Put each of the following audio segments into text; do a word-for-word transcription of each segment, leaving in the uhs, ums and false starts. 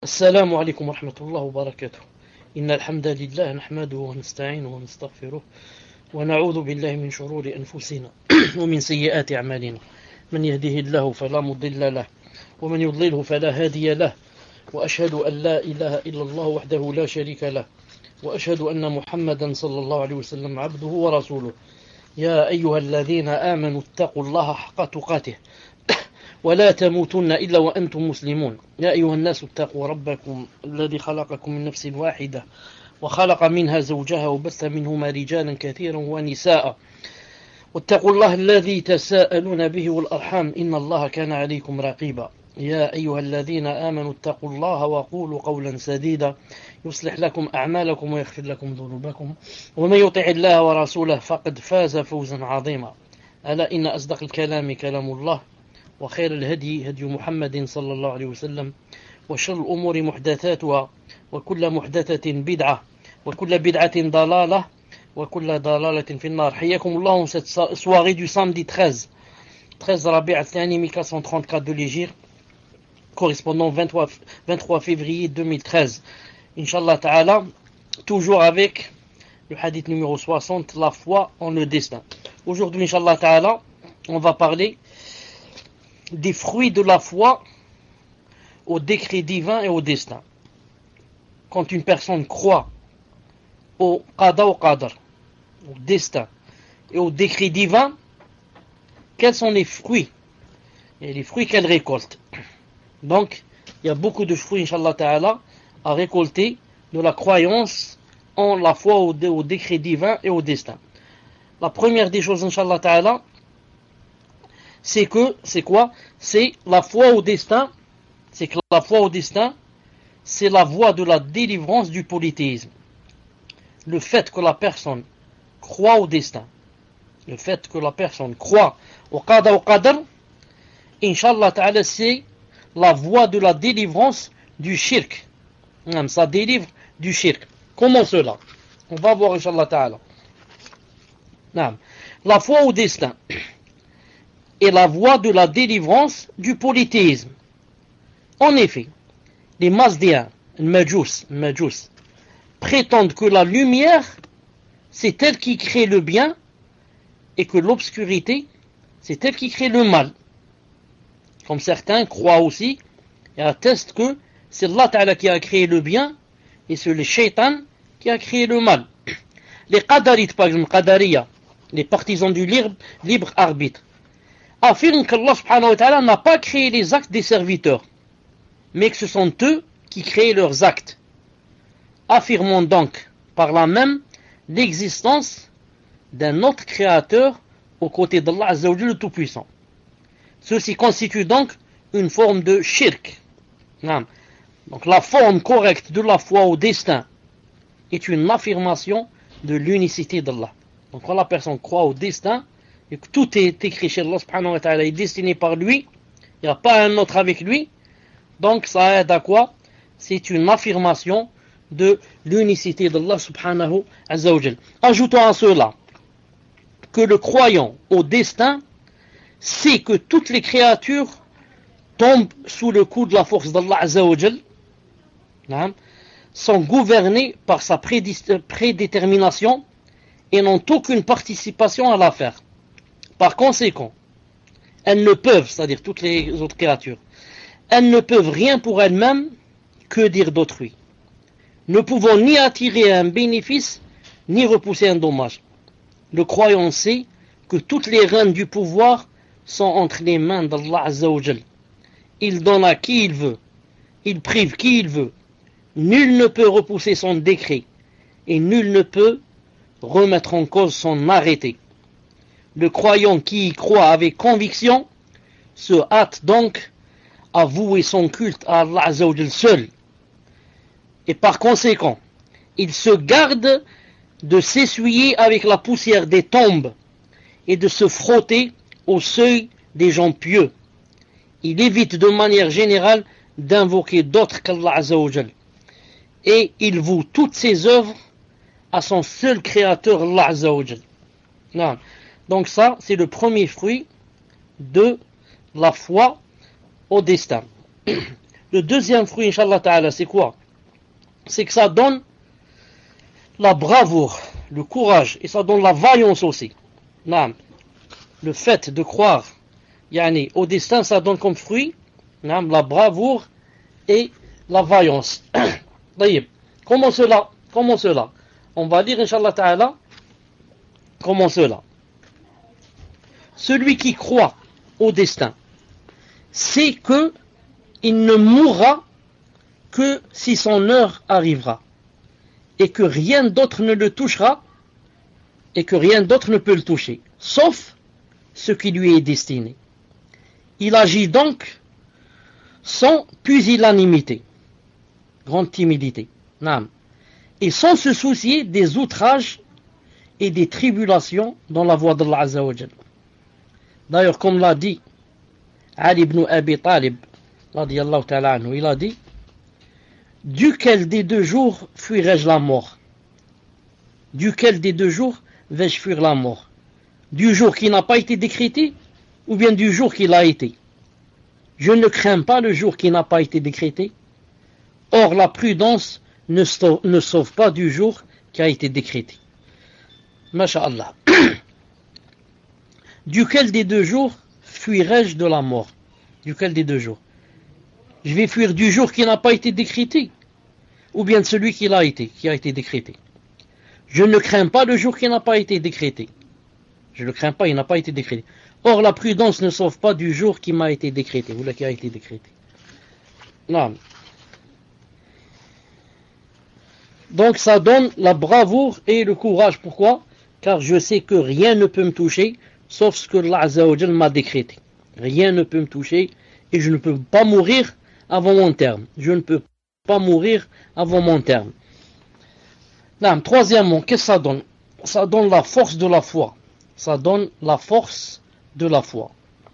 السلام عليكم ورحمة الله وبركاته. إن الحمد لله نحمده ونستعينه ونستغفره ونعوذ بالله من شرور أنفسنا ومن سيئات أعمالنا. من يهده الله فلا مضل له ومن يضلله فلا هادي له، وأشهد أن لا إله إلا الله وحده لا شريك له، وأشهد أن محمدا صلى الله عليه وسلم عبده ورسوله. يا أيها الذين آمنوا اتقوا الله حق تقاته ولا تموتن إلا وأنتم مسلمون. يا أيها الناس اتقوا ربكم الذي خلقكم من نفس واحدة وخلق منها زوجها وبث منهما رجالا كثيرا ونساء، واتقوا الله الذي تساءلون به والأرحام إن الله كان عليكم رقيبا. يا أيها الذين آمنوا اتقوا الله وقولوا قولا سديدا يصلح لكم أعمالكم ويغفر لكم ذنوبكم، ومن يطع الله ورسوله فقد فاز فوزا عظيما. ألا إن أصدق الكلام كلام الله، وخير الهدي هدي محمد صلى الله عليه وسلم، وشر الأمور محدثاتها، وكل محدثة بدعة، وكل بدعة ضلالة، وكل ضلالة في النار. حياكم الله cette soirée du samedi treize Rabi' al-Thani mille quatre cent trente-quatre de l'Hégire, correspondant au vingt-trois février deux mille treize. Inch'Allah Ta'ala, toujours avec le hadith numéro soixante, la foi en le destin. Aujourd'hui, Inch'Allah Ta'ala, on va parler des fruits de la foi au décret divin et au destin. Quand une personne croit au qada ou qadr, au destin et au décret divin, quels sont les fruits et les fruits qu'elle récolte. Donc, il y a beaucoup de fruits, Inch'Allah Ta'ala, à récolter de la croyance en la foi au, au décret divin et au destin. La première des choses, Inch'Allah Ta'ala, c'est que, c'est quoi? C'est la foi au destin, c'est que la foi au destin, c'est la voie de la délivrance du polythéisme. Le fait que la personne croit au destin, le fait que la personne croit au qada au qadr, Inch'Allah Ta'ala, c'est la voie de la délivrance du shirk. Ça délivre du shirk. Comment cela? On va voir, Inch'Allah Ta'ala. La foi au destin est la voie de la délivrance du polythéisme. En effet, les Mazdéens, les Majous, Majous, prétendent que la lumière, c'est elle qui crée le bien, et que l'obscurité, c'est elle qui crée le mal. Comme certains croient aussi et attestent que c'est Allah Ta'ala qui a créé le bien, et c'est le shaitan qui a créé le mal. Les Qadarites, par exemple, Qadariya, les partisans du libre, libre arbitre, affirment qu'Allah subhanahu wa ta'ala n'a pas créé les actes des serviteurs, mais que ce sont eux qui créent leurs actes. Affirmons donc par là même l'existence d'un autre créateur aux côtés d'Allah Azza wa Jalla le Tout-Puissant. Ceci constitue donc une forme de shirk. Donc la forme correcte de la foi au destin est une affirmation de l'unicité d'Allah. Donc quand la personne croit au destin, et que tout est écrit chez Allah subhanahu wa ta'ala, est destiné par lui, il n'y a pas un autre avec lui, donc ça aide à quoi? C'est une affirmation de l'unicité d'Allah subhanahu wa ta'ala. Ajoutons à cela que le croyant au destin sait que toutes les créatures tombent sous le coup de la force d'Allah azza wa jal, sont gouvernées par sa prédétermination et n'ont aucune participation à l'affaire. Par conséquent, elles ne peuvent, c'est-à-dire toutes les autres créatures, elles ne peuvent rien pour elles-mêmes que dire d'autrui, ne pouvant ni attirer un bénéfice, ni repousser un dommage. Le croyant sait que toutes les rênes du pouvoir sont entre les mains d'Allah Azza wa Jal. Il donne à qui il veut, il prive qui il veut. Nul ne peut repousser son décret, et nul ne peut remettre en cause son arrêté. Le croyant qui y croit avec conviction se hâte donc à vouer son culte à Allah Azza wa Jal seul. Et par conséquent, il se garde de s'essuyer avec la poussière des tombes et de se frotter au seuil des gens pieux. Il évite de manière générale d'invoquer d'autres qu'Allah Azza wa Jal. Et il voue toutes ses œuvres à son seul créateur, Allah Azza wa Jal. Non. Donc ça, c'est le premier fruit de la foi au destin. Le deuxième fruit, Inch'Allah Ta'ala, c'est quoi? C'est que ça donne la bravoure, le courage, et ça donne la vaillance aussi. Naam. Le fait de croire yani, au destin, ça donne comme fruit naam, la bravoure et la vaillance. Comment cela? Comment cela? On va dire, Inch'Allah Ta'ala, comment cela? Celui qui croit au destin, c'est que il ne mourra que si son heure arrivera, et que rien d'autre ne le touchera, et que rien d'autre ne peut le toucher, sauf ce qui lui est destiné. Il agit donc sans pusillanimité, grande timidité, naam, et sans se soucier des outrages et des tribulations dans la voie d'Allah Azza wa Jal. D'ailleurs, comme l'a dit Ali ibn Abi Talib, radiyallahu ta'ala anhu, il a dit: duquel des deux jours fuirai-je la mort? Duquel des deux jours vais-je fuir la mort? Du jour qui n'a pas été décrété ou bien du jour qui l'a été? Je ne crains pas le jour qui n'a pas été décrété. Or la prudence ne sauve, ne sauve pas du jour qui a été décrété. Masha'Allah. Duquel des deux jours fuirai-je de la mort? Duquel des deux jours? Je vais fuir du jour qui n'a pas été décrété ou bien de celui qui l'a été, qui a été décrété? Je ne crains pas le jour qui n'a pas été décrété. Je ne le crains pas, il n'a pas été décrété. Or la prudence ne sauve pas du jour qui m'a été décrété, ou là qui a été décrété. Non. Donc ça donne la bravoure et le courage. Pourquoi? Car je sais que rien ne peut me toucher, sauf ce que Allah Azza wa Jal m'a décrété. Rien ne peut me toucher, et je ne peux pas mourir avant mon terme. Je ne peux pas mourir avant mon terme. Non. Troisièmement, qu'est-ce que ça donne? Ça donne la force de la foi. Ça donne la force de la foi.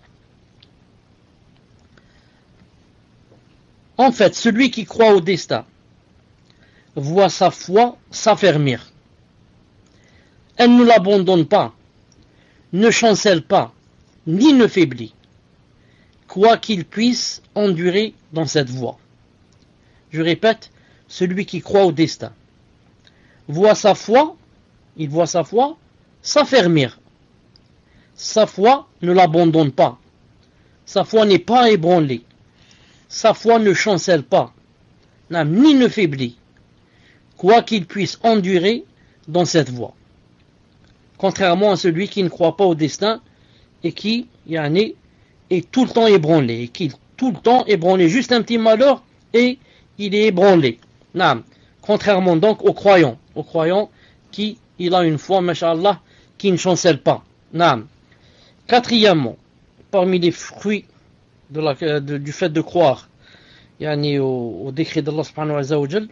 En fait, celui qui croit au destin voit sa foi s'affermir. Elle ne l'abandonne pas, ne chancelle pas, ni ne faiblit, quoi qu'il puisse endurer dans cette voie. Je répète, celui qui croit au destin voit sa foi, il voit sa foi s'affermir. Sa foi ne l'abandonne pas. Sa foi n'est pas ébranlée. Sa foi ne chancelle pas, ni ne faiblit, quoi qu'il puisse endurer dans cette voie. Contrairement à celui qui ne croit pas au destin et qui yani, est tout le temps ébranlé, et qui tout le temps ébranlé, juste un petit malheur et il est ébranlé. Naam. Contrairement donc aux croyants, aux croyants qui, il a une foi, masha'Allah, qui ne chancelle pas. Naam. Quatrièmement, parmi les fruits de la, de, du fait de croire yani, au, au décret d'Allah subhanahu wa ta'ala,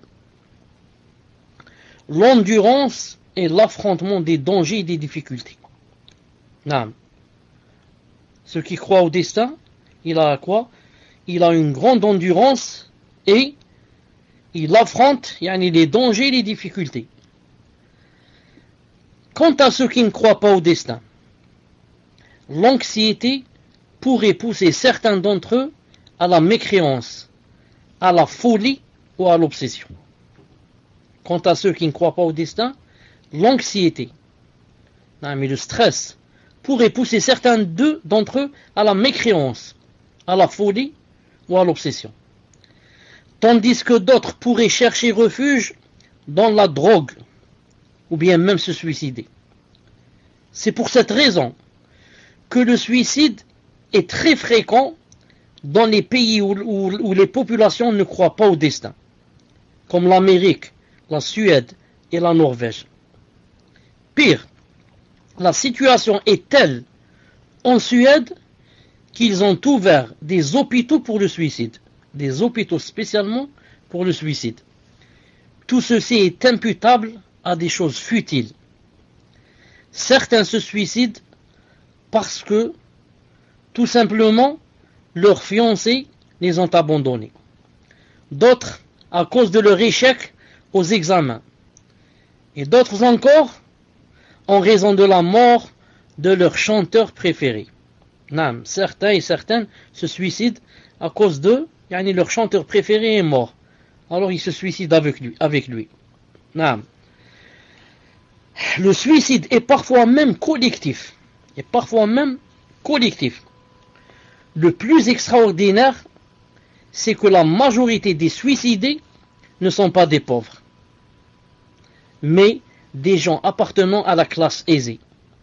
l'endurance et l'affrontement des dangers et des difficultés. Naam. Ceux qui croient au destin, il a quoi? Il a une grande endurance et il affronte yani, les dangers et les difficultés. Quant à ceux qui ne croient pas au destin, l'anxiété pourrait pousser certains d'entre eux à la mécréance, à la folie ou à l'obsession. Quant à ceux qui ne croient pas au destin, l'anxiété, mais le stress, pourrait pousser certains d'eux, d'entre eux à la mécréance, à la folie ou à l'obsession. Tandis que d'autres pourraient chercher refuge dans la drogue, ou bien même se suicider. C'est pour cette raison que le suicide est très fréquent dans les pays où, où, où les populations ne croient pas au destin, comme l'Amérique, la Suède et la Norvège. Pire, la situation est telle en Suède qu'ils ont ouvert des hôpitaux pour le suicide, des hôpitaux spécialement pour le suicide. Tout ceci est imputable à des choses futiles. Certains se suicident parce que, tout simplement, leurs fiancés les ont abandonnés. D'autres, à cause de leur échec aux examens. Et d'autres encore, en raison de la mort de leur chanteur préféré. Non, certains et certaines se suicident à cause de yani leur chanteur préféré est mort. Alors ils se suicident avec lui. Avec lui. Naam. Le suicide est parfois même collectif. Et parfois même collectif. Le plus extraordinaire, c'est que la majorité des suicidés ne sont pas des pauvres, mais des gens appartenant à la classe aisée.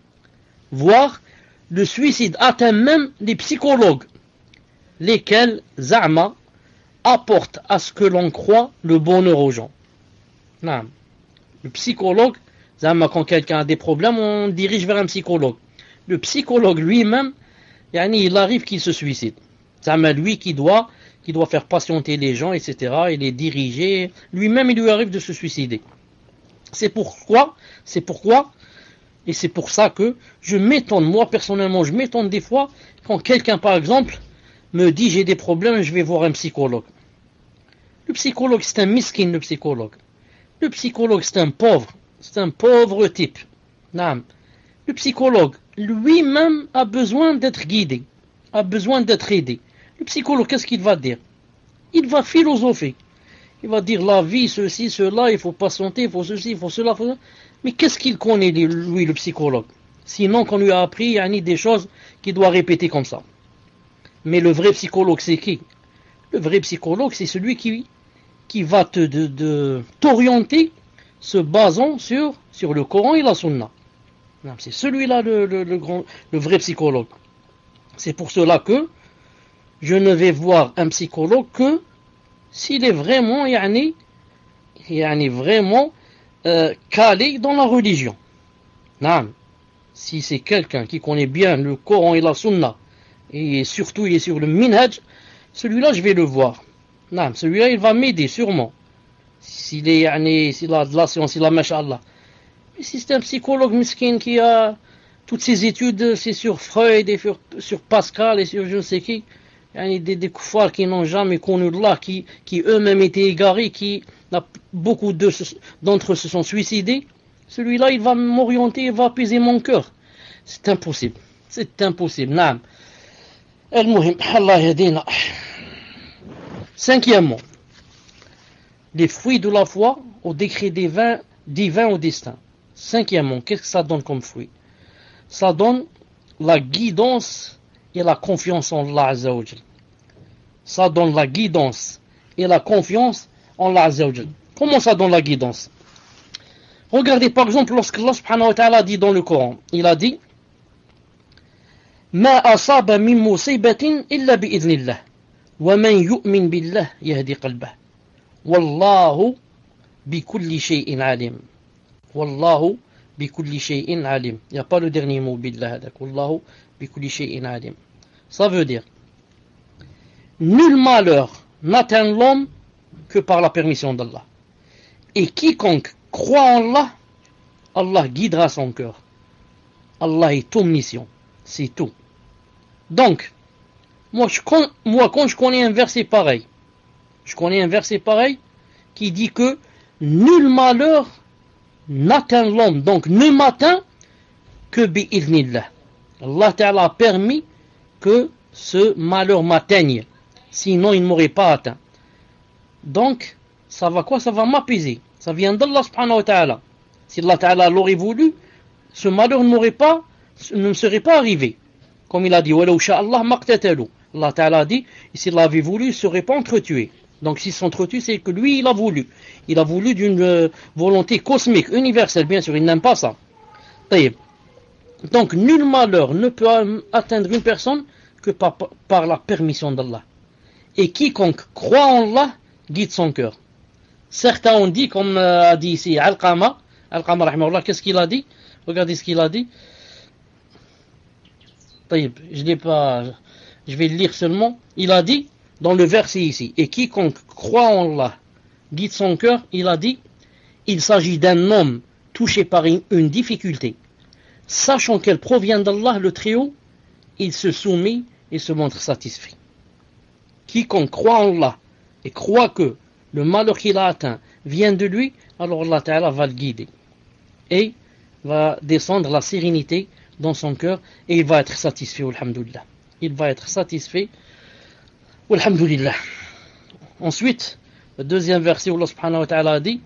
Voire, le suicide atteint même les psychologues, lesquels, za'ma, apportent à ce que l'on croit le bonheur aux gens. Non. Le psychologue, za'ma, quand quelqu'un a des problèmes, on dirige vers un psychologue. Le psychologue lui-même, yani, il arrive qu'il se suicide. Za'ma, lui qui doit, qui doit faire patienter les gens, et cetera, et les diriger, lui-même, il lui arrive de se suicider. C'est pourquoi, c'est pourquoi, et c'est pour ça que je m'étonne, moi personnellement, je m'étonne des fois, quand quelqu'un, par exemple, me dit j'ai des problèmes, je vais voir un psychologue. Le psychologue, c'est un miskin, le psychologue. Le psychologue, c'est un pauvre, c'est un pauvre type. Non. Le psychologue, lui-même, a besoin d'être guidé, a besoin d'être aidé. Le psychologue, qu'est-ce qu'il va dire? Il va philosopher. Il va dire la vie, ceci, cela, il faut patienter, il faut ceci, il faut cela, il faut cela. Mais qu'est-ce qu'il connaît, lui, le psychologue? Sinon qu'on lui a appris il y a des choses qu'il doit répéter comme ça. Mais le vrai psychologue, c'est qui? Le vrai psychologue, c'est celui qui, qui va te, de, de, t'orienter se basant sur, sur le Coran et la Sunna. C'est celui-là le, le, le, grand, le vrai psychologue. C'est pour cela que je ne vais voir un psychologue que s'il est vraiment, yani, yani vraiment euh, calé dans la religion. Non. Si c'est quelqu'un qui connaît bien le Coran et la Sunna, et surtout il est sur le minhaj, celui-là je vais le voir. Non, celui-là il va m'aider sûrement. S'il est, yani, s'il a de la science, il a masha'Allah. Mais si c'est un psychologue miskin qui a toutes ses études, c'est sur Freud et sur, sur Pascal et sur je ne sais qui, yani des, des koufars qui n'ont jamais connu Allah, qui, qui eux-mêmes étaient égarés, qui beaucoup de, d'entre eux se sont suicidés, celui-là il va m'orienter, il va apaiser mon cœur. C'est impossible. C'est impossible. Naam. Al-Muhim, Allah yadina. Cinquièmement, les fruits de la foi au décret divin, divin au destin. Cinquièmement, qu'est-ce que ça donne comme fruit? Ça donne la guidance et la confiance en Allah Azza wa Jal. Ça donne la guidance et la confiance en Allah Azza wa Jal. Comment ça donne la guidance? Regardez par exemple lorsque Allah subhanahu wa ta'ala dit dans le Coran, il a dit Ma asaba min musibatin illa bi idnillah wa man yu'min billah yahdi qalbah wallahu bi kulli shay'in alim. Wallahu bi kulli shay'in alim. Il n'y a pas le dernier mot billah hadak. Wallahu bi kulli shay'in alim. Ça veut dire nul malheur n'atteint l'homme que par la permission d'Allah. Et quiconque croit en Allah, Allah guidera son cœur. Allah est omniscient. C'est tout. Donc, moi, je, moi, quand je connais un verset pareil, je connais un verset pareil qui dit que nul malheur n'atteint l'homme, donc ne m'atteint que bi'idhnillah. Allah Ta'ala a permis que ce malheur m'atteigne. Sinon, il ne m'aurait pas atteint. Donc, ça va quoi? Ça va m'apaiser. Ça vient d'Allah subhanahu wa ta'ala. Si Allah Ta'ala l'aurait voulu, ce malheur ne m'aurait pas, ne me serait pas arrivé. Comme il a dit, وَلَوْ شَاءَ اللَّهُ مَا اقْتَتَلُوا. Allah Ta'ala a dit, et s'il l'avait voulu, il ne serait pas entretué. Donc s'ils sont entretués, c'est que lui, il a voulu. Il a voulu d'une euh, volonté cosmique, universelle, bien sûr, il n'aime pas ça. Donc nul malheur ne peut atteindre une personne que par, par la permission d'Allah. Et quiconque croit en Allah, guide son cœur. Certains ont dit, comme euh, a dit ici Al-Qama, Al-Qama rahimahullah, qu'est-ce qu'il a dit? Regardez ce qu'il a dit. Je l'ai pas, je vais le lire seulement. Il a dit, dans le verset ici, et quiconque croit en Allah, guide son cœur, il a dit, il s'agit d'un homme touché par une, une difficulté. Sachant qu'elle provient d'Allah le Très-Haut, il se soumet et se montre satisfait. Quiconque croit en Allah et croit que le malheur qu'il a atteint vient de lui, alors Allah Ta'ala va le guider et va descendre la sérénité dans son cœur et il va être satisfait, alhamdoulilah. Il va être satisfait, alhamdoulilah. Ensuite, le deuxième verset où Allah subhanahu wa ta'ala a dit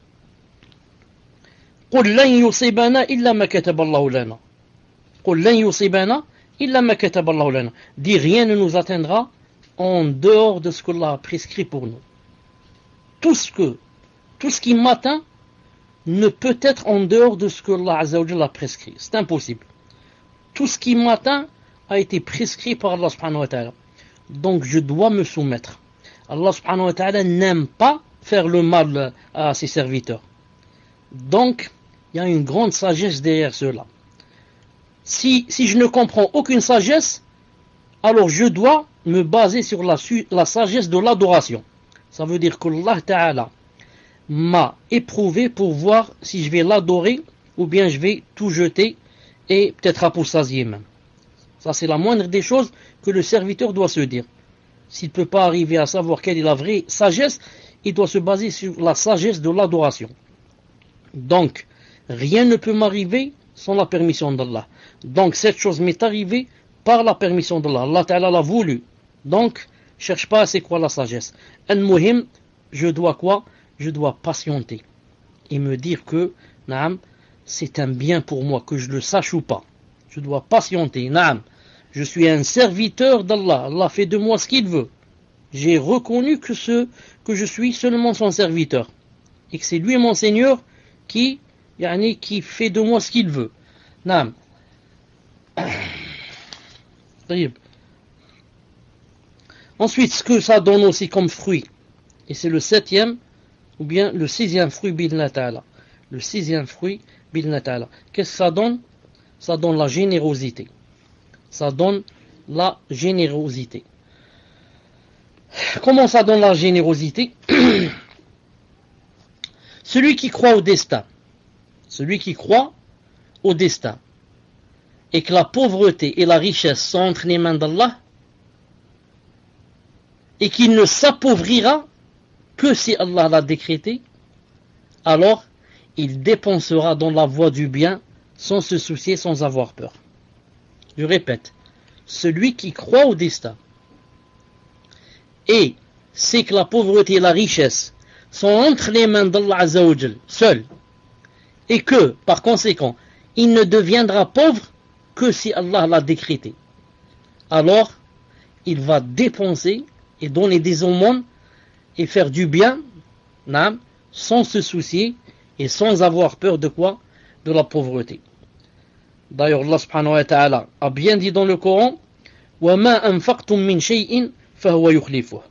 قُلْ لَنْ يُصِيبَنَا إِلَّا مَا كَتَبَ اللَّهُ لَنَا قُلْ لَنْ يُصِيبَنَا إِلَّا مَا كَتَبَ اللَّهُ لَنَا. Dit, rien ne nous atteindra en dehors de ce qu'Allah a prescrit pour nous. Tout ce que, tout ce qui m'atteint ne peut être en dehors de ce que Allah Azza wa Jalla a prescrit. C'est impossible. Tout ce qui m'atteint a été prescrit par Allah subhanahu wa ta'ala. Donc je dois me soumettre. Allah subhanahu wa ta'ala n'aime pas faire le mal à ses serviteurs. Donc, il y a une grande sagesse derrière cela. Si, si je ne comprends aucune sagesse, alors je dois me baser sur la, la sagesse de l'adoration. Ça veut dire qu'Allah Ta'ala m'a éprouvé pour voir si je vais l'adorer ou bien je vais tout jeter et peut-être apostasier même. Ça, c'est la moindre des choses que le serviteur doit se dire. S'il ne peut pas arriver à savoir quelle est la vraie sagesse, il doit se baser sur la sagesse de l'adoration. Donc, rien ne peut m'arriver sans la permission d'Allah. Donc, cette chose m'est arrivée par la permission d'Allah. Allah Ta'ala l'a voulu. Donc, cherche pas c'est quoi la sagesse. Al-Muhim, je dois quoi? Je dois patienter et me dire que, naam, c'est un bien pour moi, que je le sache ou pas. Je dois patienter, naam. Je suis un serviteur d'Allah. Allah fait de moi ce qu'il veut. J'ai reconnu que, ce, que je suis seulement son serviteur. Et que c'est lui mon Seigneur qui, yani, qui fait de moi ce qu'il veut. Naam. Ensuite, ce que ça donne aussi comme fruit, et c'est le septième, ou bien le sixième fruit, bi'idhni ta'ala. Le sixième fruit, bi'idhni ta'ala. Qu'est-ce que ça donne? Ça donne la générosité. Ça donne la générosité. Comment ça donne la générosité? Celui qui croit au destin, celui qui croit au destin, et que la pauvreté et la richesse sont entre les mains d'Allah, et qu'il ne s'appauvrira que si Allah l'a décrété, alors il dépensera dans la voie du bien sans se soucier, sans avoir peur. Je répète, celui qui croit au destin et sait que la pauvreté et la richesse sont entre les mains d'Allah Azza wa Jal, seul, et que, par conséquent, il ne deviendra pauvre que si Allah l'a décrété, alors il va dépenser et donner des aumônes et faire du bien, naam, sans se soucier et sans avoir peur de quoi? De la pauvreté. D'ailleurs, Allah subhanahu wa ta'ala a bien dit dans le Coran, وَمَا أَنفَقْتُم مِّن شَيْءٍ فَهُوَ يُخْلِفُهُ.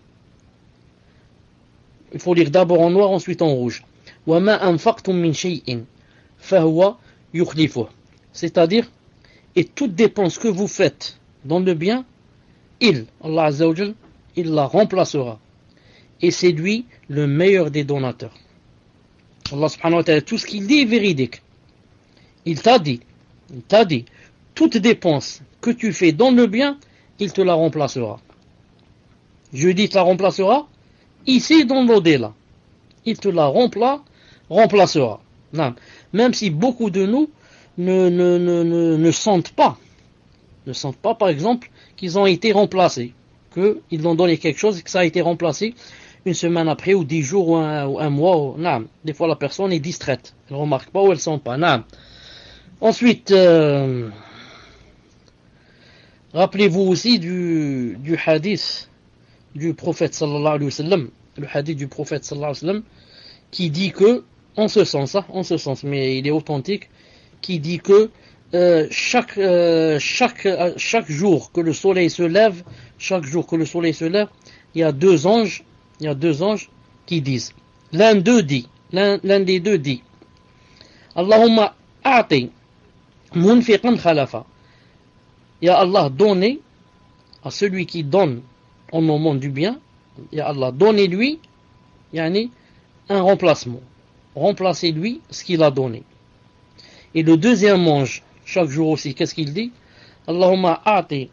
Il faut lire d'abord en noir, ensuite en rouge. وَمَا أَنفَقْتُم مِّن شَيْءٍ فَهُوَ يُخْلِفُهُ. C'est-à-dire, et toute dépense que vous faites dans le bien, il, Allah Azza wa Jal, il la remplacera. Et c'est lui le meilleur des donateurs. Allah subhanahu wa ta'ala, tout ce qu'il dit est véridique. Il t'a dit, il t'a dit, toute dépense que tu fais dans le bien, il te la remplacera. Je dis te la remplacera, ici dans l'au-delà. Il te la rempla, remplacera. Non. Même si beaucoup de nous ne, ne, ne, ne, ne sentent pas, ne sentent pas par exemple qu'ils ont été remplacés, qu'ils ont donné quelque chose et que ça a été remplacé une semaine après, ou dix jours, ou un, ou un mois. Ou, non. Des fois la personne est distraite, elle ne remarque pas ou elle ne sent pas. Non. Ensuite, euh, rappelez-vous aussi du, du hadith du prophète sallallahu alayhi wa sallam, le hadith du prophète sallallahu alayhi wa sallam, qui dit que, en ce sens, hein, en ce sens, mais il est authentique, qui dit que euh, chaque, euh, chaque, euh, chaque jour que le soleil se lève, chaque jour que le soleil se lève, il y a deux anges, il y a deux anges qui disent, l'un d'eux dit, l'un, l'un des deux dit, Allahumma a'ti munfiqan khalafa. Ya Allah, donnez à celui qui donne en au monde du bien, Ya Allah, donnez-lui yani, un remplacement. Remplacez-lui ce qu'il a donné. Et le deuxième ange, chaque jour aussi, qu'est-ce qu'il dit? Allahumma a'ti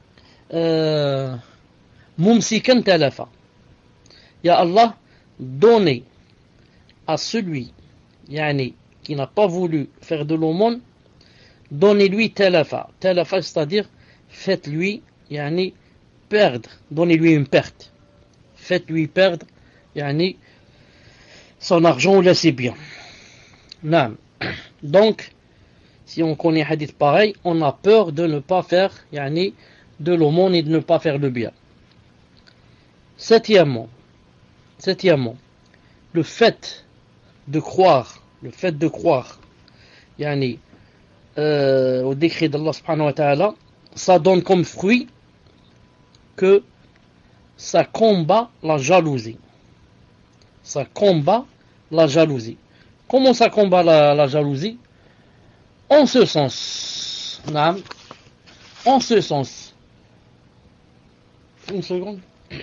mumsikan talafa. Ya Allah, donnez à celui yani, qui n'a pas voulu faire de l'aumône, donnez-lui talafa. Talafa, c'est-à-dire, faites-lui yani, perdre, donnez-lui une perte. faites-lui perdre yani, son argent ou laissez bien. Non. Donc, si on connaît un hadith pareil, on a peur de ne pas faire yani, de l'aumône et de ne pas faire le bien. Septièmement, septièmement, le fait de croire, le fait de croire yani, euh, au décret d'Allah subhanahu wa ta'ala, ça donne comme fruit que ça combat la jalousie. Ça combat la jalousie. Comment ça combat la, la jalousie? En ce sens. En ce sens. Une seconde.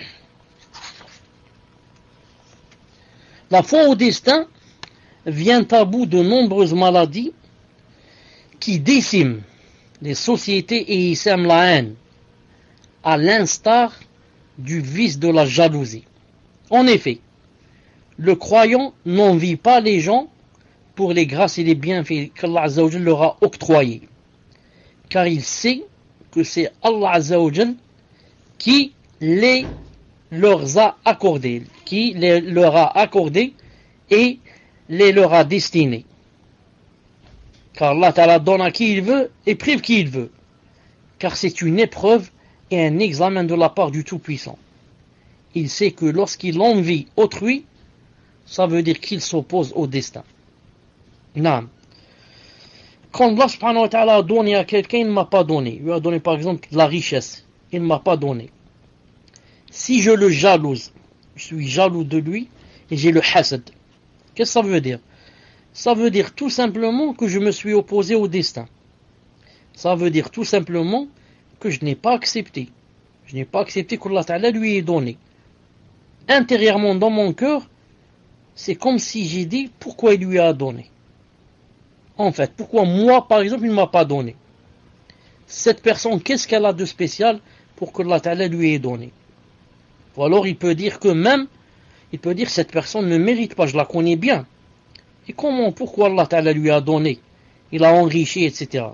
La foi au destin vient à bout de nombreuses maladies qui déciment les sociétés et y sèment la haine, à l'instar du vice de la jalousie. En effet, le croyant n'envie pas les gens pour les grâces et les bienfaits qu'Allah Azza wa Jal leur a octroyés, car il sait que c'est Allah Azza wa Jal qui les leur a accordés, qui les leur a accordés et les leur a destinés. Car Allah Ta'ala donne à qui il veut et prive qui il veut, car c'est une épreuve et un examen de la part du Tout-Puissant. Il sait que lorsqu'il envie autrui, ça veut dire qu'il s'oppose au destin. Non. Quand Allah subhanahu wa ta'ala a donné à quelqu'un, il ne m'a pas donné. Il lui a donné par exemple de la richesse. Il ne m'a pas donné. Si je le jalouse, je suis jaloux de lui et j'ai le hasad. Qu'est-ce que ça veut dire? Ça veut dire tout simplement que je me suis opposé au destin. Ça veut dire tout simplement que je n'ai pas accepté. Je n'ai pas accepté qu'Allah Ta'ala lui ait donné. Intérieurement dans mon cœur, c'est comme si j'ai dit pourquoi il lui a donné. En fait, pourquoi moi par exemple il ne m'a pas donné. Cette personne, qu'est-ce qu'elle a de spécial pour que Allah Ta'ala lui ait donné? Ou alors il peut dire que même, il peut dire cette personne ne mérite pas, je la connais bien. Et comment, pourquoi Allah Ta'ala lui a donné? Il a enrichi, et cetera.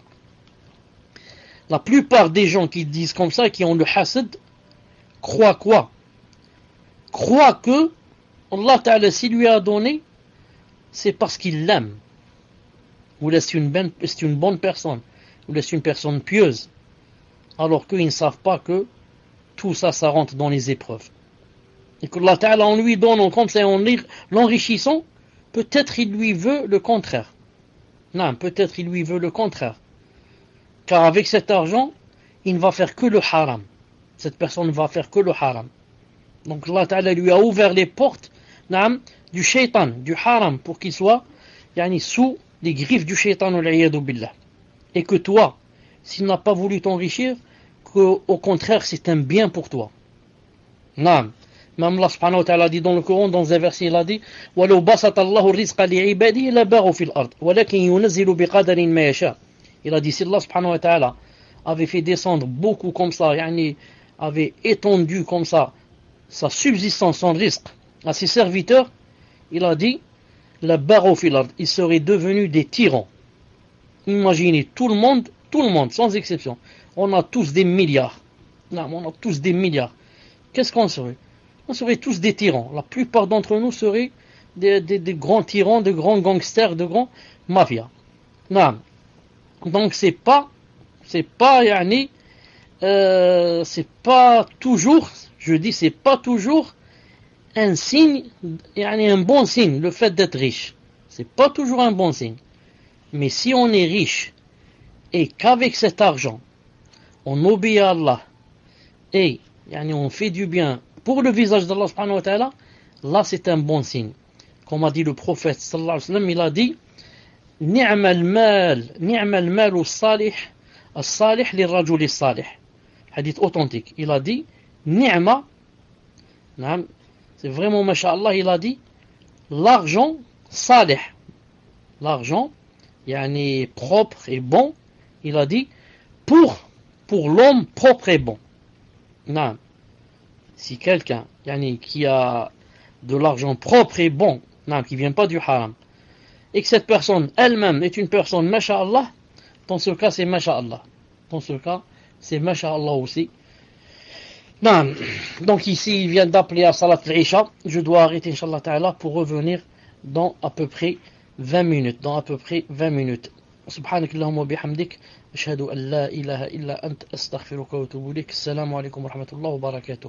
La plupart des gens qui disent comme ça, qui ont le hasad, croient quoi? Croient que Allah Ta'ala, s'il lui a donné, c'est parce qu'il l'aime. Ou c'est une, ben, c'est une bonne personne. Ou c'est une personne pieuse. Alors qu'ils ne savent pas que tout ça, ça rentre dans les épreuves. Et que Allah Ta'ala, en lui donnant comme ça, en l'enrichissant, peut-être il lui veut le contraire. Non, peut-être il lui veut le contraire. Car avec cet argent, il ne va faire que le haram. Cette personne ne va faire que le haram. Donc Allah Ta'ala lui a ouvert les portes naam, du shaitan, du haram, pour qu'il soit yani, sous les griffes du shaitan. Et que toi, s'il n'a pas voulu t'enrichir, qu'au contraire c'est un bien pour toi. Naam. Même Allah subhanahu wa ta'ala dit dans le Coran, dans un verset, il a dit وَلَوْ بَسَطَ اللَّهُ الرِّزْقَ لِعِبَادِهِ لَبَغُوا فِي الْأَرْضِ وَلَكِنْ يُنَزِّلُ بِقَدَرٍ مَا يَشَاءُ. Il a dit, si Allah subhanahu wa ta'ala avait fait descendre beaucoup comme ça, yani, avait étendu comme ça sa subsistance, son risque à ses serviteurs, il a dit la barreau fil ard, ils seraient devenus des tyrans. Imaginez, tout le monde, tout le monde, sans exception, on a tous des milliards. Non, on a tous des milliards. Qu'est-ce qu'on serait? On serait tous des tyrans. La plupart d'entre nous seraient des, des, des grands tyrans, de grands gangsters, de grands mafias. Non. Donc c'est pas, c'est pas, yani, euh, c'est pas toujours, je dis c'est pas toujours un signe, yani un bon signe, le fait d'être riche. C'est pas toujours un bon signe. Mais si on est riche et qu'avec cet argent, on obéit à Allah et yani, on fait du bien pour le visage d'Allah subhanahu wa ta'ala, là c'est un bon signe. Comme a dit le prophète sallallahu alayhi wa sallam, il a dit نعم المال نعم المال الصالح الصالح للرجل الصالح. Hadith authentique. Il a dit ni'ma, c'est vraiment masha'Allah, il a dit l'argent salih, l'argent yani propre et bon, il a dit pour pour l'homme propre et bon. Non. Si quelqu'un yani qui a de l'argent propre et bon, non, qui vient pas du haram, et que cette personne elle-même est une personne masha'Allah, dans ce cas c'est masha'Allah. Dans ce cas c'est masha'Allah aussi. Non. Donc ici, il vient d'appeler à Salat al-Isha. Je dois arrêter, Inch'Allah Ta'ala, pour revenir dans à peu près vingt minutes. Dans à peu près vingt minutes. سبحانك اللهم وبحمدك أشهد أن لا إله إلا أنت أستغفرك وأتوب إليك. السلام عليكم ورحمة الله وبركاته.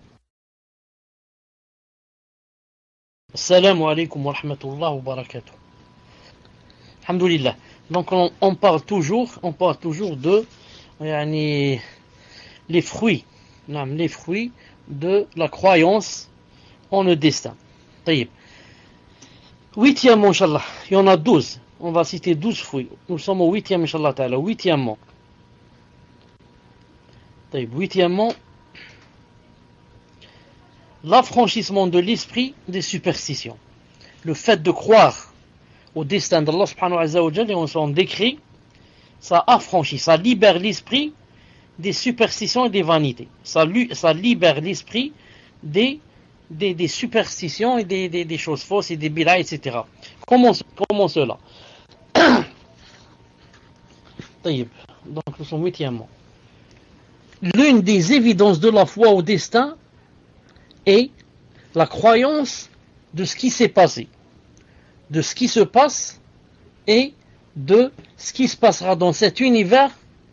السلام عليكم ورحمة الله وبركاته. Alhamdulillah. Donc on, on parle toujours, on parle toujours de yani, les fruits, non, les fruits de la croyance en le destin. طيب. Huitièmement, Inch'Allah, il y en a douze. On va citer douze fruits. Nous sommes au huitième, Inch'Allah Ta'ala. Huitièmement. Huitièmement, l'affranchissement de l'esprit des superstitions. Le fait de croire au destin d'Allah subhanahu wa ta'ala, et on s'en décrit, ça affranchit, ça libère l'esprit des superstitions et des vanités. Ça, ça libère l'esprit des, des, des superstitions et des, des, des choses fausses et des bid'a, et cetera. Comment, comment cela? Donc nous sommes huitièmement. L'une des évidences de la foi au destin est la croyance de ce qui s'est passé, de ce qui se passe et de ce qui se passera dans cet univers,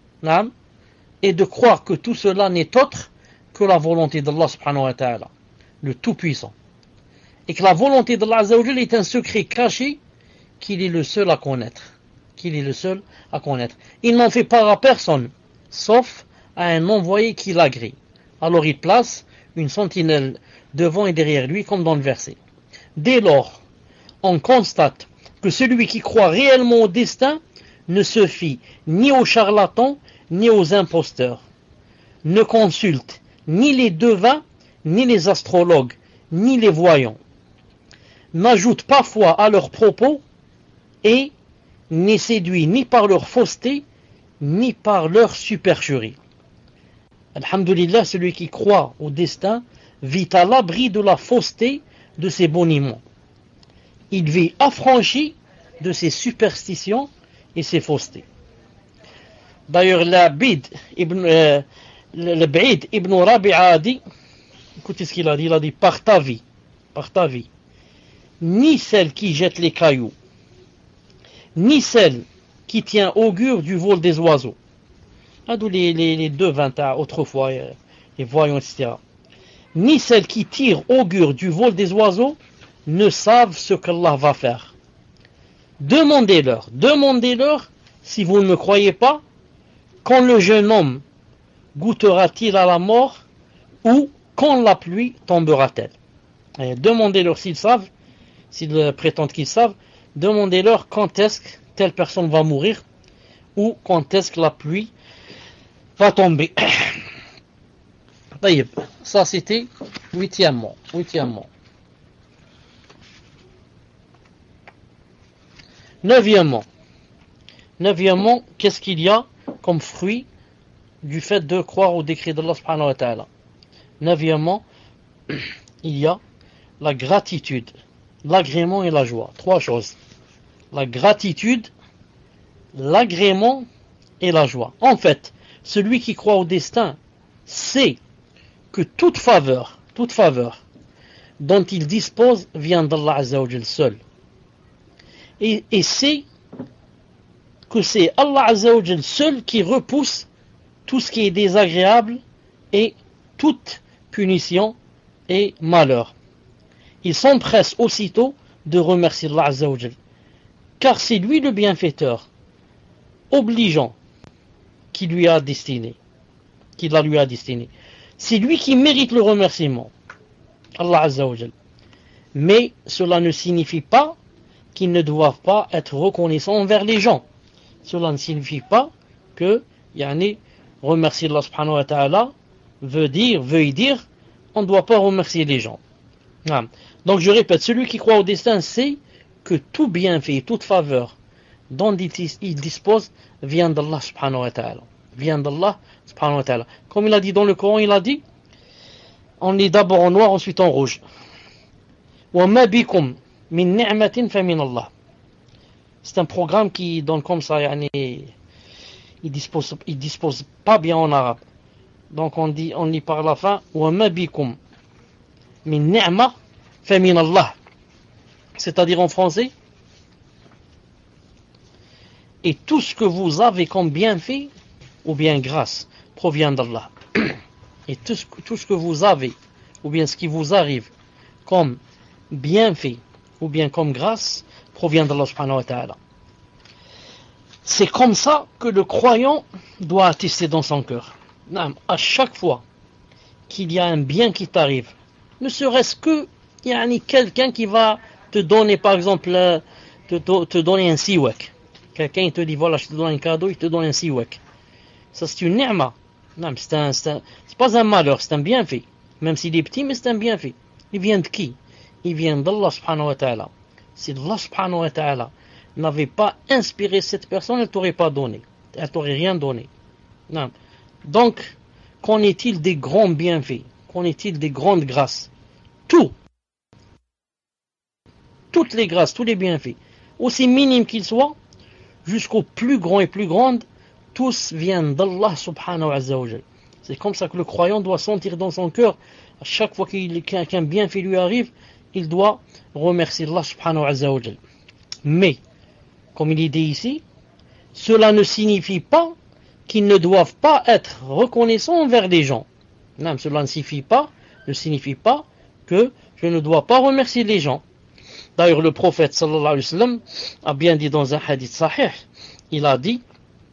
et de croire que tout cela n'est autre que la volonté d'Allah subhanahu wa ta'ala, le Tout-Puissant, et que la volonté d'Allah azza wa jalla est un secret caché qu'il est le seul à connaître, qu'il est le seul à connaître. Il n'en fait part à personne, sauf à un envoyé qui l'agrée. Alors il place une sentinelle devant et derrière lui, comme dans le verset. Dès lors, on constate que celui qui croit réellement au destin ne se fie ni aux charlatans, ni aux imposteurs, ne consulte ni les devins, ni les astrologues, ni les voyants, n'ajoute pas foi à leurs propos et n'est séduit ni par leur fausseté, ni par leur supercherie. Alhamdulillah, celui qui croit au destin vit à l'abri de la fausseté de ses boniments. Il vit affranchi de ses superstitions et ses faussetés. D'ailleurs, l'Abid ibn, euh, le Ba'id ibn Rabi'a a dit, écoutez ce qu'il a dit, il a dit, par ta vie, par ta vie, ni celle qui jette les cailloux, ni celle qui tient augure du vol des oiseaux, d'où les, les, les devins autrefois, les voyants, et cetera, ni celle qui tire augure du vol des oiseaux ne savent ce qu'Allah va faire. Demandez-leur, demandez-leur si vous ne me croyez pas, quand le jeune homme goûtera-t-il à la mort ou quand la pluie tombera-t-elle? Et demandez-leur s'ils savent, s'ils prétendent qu'ils savent, demandez-leur quand est-ce que telle personne va mourir ou quand est-ce que la pluie va tomber. Ça c'était huitièmement. Huitièmement. Neuvièmement. Neuvièmement, qu'est-ce qu'il y a comme fruit du fait de croire au décret d'Allah subhanahu wa ta'ala? Neuvièmement, il y a la gratitude, l'agrément et la joie. Trois choses. La gratitude, l'agrément et la joie. En fait, celui qui croit au destin sait que toute faveur, toute faveur dont il dispose vient d'Allah azza wa jal seul. Et, et sait que c'est Allah azza wa jal seul qui repousse tout ce qui est désagréable et toute punition et malheur. Il s'empresse aussitôt de remercier Allah azza wa jal, car c'est lui le bienfaiteur, obligeant, qui lui a destiné, qui la lui a destiné. C'est lui qui mérite le remerciement, Allah azza wa jal. Mais cela ne signifie pas qu'ils ne doivent pas être reconnaissants envers les gens. Cela ne signifie pas que yani, remercier Allah subhanahu wa ta'ala veut dire, veut y dire, on ne doit pas remercier les gens. Ah. Donc je répète, celui qui croit au destin sait que tout bienfait, toute faveur dont il dispose vient d'Allah subhanahu wa ta'ala. Vient d'Allah subhanahu wa ta'ala. Comme il a dit dans le Coran, il a dit, on est d'abord en noir, ensuite en rouge. وَمَا بِكُمْ مِنْ نِعْمَةٍ فَمِنَ اللَّهِ. C'est un programme qui donne comme ça, yani, il dispose, il dispose pas bien en arabe. Donc on dit, on lit par la fin, وَمَا بِكُمْ مِنْ نِعْمَةٍ فَمِنَ اللَّهِ. C'est-à-dire en français, et tout ce que vous avez comme bienfait ou bien grâce provient d'Allah. Et tout ce, tout ce que vous avez ou bien ce qui vous arrive comme bienfait ou bien comme grâce provient d'Allah subhanahu wa ta'ala. C'est comme ça que le croyant doit attester dans son cœur. À chaque fois qu'il y a un bien qui t'arrive, ne serait-ce que yani, quelqu'un qui va te donner par exemple te, te, te donner un siwak. Quelqu'un il te dit voilà je te donne un cadeau, il te donne un siwak. Ça c'est une ni'ma. Non, c'est, un, c'est, un, c'est pas un malheur, c'est un bienfait. Même s'il est petit, mais c'est un bienfait. Il vient de qui? Il vient d'Allah subhanahu wa ta'ala. Si Allah subhanahu wa ta'ala n'avait pas inspiré cette personne, elle t'aurait pas donné. Elle t'aurait rien donné. Non. Donc, qu'en est-il des grands bienfaits? Qu'en est-il des grandes grâces? Tout. Toutes les grâces, tous les bienfaits, aussi minimes qu'ils soient, jusqu'aux plus grands et plus grandes, tous viennent d'Allah subhanahu wa ta'ala. C'est comme ça que le croyant doit sentir dans son cœur, à chaque fois qu'il, qu'un bienfait lui arrive, il doit remercier Allah subhanahu wa ta'ala. Mais, comme il est dit ici, cela ne signifie pas qu'ils ne doivent pas être reconnaissants envers les gens. Non, cela ne signifie pas, ne signifie pas que je ne dois pas remercier les gens. D'ailleurs, le prophète sallallahu alayhi wa sallam a bien dit dans un hadith sahih, il a dit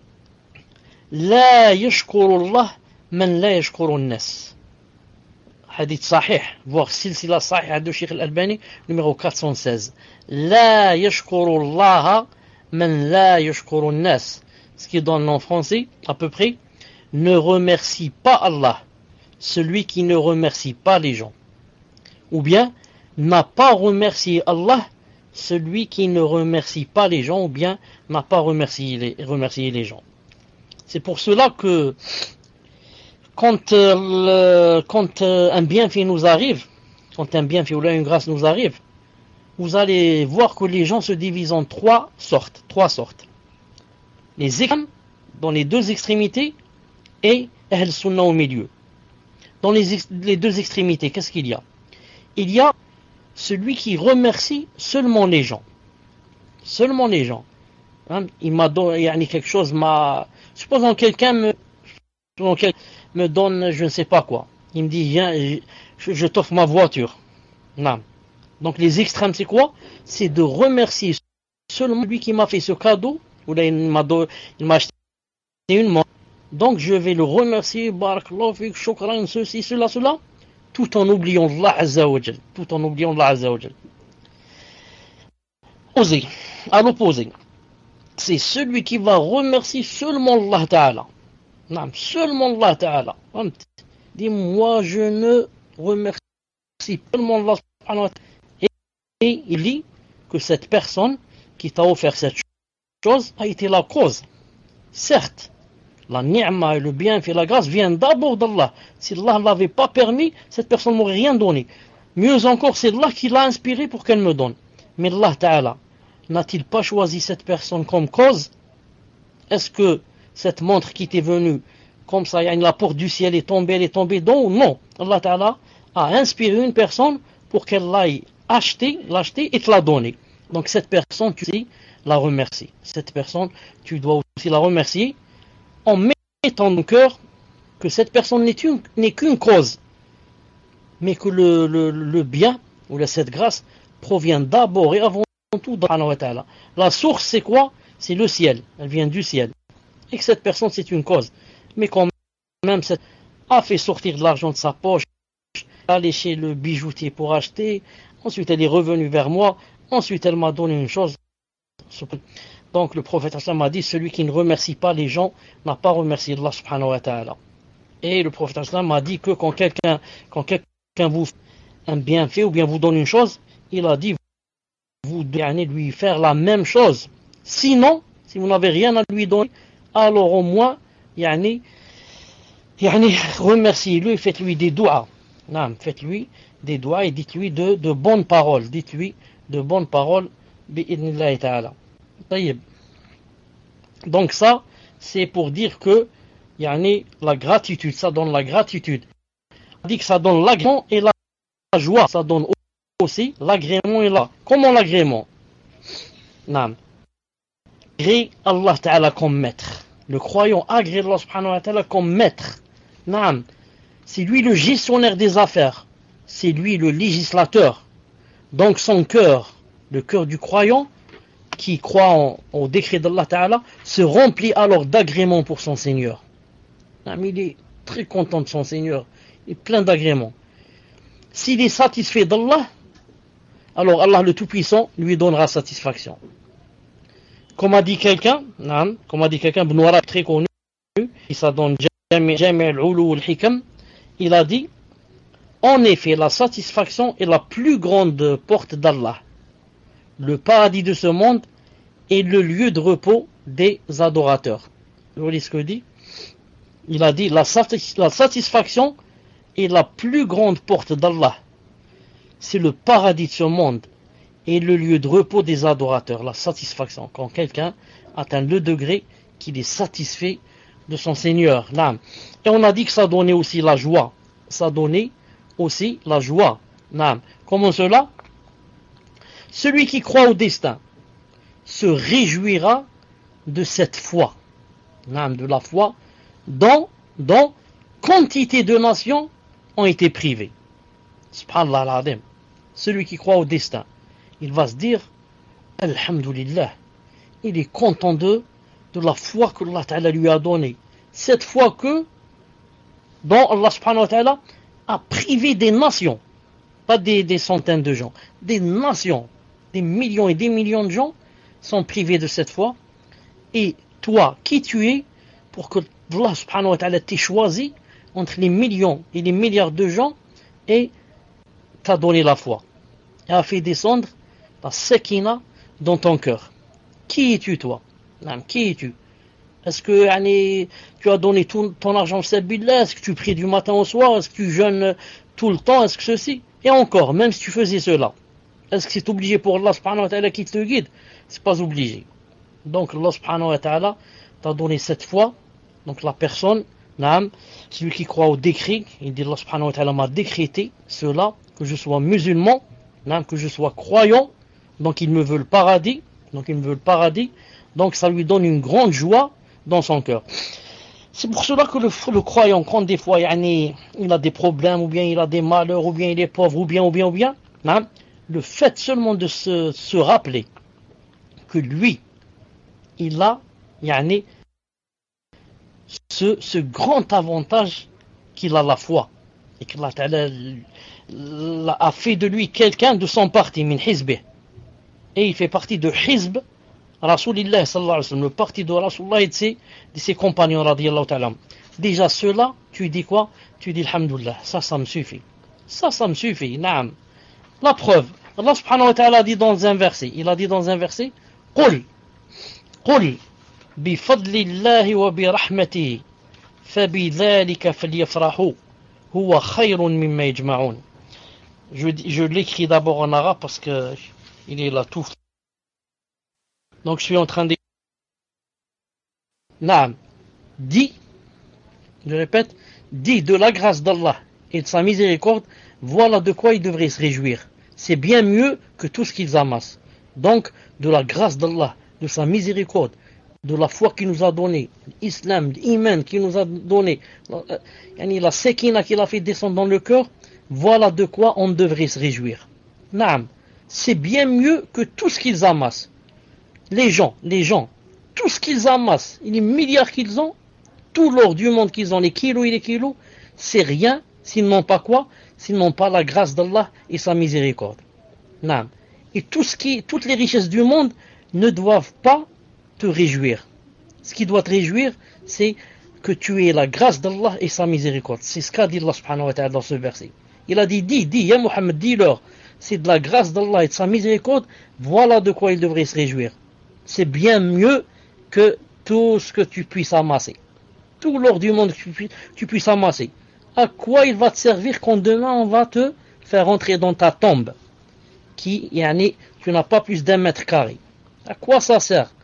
La yashkurullah man la yashkurun nas. Hadith sahih, voire silsila sahih de Cheikh Al-Albani, numéro quatre cent seize. La yashkurullah man la yashkurun nas. Ce qui donne en français, à peu près, ne remercie pas Allah, celui qui ne remercie pas les gens. Ou bien, n'a pas remercié Allah, celui qui ne remercie pas les gens, ou bien n'a pas remercié les, remercié les gens. C'est pour cela que quand, euh, le, quand euh, un bienfait nous arrive, quand un bienfait ou là une grâce nous arrive, vous allez voir que les gens se divisent en trois sortes. Trois sortes. Les extrêmes, dans les deux extrémités, et Ahl Sunnah au milieu. Dans les, les deux extrémités, qu'est-ce qu'il y a? Il y a celui qui remercie seulement les gens. Seulement les gens. Hein? Il m'a donné yani quelque chose, m'a... supposons quelqu'un me, me donne je ne sais pas quoi. Il me dit, viens, je, je t'offre ma voiture. Non. Donc les extrêmes, c'est quoi? C'est de remercier seulement lui qui m'a fait ce cadeau, ou là il m'a, do... il m'a acheté une montre. Donc je vais le remercier, barakallahu fik, shukran, ceci, cela, cela, tout en oubliant Allah Azza wa Jal. Tout en oubliant Allah Azza wa Jal. Opposé, à l'opposé, c'est celui qui va remercier seulement Allah Ta'ala. Non, seulement Allah Ta'ala. Dis-moi, je ne remercie seulement Allah subhanahu wa ta'ala. Et il dit que cette personne qui t'a offert cette chose a été la cause. Certes, la ni'ma et le bienfait et la grâce viennent d'abord d'Allah. Si Allah ne l'avait pas permis, cette personne ne m'aurait rien donné. Mieux encore, c'est Allah qui l'a inspiré pour qu'elle me donne. Mais Allah Ta'ala n'a-t-il pas choisi cette personne comme cause? Est-ce que cette montre qui t'est venue, comme ça, la porte du ciel est tombée, elle est tombée dedans ou non? Allah Ta'ala a inspiré une personne pour qu'elle l'aille acheter, l'acheter et te la donner. Donc cette personne, tu dois la remercier. Cette personne, tu dois aussi la remercier en mettant dans ton cœur que cette personne n'est, une, n'est qu'une cause, mais que le, le, le bien ou la, cette grâce provient d'abord et avant tout d'Allah. La source c'est quoi? C'est le ciel, elle vient du ciel. Et que cette personne c'est une cause. Mais quand même cette a fait sortir de l'argent de sa poche, aller chez le bijoutier pour acheter, ensuite elle est revenue vers moi, ensuite elle m'a donné une chose. Donc le prophète m'a dit, celui qui ne remercie pas les gens n'a pas remercié Allah subhanahu wa ta'ala. Et le prophète m'a dit que quand quelqu'un, quand quelqu'un vous fait un bienfait ou bien vous donne une chose, il a dit, vous devez lui faire la même chose. Sinon, si vous n'avez rien à lui donner, alors au moins, yani, yani, remerciez-le et faites-lui des doigts. Non, faites-lui des doigts et dites-lui de, de bonnes paroles. Dites-lui de bonnes paroles. Bi'idnillahi ta'ala. Donc ça, c'est pour dire que yani la gratitude, ça donne la gratitude. On dit que ça donne l'agrément et la joie, ça donne aussi l'agrément et la. Comment l'agrément? Naam. Agrée Allah Ta'ala comme maître. Le croyant agrée Allah Subhanahu wa Ta'ala comme maître. Naam. C'est lui le gestionnaire des affaires. C'est lui le législateur. Donc son cœur, le cœur du croyant, qui croit en, au décret d'Allah Ta'ala, se remplit alors d'agrément pour son Seigneur. Naam, il est très content de son Seigneur. Il est plein d'agréments. S'il est satisfait d'Allah, alors Allah le Tout-Puissant lui donnera satisfaction. Comme a dit quelqu'un, naam, comme a dit quelqu'un, Ibn Waraq, très connu, il s'adonne Jami' al-Ulu al-Hikam, il a dit, en effet, la satisfaction est la plus grande porte d'Allah. Le paradis de ce monde est le lieu de repos des adorateurs. Vous voyez ce que dit? Il a dit, la, satis- la satisfaction est la plus grande porte d'Allah. C'est le paradis de ce monde et le lieu de repos des adorateurs, la satisfaction. Quand quelqu'un atteint le degré qu'il est satisfait de son Seigneur, l'âme. Et on a dit que ça donnait aussi la joie. Ça donnait aussi la joie, l'âme. Comment cela? Celui qui croit au destin se réjouira de cette foi, l'âme, de la foi, dont, dont quantité de nations ont été privées. Subhanallah al-Azim. Celui qui croit au destin, il va se dire, Alhamdulillah, il est content de, de la foi que Allah Ta'ala lui a donnée. Cette foi que, dont Allah subhanahu wa ta'ala a privé des nations, pas des, des centaines de gens, des nations, des millions et des millions de gens sont privés de cette foi. Et toi, qui tu es pour que Allah subhanahu wa ta'ala t'ait choisi entre les millions et les milliards de gens et t'a donné la foi et a fait descendre la sakina dans ton cœur. Qui es-tu toi? Qui es-tu? Est-ce que yani, tu as donné tout ton argent sabilillah? Est-ce que tu pries du matin au soir? Est-ce que tu jeûnes tout le temps? Est-ce que ceci? Et encore, même si tu faisais cela, est-ce que c'est obligé pour Allah subhanahu wa ta'ala qui te guide? C'est pas obligé. Donc Allah subhanahu wa ta'ala t'a donné cette foi. Donc la personne, naam, celui qui croit au décret, il dit Allah subhanahu wa ta'ala m'a décrété cela, que je sois musulman, naam, que je sois croyant, donc il me veut le paradis, donc il me veut le paradis, donc ça lui donne une grande joie dans son cœur. C'est pour cela que le, le croyant, quand des fois yani, il a des problèmes, ou bien il a des malheurs, ou bien il est pauvre, ou bien, ou bien, ou bien, naam, le fait seulement de se, se rappeler que lui, il a yani, ce, ce grand avantage qu'il a la foi, et qu'Allah Ta'ala a fait de lui quelqu'un de son parti, min hizbih, et il fait partie de hizb Rasulillah sallallahu alayhi wa sallam, le parti de Rasulullah et de ses, de ses compagnons radiyallahu ta'ala. Déjà cela, tu dis quoi? Tu dis alhamdulillah, ça ça me suffit, ça ça me suffit, naam. La preuve, Allah subhanahu wa ta'ala dit dans un verset, il a dit dans un verset, قل قل بفضل الله وبرحمته فبذلك فليفرحوا هو خير مما يجمعون. Je, je l'écris d'abord en arabe parce que il est là tout. Donc je suis en train de... Naam, dit, je répète, dit de la grâce d'Allah et de sa miséricorde, voilà de quoi ils devraient se réjouir. C'est bien mieux que tout ce qu'ils amassent. Donc, de la grâce d'Allah, de sa miséricorde, de la foi qu'il nous a donnée, l'islam, l'iman qu'il nous a donné, la, la sekina qu'il a fait descendre dans le cœur, voilà de quoi on devrait se réjouir. Naam, c'est bien mieux que tout ce qu'ils amassent. Les gens, les gens, tout ce qu'ils amassent, les milliards qu'ils ont, tout l'or du monde qu'ils ont, les kilos et les kilos, c'est rien s'ils n'ont pas quoi? S'ils n'ont pas la grâce d'Allah et sa miséricorde. Naam. Et tout ce qui, toutes les richesses du monde ne doivent pas te réjouir. Ce qui doit te réjouir, c'est que tu aies la grâce d'Allah et sa miséricorde. C'est ce qu'a dit Allah subhanahu wa ta'ala dans ce verset. Il a dit, dis, dis, ya Muhammad, dis-leur, c'est de la grâce d'Allah et de sa miséricorde, voilà de quoi ils devraient se réjouir. C'est bien mieux que tout ce que tu puisses amasser. Tout l'or du monde que tu, pu, tu puisses amasser. À quoi il va te servir quand demain on va te faire entrer dans ta tombe qui, yani, tu n'as pas plus d'un mètre carré. À quoi ça sert?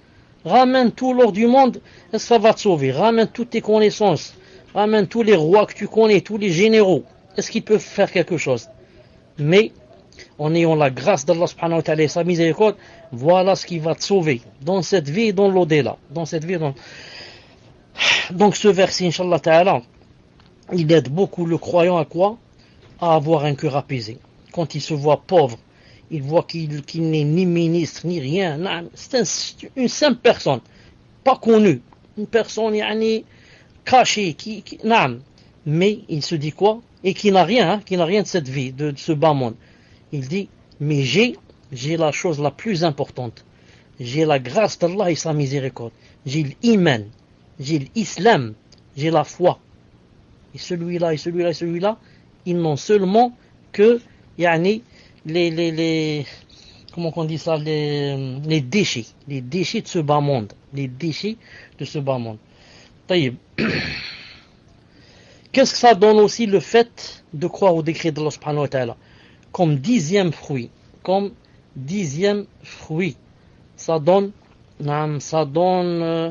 Ramène tout l'or du monde, et ça va te sauver. Ramène toutes tes connaissances. Ramène tous les rois que tu connais, tous les généraux. Est-ce qu'ils peuvent faire quelque chose? Mais, en ayant la grâce d'Allah subhanahu wa ta'ala et sa miséricorde, voilà ce qui va te sauver. Dans cette vie et dans l'au-delà. Dans cette vie et dans... Donc ce verset, Inch'Allah ta'ala, il aide beaucoup le croyant à quoi? À avoir un cœur apaisé. Quand il se voit pauvre, il voit qu'il, qu'il n'est ni ministre, ni rien. C'est un, une simple personne, pas connue. Une personne yani, cachée, qui, qui, mais il se dit quoi? Et qui n'a rien, hein, qui n'a rien de cette vie, de, de ce bas monde. Il dit, mais j'ai, j'ai la chose la plus importante. J'ai la grâce d'Allah et sa miséricorde. J'ai l'iman, j'ai l'islam, j'ai la foi. Et celui-là, et celui-là, et celui-là, ils n'ont seulement que, yani, les, les, les, comment on dit ça, les, les déchets, les déchets de ce bas monde, les déchets de ce bas monde. Taïb. Qu'est-ce que ça donne aussi le fait de croire au décret d'Allah subhanahu wa ta'ala? Comme dixième fruit, comme dixième fruit, ça donne, ça donne, euh,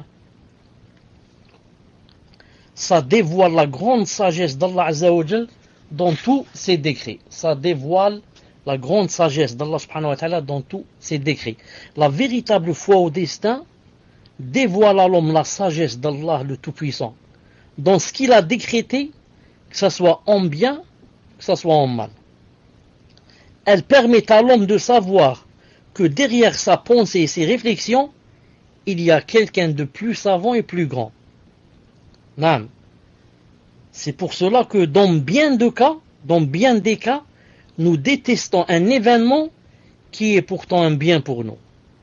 ça dévoile la grande sagesse d'Allah Azza wa Jal dans tous ses décrets. Ça dévoile la grande sagesse d'Allah subhanahu wa ta'ala dans tous ses décrets. La véritable foi au destin dévoile à l'homme la sagesse d'Allah le Tout-Puissant dans ce qu'il a décrété, que ce soit en bien, que ce soit en mal. Elle permet à l'homme de savoir que derrière sa pensée et ses réflexions, il y a quelqu'un de plus savant et plus grand. Non. C'est pour cela que dans bien de cas, dans bien des cas, nous détestons un événement qui est pourtant un bien pour nous.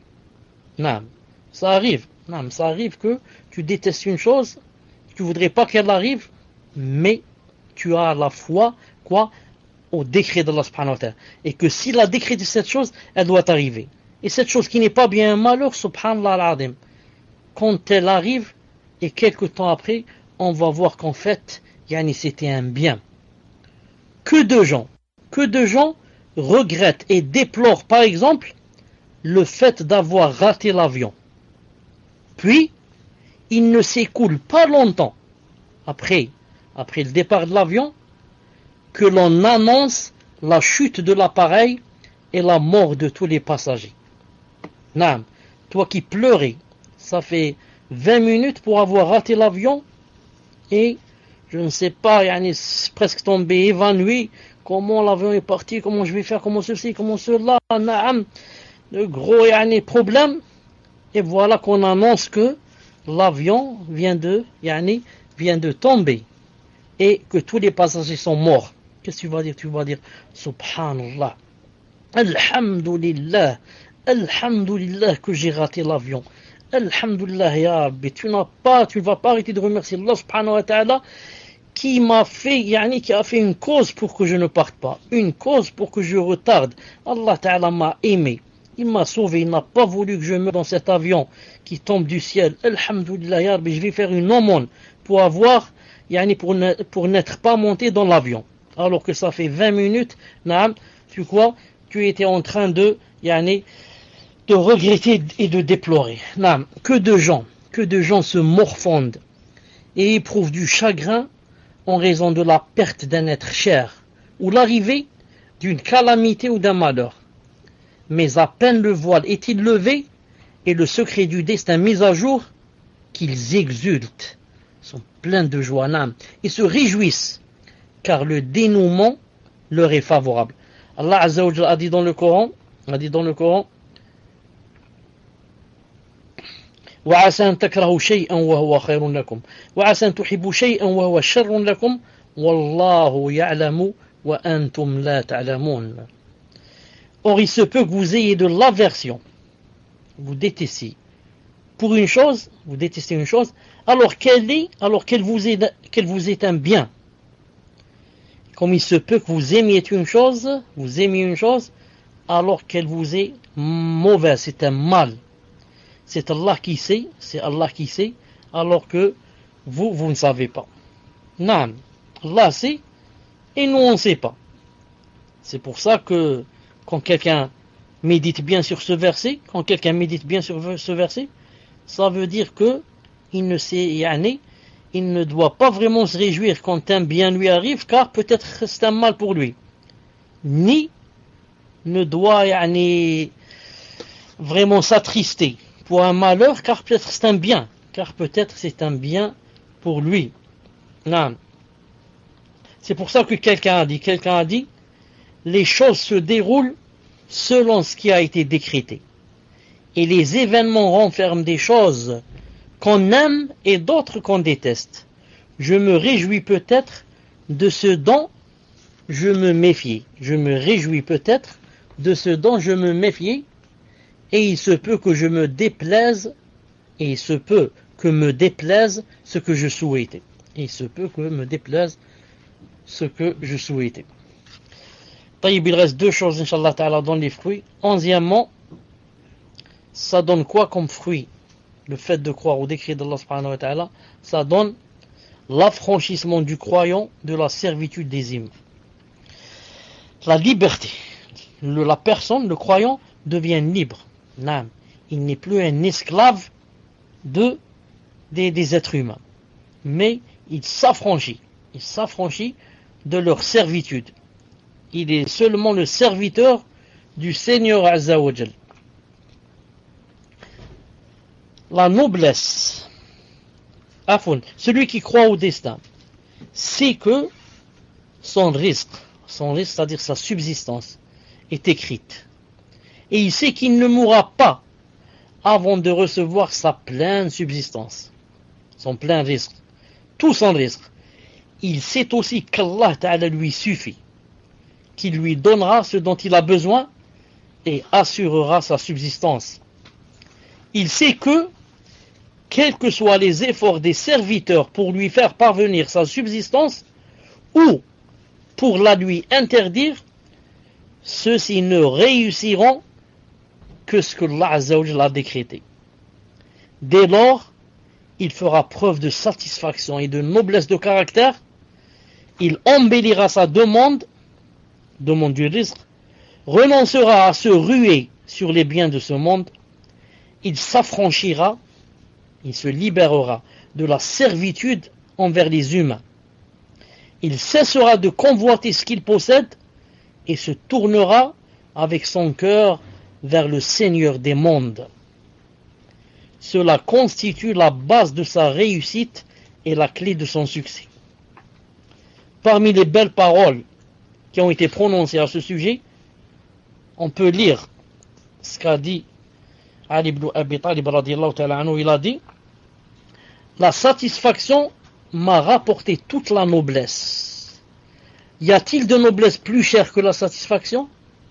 Non. Ça arrive. Non, ça arrive que tu détestes une chose, tu voudrais pas qu'elle arrive, mais tu as la foi, quoi, au décret d'Allah subhanahu wa ta'ala. Et que s'il a décrété cette chose, elle doit arriver. Et cette chose qui n'est pas bien un malheur, subhanallah al-azim, quand elle arrive, et quelques temps après, on va voir qu'en fait, yani c'était un bien. Que de gens, que de gens regrettent et déplorent, par exemple, le fait d'avoir raté l'avion. Puis, il ne s'écoule pas longtemps après, après le départ de l'avion, que l'on annonce la chute de l'appareil et la mort de tous les passagers. Naam, toi qui pleurais, ça fait vingt minutes pour avoir raté l'avion et je ne sais pas, yani, presque tombé, évanoui, comment l'avion est parti, comment je vais faire, comment ceci, comment cela, naam, de gros yani, problèmes. Et voilà qu'on annonce que l'avion vient de, yani, vient de tomber et que tous les passagers sont morts. Qu'est-ce que tu vas dire? Tu vas dire Subhanallah, Alhamdulillah, Alhamdulillah que j'ai raté l'avion. Alhamdulillah, ya Rabbi, tu n'as pas, tu ne vas pas arrêter de remercier Allah subhanahu wa ta'ala qui m'a fait, yani, qui a fait une cause pour que je ne parte pas, une cause pour que je retarde. Allah ta'ala m'a aimé. Il m'a sauvé, il n'a pas voulu que je meure dans cet avion qui tombe du ciel. Alhamdulillah, ya Rabbi, je vais faire une aumône pour avoir, yani pour, ne, pour n'être pas monté dans l'avion. Alors que ça fait vingt minutes, naam, tu quoi, tu étais en train de, yani, de regretter et de déplorer. Naam, que de gens, que de gens se morfondent et éprouvent du chagrin en raison de la perte d'un être cher ou l'arrivée d'une calamité ou d'un malheur. Mais à peine le voile est-il levé et le secret du destin mis à jour, qu'ils exultent, sont pleins de joie, naam, et se réjouissent, car le dénouement leur est favorable. Allah Azza wa Jalla a dit dans le Coran, a dit dans le Coran, وعسى أن تكرهوا شيئا وهو خير لكم وعسى أن تحبوا شيئا وهو شر لكم والله يعلم وأنتم لا تعلمون. Or, il se peut que vous ayez de l'aversion, vous détestez pour une chose, vous détestez une chose, alors qu'elle est, alors qu'elle vous est, qu'elle vous est un bien. Comme il se peut que vous aimiez une chose, vous aimiez une chose, alors qu'elle vous est mauvaise, c'est un mal. C'est Allah qui sait, c'est Allah qui sait, alors que vous, vous ne savez pas. Non, Allah sait, et nous on ne sait pas. C'est pour ça que quand quelqu'un médite bien sur ce verset, quand quelqu'un médite bien sur ce verset, ça veut dire que il ne sait, yani, il ne doit pas vraiment se réjouir quand un bien lui arrive, car peut-être c'est un mal pour lui. Ni ne doit yani, vraiment s'attrister pour un malheur, car peut-être c'est un bien, car peut-être c'est un bien pour lui. Non. C'est pour ça que quelqu'un a dit, quelqu'un a dit, les choses se déroulent selon ce qui a été décrété. Et les événements renferment des choses qu'on aime et d'autres qu'on déteste. Je me réjouis peut-être de ce dont je me méfiais. Je me réjouis peut-être de ce dont je me méfiais, et il se peut que je me déplaise, et il se peut que me déplaise ce que je souhaitais. Et il se peut que me déplaise ce que je souhaitais. Taïb, il reste deux choses, Inch'Allah Ta'ala, dans les fruits. Onzièmement, ça donne quoi comme fruit? Le fait de croire au décret d'Allah subhanahu wa ta'ala, ça donne l'affranchissement du croyant de la servitude des îmes. La liberté. Le, la personne, le croyant, devient libre. Non, il n'est plus un esclave de, des, des êtres humains. Mais il s'affranchit. Il s'affranchit de leur servitude. Il est seulement le serviteur du Seigneur Azza wa Jal. La noblesse, Afon, celui qui croit au destin, sait que son risque, son risque, c'est-à-dire sa subsistance, est écrite. Et il sait qu'il ne mourra pas avant de recevoir sa pleine subsistance, son plein risque, tout son risque. Il sait aussi qu'Allah Ta'ala lui suffit, qu'il lui donnera ce dont il a besoin et assurera sa subsistance. Il sait que, quels que soient les efforts des serviteurs pour lui faire parvenir sa subsistance, ou pour la lui interdire, ceux-ci ne réussiront que ce que Allah Azza wa Jalla a décrété. Dès lors, il fera preuve de satisfaction et de noblesse de caractère, il embellira sa demande, demande du risque, renoncera à se ruer sur les biens de ce monde, il s'affranchira, il se libérera de la servitude envers les humains. Il cessera de convoiter ce qu'il possède et se tournera avec son cœur vers le Seigneur des mondes. Cela constitue la base de sa réussite et la clé de son succès. Parmi les belles paroles qui ont été prononcées à ce sujet, on peut lire ce qu'a dit Ali ibn Abi Talib radiyallahu ta'ala anhu. Il a dit: la satisfaction m'a rapporté toute la noblesse. Y a-t-il de noblesse plus chère que la satisfaction?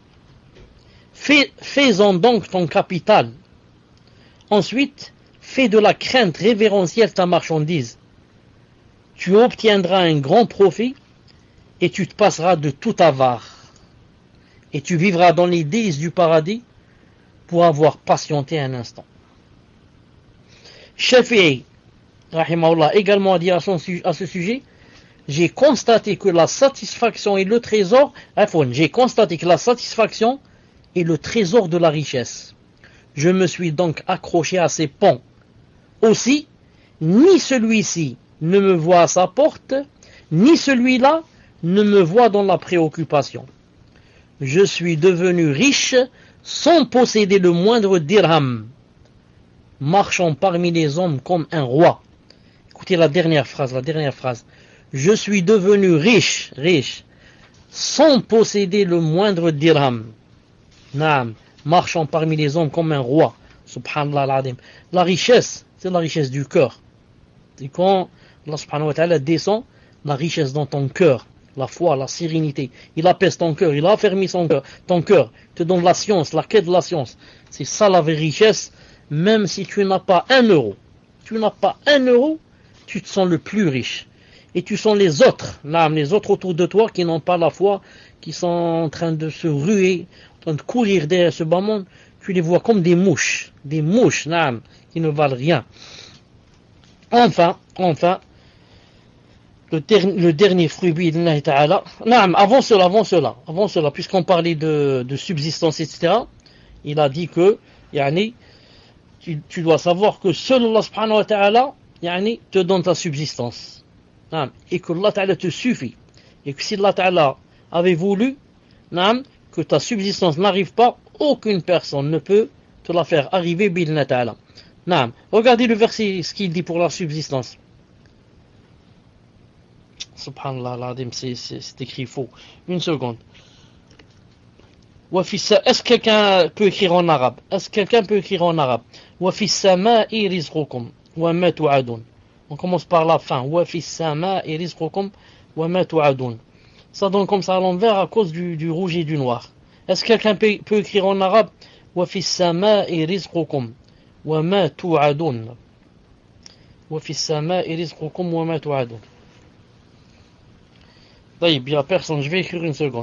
Fais, fais-en donc ton capital. Ensuite, fais de la crainte révérentielle ta marchandise. Tu obtiendras un grand profit et tu te passeras de tout avare. Et tu vivras dans les délices du paradis pour avoir patienté un instant. Shafi'i, rahimahullah, également a dit à, son, à ce sujet: j'ai constaté que la satisfaction est le trésor, j'ai constaté que la satisfaction est le trésor de la richesse. Je me suis donc accroché à ses ponts. Aussi, ni celui-ci ne me voit à sa porte, ni celui-là ne me voit dans la préoccupation. Je suis devenu riche sans posséder le moindre dirham, marchant parmi les hommes comme un roi. Écoutez la dernière phrase, la dernière phrase. Je suis devenu riche, riche, sans posséder le moindre dirham. Naam, marchant parmi les hommes comme un roi. Subhanallah al-Adim. La richesse, c'est la richesse du cœur. Et quand Allah subhanahu wa ta'ala descend, la richesse dans ton cœur, la foi, la sérénité, il apaise ton cœur, il a affermi son cœur, ton cœur, il te donne la science, la quête de la science. C'est ça la vraie richesse, même si tu n'as pas un euro. Tu n'as pas un euro, tu te sens le plus riche. Et tu sens les autres, naam, les autres autour de toi qui n'ont pas la foi, qui sont en train de se ruer, en train de courir derrière ce bas monde, tu les vois comme des mouches, des mouches, naam, qui ne valent rien. Enfin, enfin, le, ter- le dernier fruit, bi'idhnillahi ta'ala, naam, avant cela, avant cela, avant cela, puisqu'on parlait de, de subsistance, et cetera, il a dit que, yani, tu, tu dois savoir que seul Allah subhanahu wa ta'ala yani, te donne ta subsistance. Et que Allah ta'ala te suffit. Et que si Allah ta'ala avait voulu que ta subsistance n'arrive pas, aucune personne ne peut te la faire arriver bi'idhni ta'ala. Regardez le verset, ce qu'il dit pour la subsistance. Subhanallah, l'Adim, c'est, c'est, c'est écrit faux. Une seconde. Est-ce que quelqu'un peut écrire en arabe? Est-ce que quelqu'un peut écrire en arabe? وَفِي السَّمَاءِ رِزْقُكُمْ وَمَا تُوعَدُونَ. On commence par la fin. وَفِي السَّمَاءِ رِزْقُكُمْ وَمَا تُوعَدُونَ. Ça donne comme ça à l'envers à cause du, du rouge et du noir. Est-ce que quelqu'un peut, peut écrire en arabe? وَفِي السَّمَاءِ رِزْقُكُمْ وَمَا تُوعَدُونَ. وَفِي السَّمَاءِ رِزْقُكُمْ وَمَا تُوعَدُونَ. Il n'y a personne, je vais écrire une seconde.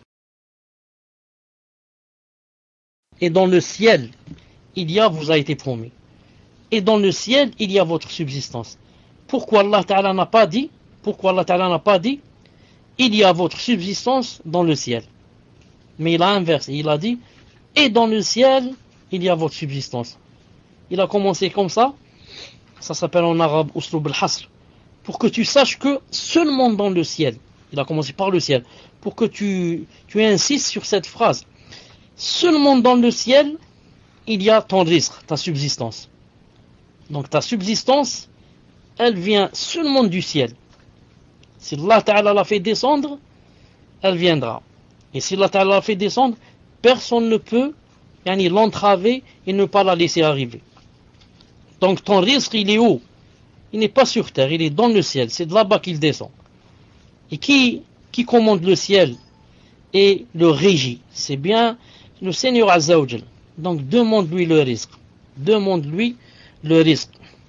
Et dans le ciel, il y a, vous a été promis. Et dans le ciel, il y a votre subsistance. Pourquoi Allah Ta'ala n'a pas dit, pourquoi Allah Ta'ala n'a pas dit, il y a votre subsistance dans le ciel. Mais il a inversé, il a dit, et dans le ciel, il y a votre subsistance. Il a commencé comme ça, ça s'appelle en arabe uslub al-hasr, pour que tu saches que seulement dans le ciel, il a commencé par le ciel, pour que tu, tu insistes sur cette phrase. Seulement dans le ciel, il y a ton risque, ta subsistance. Donc ta subsistance, elle vient seulement du ciel. Si Allah Ta'ala l'a fait descendre, elle viendra. Et si Allah Ta'ala l'a fait descendre, personne ne peut yani, l'entraver et ne pas la laisser arriver. Donc ton risque, il est haut. Il n'est pas sur terre, il est dans le ciel. C'est de là-bas qu'il descend. Et qui, qui commande le ciel et le régit? C'est bien le Seigneur Azza wa Jal. Donc demande-lui le risque. Demande-lui le risque.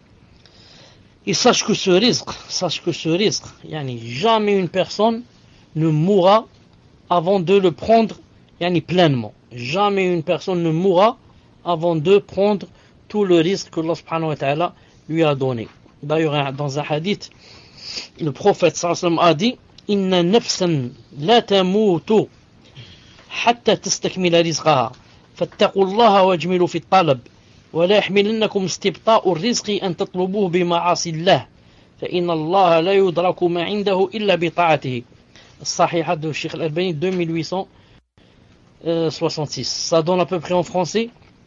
Et sache que ce risque, sache que ce risque, yani, jamais une personne ne mourra avant de le prendre yani, pleinement. Jamais une personne ne mourra avant de prendre tout le risque que Allah subhanahu wa ta'ala lui a donné. D'ailleurs, dans un hadith, le prophète sallallahu alayhi wa sallam a dit Inna nafsan la tamutu hatta tastakmila rizqaha fattaqullaha wajmilu fi talab ولا يحملنكم استبطاء الرزق أن تطلبوه بمعاصي الله فإن الله لا يدرك ما عنده إلا بطاعته. الصحيحة de Cheikh Al-Albani deux mille huit cent soixante-six. Ça donne à peu près en français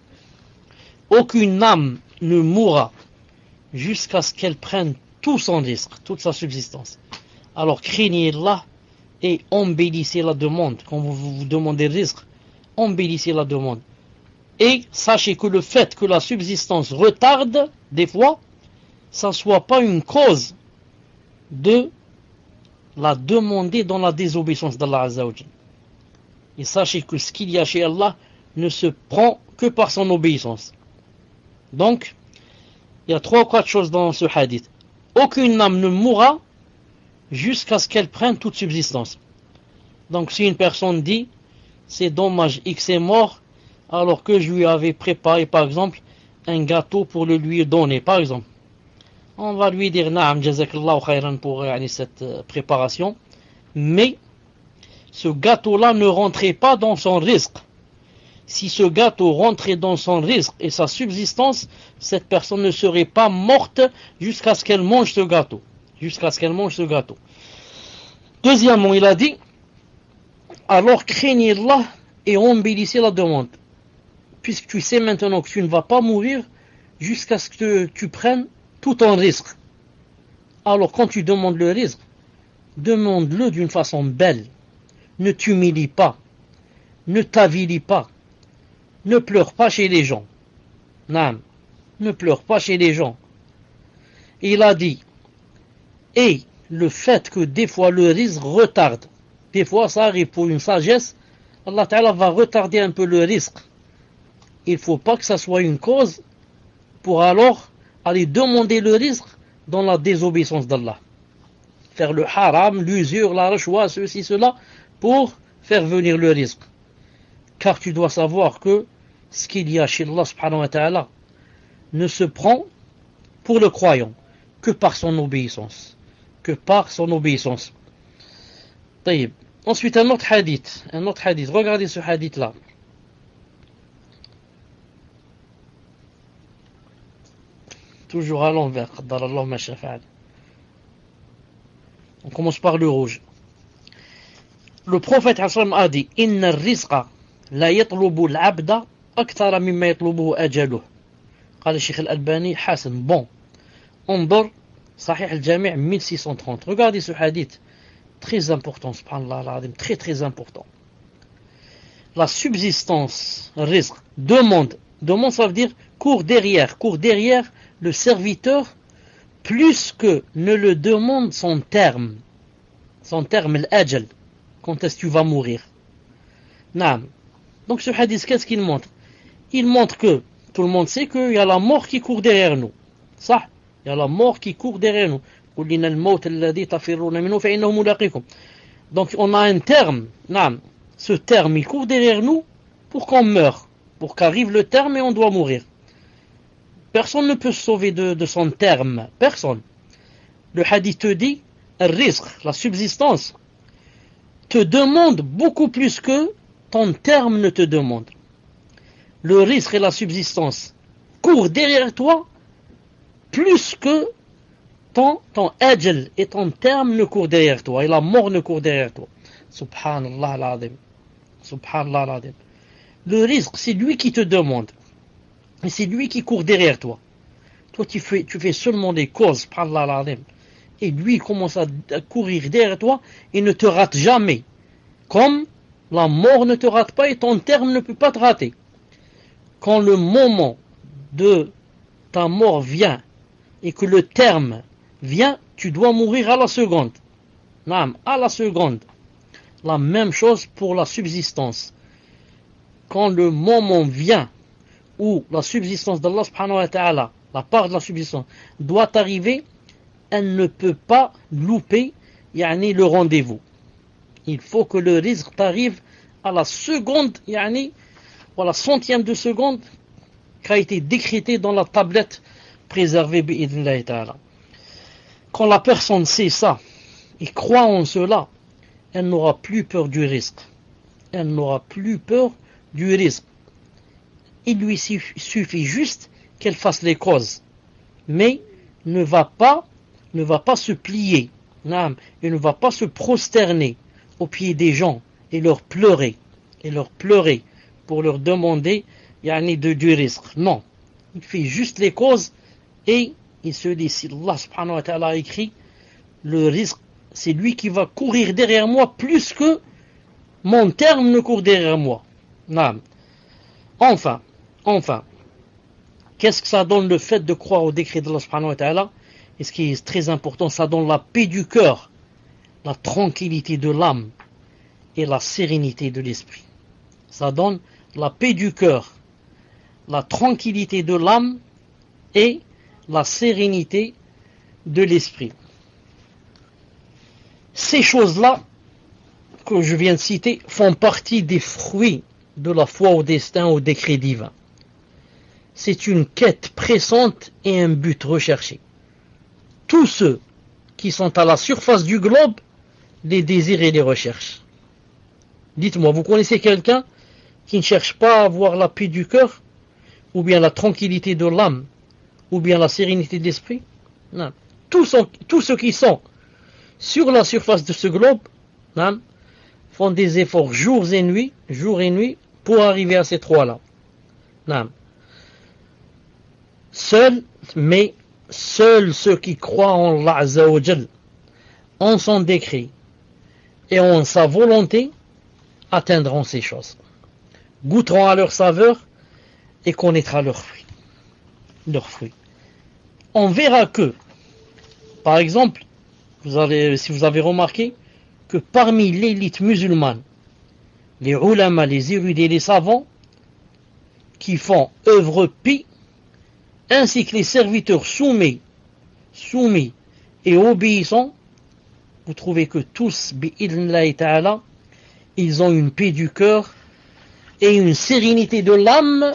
aucune âme ne mourra jusqu'à ce qu'elle prenne tout son risque, toute sa subsistance. Alors craignez Allah et embellissez la demande. Quand vous vous demandez le risque, embellissez la demande. Et sachez que le fait que la subsistance retarde, des fois, ça ne soit pas une cause de la demander dans la désobéissance d'Allah Azza wa Jal. Et sachez que ce qu'il y a chez Allah ne se prend que par son obéissance. Donc, il y a trois ou quatre choses dans ce hadith. Aucune âme ne mourra jusqu'à ce qu'elle prenne toute subsistance. Donc, si une personne dit, c'est dommage, X est mort, alors que je lui avais préparé, par exemple, un gâteau pour le lui donner, par exemple. On va lui dire, Naam, jazakallahu khayran pour yani, cette euh, préparation, mais ce gâteau-là ne rentrait pas dans son risque. Si ce gâteau rentrait dans son risque et sa subsistance, cette personne ne serait pas morte jusqu'à ce qu'elle mange ce gâteau. Jusqu'à ce qu'elle mange ce gâteau. Deuxièmement, il a dit, alors craignez Allah et embellissez la demande. Puisque tu sais maintenant que tu ne vas pas mourir jusqu'à ce que tu prennes tout ton risque. Alors quand tu demandes le risque, demande-le d'une façon belle. Ne t'humilie pas. Ne t'avilis pas. Ne pleure pas chez les gens. Non, ne pleure pas chez les gens. Et il a dit, et le fait que des fois le risque retarde, des fois ça arrive pour une sagesse, Allah Ta'ala va retarder un peu le risque. Il ne faut pas que ça soit une cause pour alors aller demander le risque dans la désobéissance d'Allah. Faire le haram, l'usure, la rachwa, ceci, cela, pour faire venir le risque. Car tu dois savoir que ce qu'il y a chez Allah subhanahu wa ta'ala ne se prend pour le croyant que par son obéissance. Que par son obéissance. Taïb. Ensuite, un autre hadith. Un autre hadith. Regardez ce hadith-là. toujours à l'envers. Qaddarallahu ma sha'a fa'al. On commence par le rouge. Le prophète a dit Inna ar-rizqa la yatlubu al-'abda akthara mimma yatlubuhu ajaluh. قال الشيخ الألباني حسن. Bon. انظر صحيح الجامع mille six cent trente. Regardez ce hadith. Très important, subhanallah al-azim, très très important. La subsistance, rizq, demande. Demande, ça veut dire court derrière. Court derrière le serviteur plus que ne le demande son terme. Son terme, l'ajal. Quand est-ce que tu vas mourir? Naam. Donc ce hadith, qu'est-ce qu'il montre? Il montre que tout le monde sait qu'il y a la mort qui court derrière nous. Ça, il y a la mort qui court derrière nous. Donc on a un terme. Naam. Ce terme, il court derrière nous pour qu'on meure. Pour qu'arrive le terme et on doit mourir. Personne ne peut se sauver de, de son terme. Personne. Le hadith te dit, le risque, la subsistance, te demande beaucoup plus que ton terme ne te demande. Le risque et la subsistance courent derrière toi plus que ton, ton ajal et ton terme ne courent derrière toi. Et la mort ne court derrière toi. Subhanallah al-azim. Subhanallah al-azim. Le risque, c'est lui qui te demande. Et c'est lui qui court derrière toi. Toi, tu fais, tu fais seulement des causes, subhanallah al-azim. Et lui, il commence à courir derrière toi et ne te rate jamais. Comme la mort ne te rate pas et ton terme ne peut pas te rater. Quand le moment de ta mort vient et que le terme vient, tu dois mourir à la seconde. Naam, à la seconde. La même chose pour la subsistance. Quand le moment vient où la subsistance d'Allah subhanahu wa ta'ala, la part de la subsistance, doit arriver, elle ne peut pas louper yani, le rendez-vous. Il faut que le rizq t'arrive à la seconde, yani, ou à la centième de seconde qui a été décrété dans la tablette préservée bi'idhnillahi ta'ala. Quand la personne sait ça et croit en cela, elle n'aura plus peur du risque. Elle n'aura plus peur du risque. Il lui suffit juste qu'elle fasse les causes, mais ne va pas, ne va pas se plier, et ne va pas se prosterner aux pieds des gens et leur pleurer, et leur pleurer pour leur demander yani, de, du risque. Non, il fait juste les causes et il se dit, si Allah subhanahu wa ta'ala a écrit, le risque, c'est lui qui va courir derrière moi plus que mon terme ne court derrière moi. Non. Enfin, enfin, qu'est-ce que ça donne le fait de croire au décret d'Allah subhanahu wa ta'ala? Et ce qui est très important, ça donne la paix du cœur, la tranquillité de l'âme et la sérénité de l'esprit. Ça donne la paix du cœur, la tranquillité de l'âme et la sérénité de l'esprit. Ces choses-là que je viens de citer font partie des fruits de la foi au destin, au décret divin. C'est une quête pressante et un but recherché. Tous ceux qui sont à la surface du globe les désirent et les recherchent. Dites-moi, vous connaissez quelqu'un qui ne cherche pas à avoir la paix du cœur, ou bien la tranquillité de l'âme, ou bien la sérénité de l'esprit? Non. Tous, sont, tous ceux qui sont sur la surface de ce globe non, font des efforts jours et nuits, jours et nuits, pour arriver à ces trois-là. Non. Seuls, mais seuls ceux qui croient en Allah Azza wa Jal, en son décret et en sa volonté, atteindront ces choses, goûteront à leur saveur et connaîtront leurs fruits. Leurs fruits. On verra que, par exemple, vous avez, si vous avez remarqué, que parmi l'élite musulmane, les ulama, les érudits, les savants, qui font œuvre pie, ainsi que les serviteurs soumis, soumis et obéissants, vous trouvez que tous, bi'idhnillahi ta'ala, ils ont une paix du cœur et une sérénité de l'âme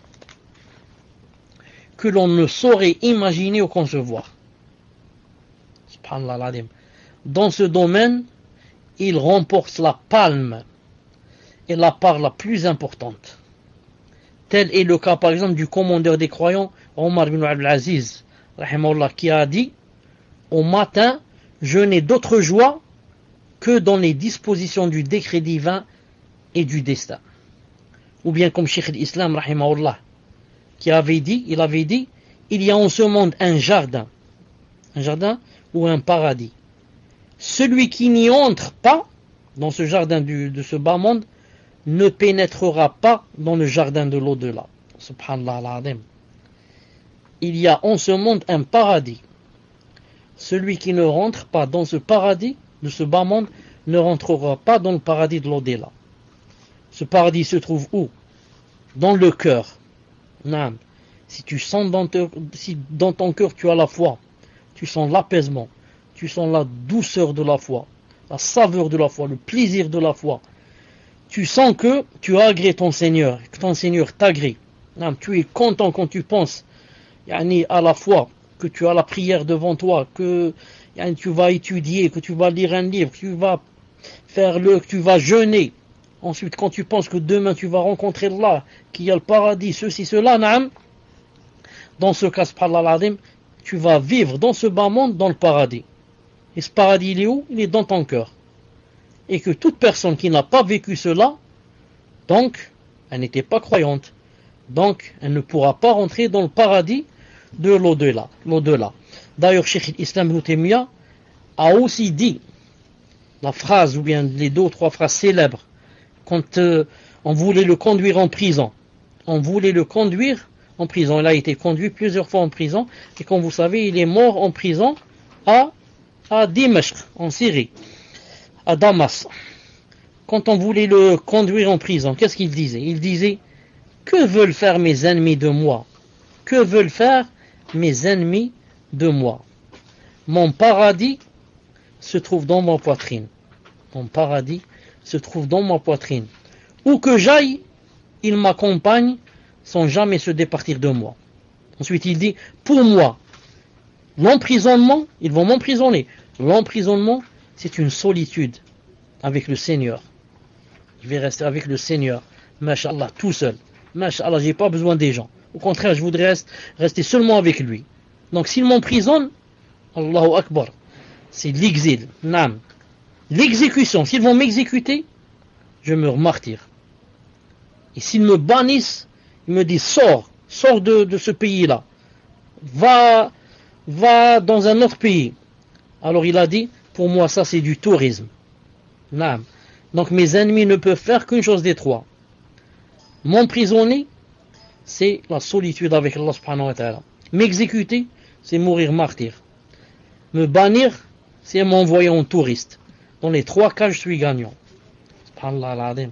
que l'on ne saurait imaginer ou concevoir. Subhanallah al-azim. Dans ce domaine, ils remportent la palme et la part la plus importante. Tel est le cas par exemple du commandeur des croyants, Omar ibn Abdul Aziz, rahimahullah, qui a dit au matin, je n'ai d'autre joie que dans les dispositions du décret divin et du destin. Ou bien comme Cheikh l'Islam, rahimahullah, qui avait dit, il avait dit, il y a en ce monde un jardin, un jardin ou un paradis. Celui qui n'y entre pas, dans ce jardin du, de ce bas monde, ne pénétrera pas dans le jardin de l'au-delà. Subhanallah al-Azim. Il y a en ce monde un paradis. Celui qui ne rentre pas dans ce paradis, de ce bas monde, ne rentrera pas dans le paradis de l'au-delà. Ce paradis se trouve où? Dans le cœur. Non. Si tu sens dans, te, si dans ton cœur tu as la foi, tu sens l'apaisement, tu sens la douceur de la foi, la saveur de la foi, le plaisir de la foi, tu sens que tu as agréé ton Seigneur, que ton Seigneur t'agrée. Non, tu es content quand tu penses yani, à la foi, que tu as la prière devant toi, que yani, tu vas étudier, que tu vas lire un livre, que tu vas faire le, que tu vas jeûner. Ensuite, quand tu penses que demain tu vas rencontrer Allah, qu'il y a le paradis, ceci, cela, naam, dans ce cas, subhanallah, tu vas vivre dans ce bas monde, dans le paradis. Et ce paradis, il est où? Il est dans ton cœur. Et que toute personne qui n'a pas vécu cela, donc, elle n'était pas croyante. Donc, elle ne pourra pas rentrer dans le paradis de l'au-delà. l'au-delà. D'ailleurs, Cheikh l'Islam Ibn Taymiyyah a aussi dit la phrase, ou bien les deux ou trois phrases célèbres, quand euh, on voulait le conduire en prison. On voulait le conduire en prison. Il a été conduit plusieurs fois en prison. Et comme vous savez, il est mort en prison à, à Dimashq, en Syrie, à Damas. Quand on voulait le conduire en prison, qu'est-ce qu'il disait? Il disait, que veulent faire mes ennemis de moi? Que veulent faire mes ennemis de moi? Mon paradis se trouve dans ma poitrine. Mon paradis se trouve dans ma poitrine. Où que j'aille, ils m'accompagnent sans jamais se départir de moi. Ensuite, il dit, pour moi, l'emprisonnement, ils vont m'emprisonner. L'emprisonnement, c'est une solitude avec le Seigneur. Je vais rester avec le Seigneur, Masha'Allah, tout seul. Masha'Allah, j'ai pas besoin des gens. Au contraire, je voudrais rester seulement avec lui. Donc, s'il m'emprisonne, Allahu Akbar, c'est l'exil, nam. L'exécution, s'ils vont m'exécuter, je meurs martyr. Et s'ils me bannissent, ils me disent, sors, sors de, de ce pays-là. Va, va dans un autre pays. Alors il a dit, pour moi, ça c'est du tourisme. Nam. Donc mes ennemis ne peuvent faire qu'une chose des trois. M'emprisonner, c'est la solitude avec Allah subhanahu wa ta'ala. M'exécuter, c'est mourir martyr. Me bannir, c'est m'envoyer en touriste. Dans les trois cas, je suis gagnant. Subhanallah al-Azim.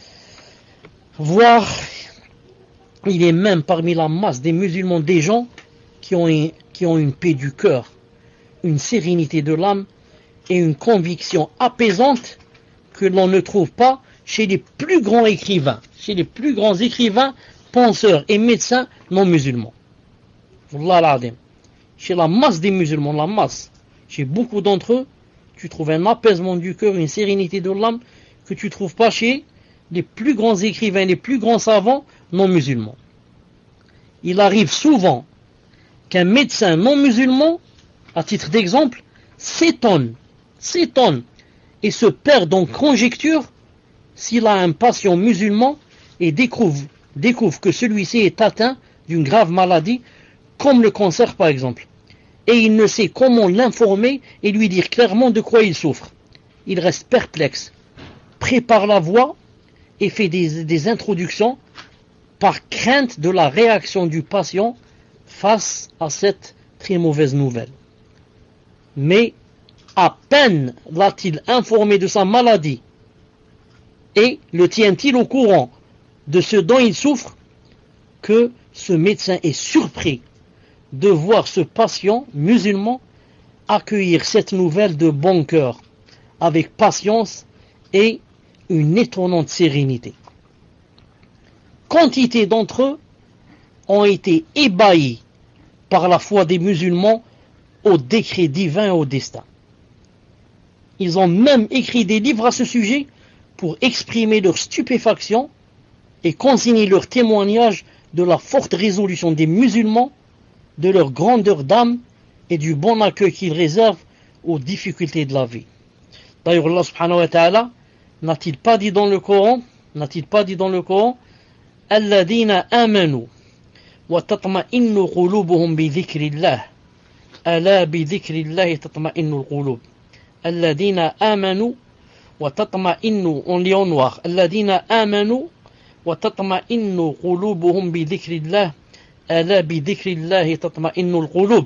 Voir, il est même parmi la masse des musulmans des gens qui ont, une, qui ont une paix du cœur, une sérénité de l'âme et une conviction apaisante que l'on ne trouve pas chez les plus grands écrivains, chez les plus grands écrivains, penseurs et médecins non musulmans. Wallah al-Azim. Chez la masse des musulmans, la masse, chez beaucoup d'entre eux, tu trouves un apaisement du cœur, une sérénité de l'âme que tu ne trouves pas chez les plus grands écrivains, les plus grands savants non musulmans. Il arrive souvent qu'un médecin non musulman, à titre d'exemple, s'étonne, s'étonne et se perd en conjecture s'il a un patient musulman et découvre, découvre que celui-ci est atteint d'une grave maladie, comme le cancer par exemple. Et il ne sait comment l'informer et lui dire clairement de quoi il souffre. Il reste perplexe, prépare la voie et fait des, des introductions par crainte de la réaction du patient face à cette très mauvaise nouvelle. Mais à peine l'a-t-il informé de sa maladie et le tient-il au courant de ce dont il souffre que ce médecin est surpris de voir ce patient musulman accueillir cette nouvelle de bon cœur, avec patience et une étonnante sérénité. Quantité d'entre eux ont été ébahis par la foi des musulmans au décret divin et au destin. Ils ont même écrit des livres à ce sujet pour exprimer leur stupéfaction et consigner leur témoignage de la forte résolution des musulmans de leur grandeur d'âme et du bon accueil qu'ils réservent aux difficultés de la vie. D'ailleurs, Allah subhanahu wa ta'ala n'a-t-il pas dit dans le Coran, n'a-t-il pas dit dans le Coran, Alladina amanu wa tatma'innu qulubuhum bi dhikrillah. Ala bi dhikrillah tatma'innu al-qulub. Alladina amanu wa tatma'innu, on lit en noir, Alladina amanu wa tatma'innu qulubuhum bi dhikrillah. Ala bi dhikrillah tatma'innu al-qulub.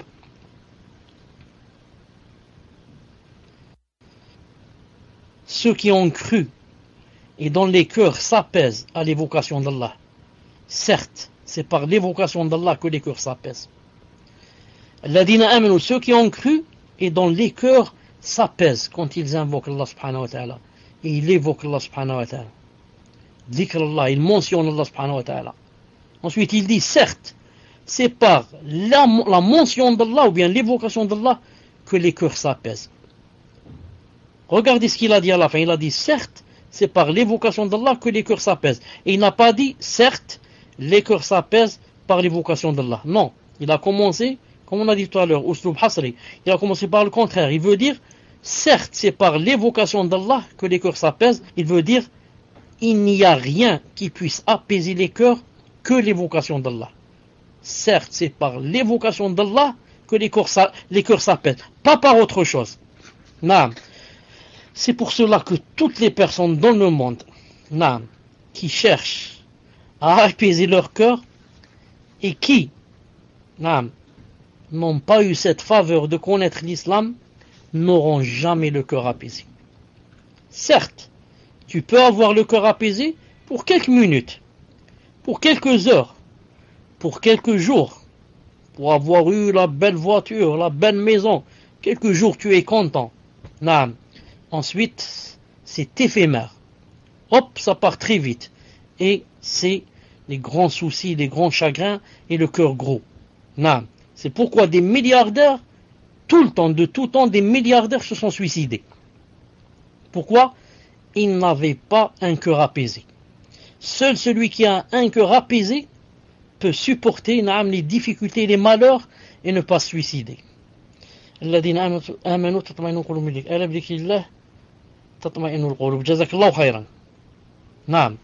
Ceux qui ont cru et dont les cœurs s'apaisent à l'évocation d'Allah. Certes, c'est par l'évocation d'Allah que les cœurs s'apaisent. Alladina amanu, ceux qui ont cru et dont les cœurs s'apaisent quand ils invoquent Allah subhanahu wa ta'ala. Et ils évoquent Allah subhanahu wa ta'ala. Dhikr Allah, ils mentionnent Allah subhanahu wa ta'ala. Ensuite, il dit, certes, c'est par la, la mention d'Allah ou bien l'évocation d'Allah que les cœurs s'apaisent. Regardez ce qu'il a dit à la fin. Il a dit, certes, c'est par l'évocation d'Allah que les cœurs s'apaisent. Et il n'a pas dit, certes, les cœurs s'apaisent par l'évocation d'Allah. Non, il a commencé, comme on a dit tout à l'heure, Uslub Hasri, il a commencé par le contraire. Il veut dire, certes, c'est par l'évocation d'Allah que les cœurs s'apaisent. Il veut dire, il n'y a rien qui puisse apaiser les cœurs que l'évocation d'Allah. Certes, c'est par l'évocation d'Allah que les cœurs s'apaisent, pas par autre chose. Non. C'est pour cela que toutes les personnes dans le monde non, qui cherchent à apaiser leur cœur et qui non, n'ont pas eu cette faveur de connaître l'islam n'auront jamais le cœur apaisé. Certes, tu peux avoir le cœur apaisé pour quelques minutes, pour quelques heures, pour quelques jours, pour avoir eu la belle voiture, la belle maison, quelques jours tu es content. Non. Ensuite, c'est éphémère. Hop, ça part très vite. Et c'est les grands soucis, les grands chagrins et le cœur gros. Non. C'est pourquoi des milliardaires, tout le temps, de tout temps, des milliardaires se sont suicidés. Pourquoi? Ils n'avaient pas un cœur apaisé. Seul celui qui a un cœur apaisé peut supporter naam, les difficultés, les malheurs et ne pas se suicider. الذين آمنوا تطمئن قلوبهم بذكر ألا بذكر الله تطمئن القلوب. جزاك الله خيرا. نعم.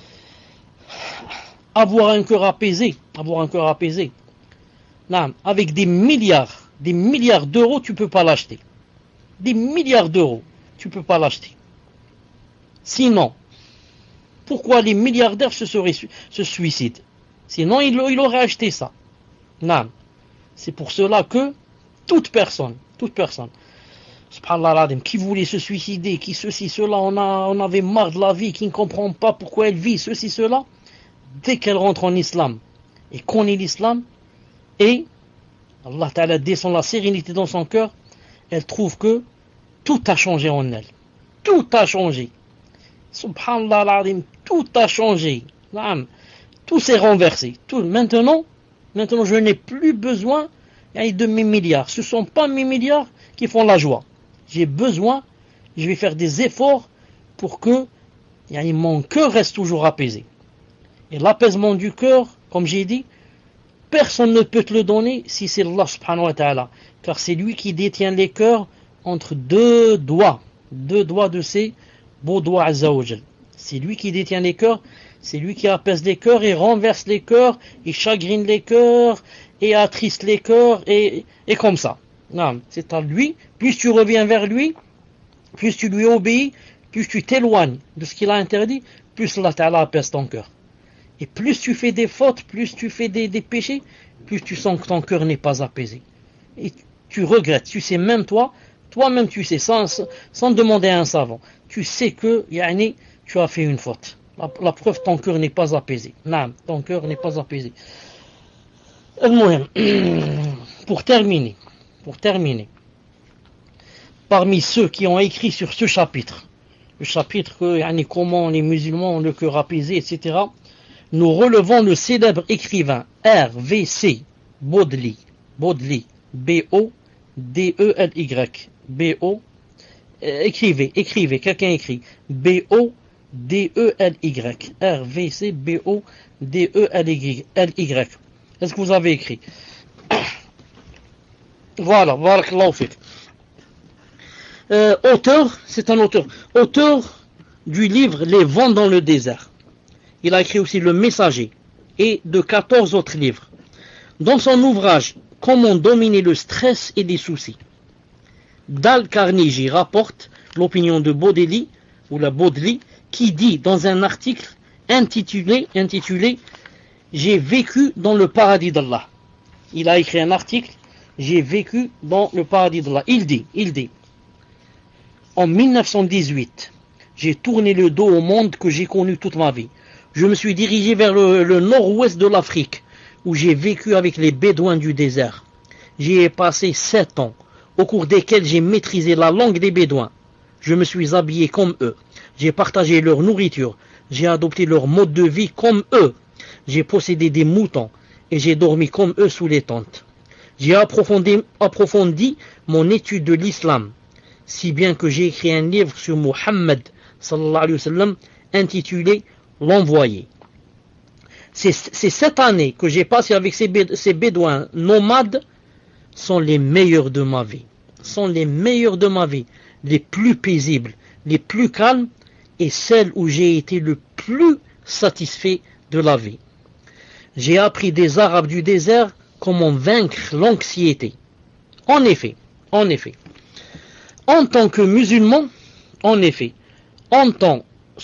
Avoir un cœur apaisé, avoir un cœur apaisé. Non, avec des milliards, des milliards d'euros, tu peux pas l'acheter. Des milliards d'euros, tu peux pas l'acheter. Sinon, pourquoi les milliardaires se seraient se suicident? Sinon, il, il aurait acheté ça. Non. C'est pour cela que toute personne, toute personne, subhanallah, qui voulait se suicider, qui ceci, cela, on, a, on avait marre de la vie, qui ne comprend pas pourquoi elle vit, ceci, cela, dès qu'elle rentre en islam et connaît l'islam, et Allah Ta'ala descend la sérénité dans son cœur, elle trouve que tout a changé en elle. Tout a changé. Subhanallah, tout a changé. Tout s'est renversé. Tout. Maintenant, maintenant, je n'ai plus besoin de mes milliards. Ce ne sont pas mes milliards qui font la joie. J'ai besoin, je vais faire des efforts pour que mon cœur reste toujours apaisé. Et l'apaisement du cœur, comme j'ai dit, personne ne peut te le donner si c'est Allah subhanahu wa ta'ala. Car c'est lui qui détient les cœurs entre deux doigts. Deux doigts de ses beaux doigts azza wa jal. C'est lui qui détient les cœurs. C'est lui qui apaise les cœurs et renverse les cœurs et chagrine les cœurs et attriste les cœurs et, et comme ça. Non, c'est à lui. Plus tu reviens vers lui, plus tu lui obéis, plus tu t'éloignes de ce qu'il a interdit, plus Allah Ta'ala apaise ton cœur. Et plus tu fais des fautes, plus tu fais des, des péchés, plus tu sens que ton cœur n'est pas apaisé. Et tu regrettes. Tu sais même toi, toi-même tu sais, sans, sans demander à un savant, tu sais que yani, tu as fait une faute. La, la preuve, ton cœur n'est pas apaisé. Non, ton cœur n'est pas apaisé. Pour terminer, pour terminer, parmi ceux qui ont écrit sur ce chapitre, le chapitre que, yani, comment les musulmans ont le cœur apaisé, et cetera, nous relevons le célèbre écrivain R V C Baudely, Baudely, B O D E L Y, B O, euh, écrivez, écrivez, quelqu'un écrit, B O D E L Y, R V C B O D E L Y. Est-ce que vous avez écrit? Voilà, barakallahu fik. Euh, auteur, c'est un auteur, auteur du livre Les vents dans le désert. Il a écrit aussi Le Messager et de quatorze autres livres. Dans son ouvrage Comment dominer le stress et les soucis, Dale Carnegie rapporte l'opinion de Bodley, ou la Bodley, qui dit dans un article intitulé, intitulé J'ai vécu dans le paradis d'Allah. Il a écrit un article, J'ai vécu dans le paradis d'Allah. Il dit, il dit, en mille neuf cent dix-huit, j'ai tourné le dos au monde que j'ai connu toute ma vie. Je me suis dirigé vers le, le nord-ouest de l'Afrique, où j'ai vécu avec les Bédouins du désert. J'y ai passé sept ans, au cours desquels j'ai maîtrisé la langue des Bédouins. Je me suis habillé comme eux. J'ai partagé leur nourriture. J'ai adopté leur mode de vie comme eux. J'ai possédé des moutons et j'ai dormi comme eux sous les tentes. J'ai approfondi, approfondi mon étude de l'islam, si bien que j'ai écrit un livre sur Muhammad sallallahu alayhi wa sallam intitulé L'Envoyé. Ces, ces sept années que j'ai passées avec ces, béd- ces bédouins nomades sont les meilleures de ma vie. Sont les meilleures de ma vie, les plus paisibles, les plus calmes et celles où j'ai été le plus satisfait de la vie. J'ai appris des Arabes du désert comment vaincre l'anxiété. En effet, en effet, en tant que musulman, en effet, en tant,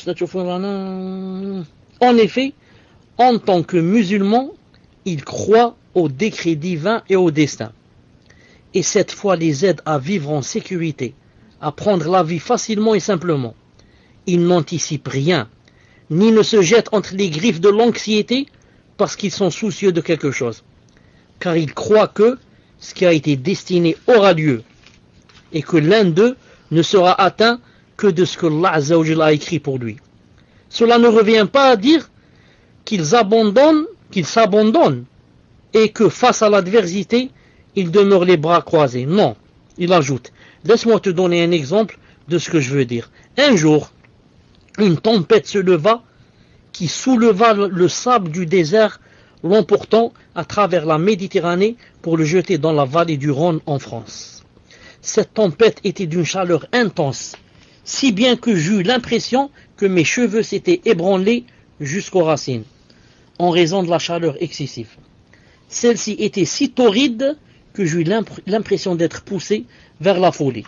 en effet, en tant que musulman, il croit au décret divin et au destin. Et cette foi les aide à vivre en sécurité, à prendre la vie facilement et simplement. Ils n'anticipent rien, ni ne se jettent entre les griffes de l'anxiété parce qu'ils sont soucieux de quelque chose. Car ils croient que ce qui a été destiné aura lieu, et que l'un d'eux ne sera atteint que de ce que Allah Azza wa Jalla a écrit pour lui. Cela ne revient pas à dire qu'ils abandonnent, qu'ils s'abandonnent, et que face à l'adversité, ils demeurent les bras croisés. Non, il ajoute, laisse-moi te donner un exemple de ce que je veux dire. Un jour, une tempête se leva qui souleva le sable du désert, l'emportant à travers la Méditerranée pour le jeter dans la vallée du Rhône en France. Cette tempête était d'une chaleur intense, si bien que j'eus l'impression que mes cheveux s'étaient ébranlés jusqu'aux racines, en raison de la chaleur excessive. Celle-ci était si torride que j'eus l'impression d'être poussé vers la folie.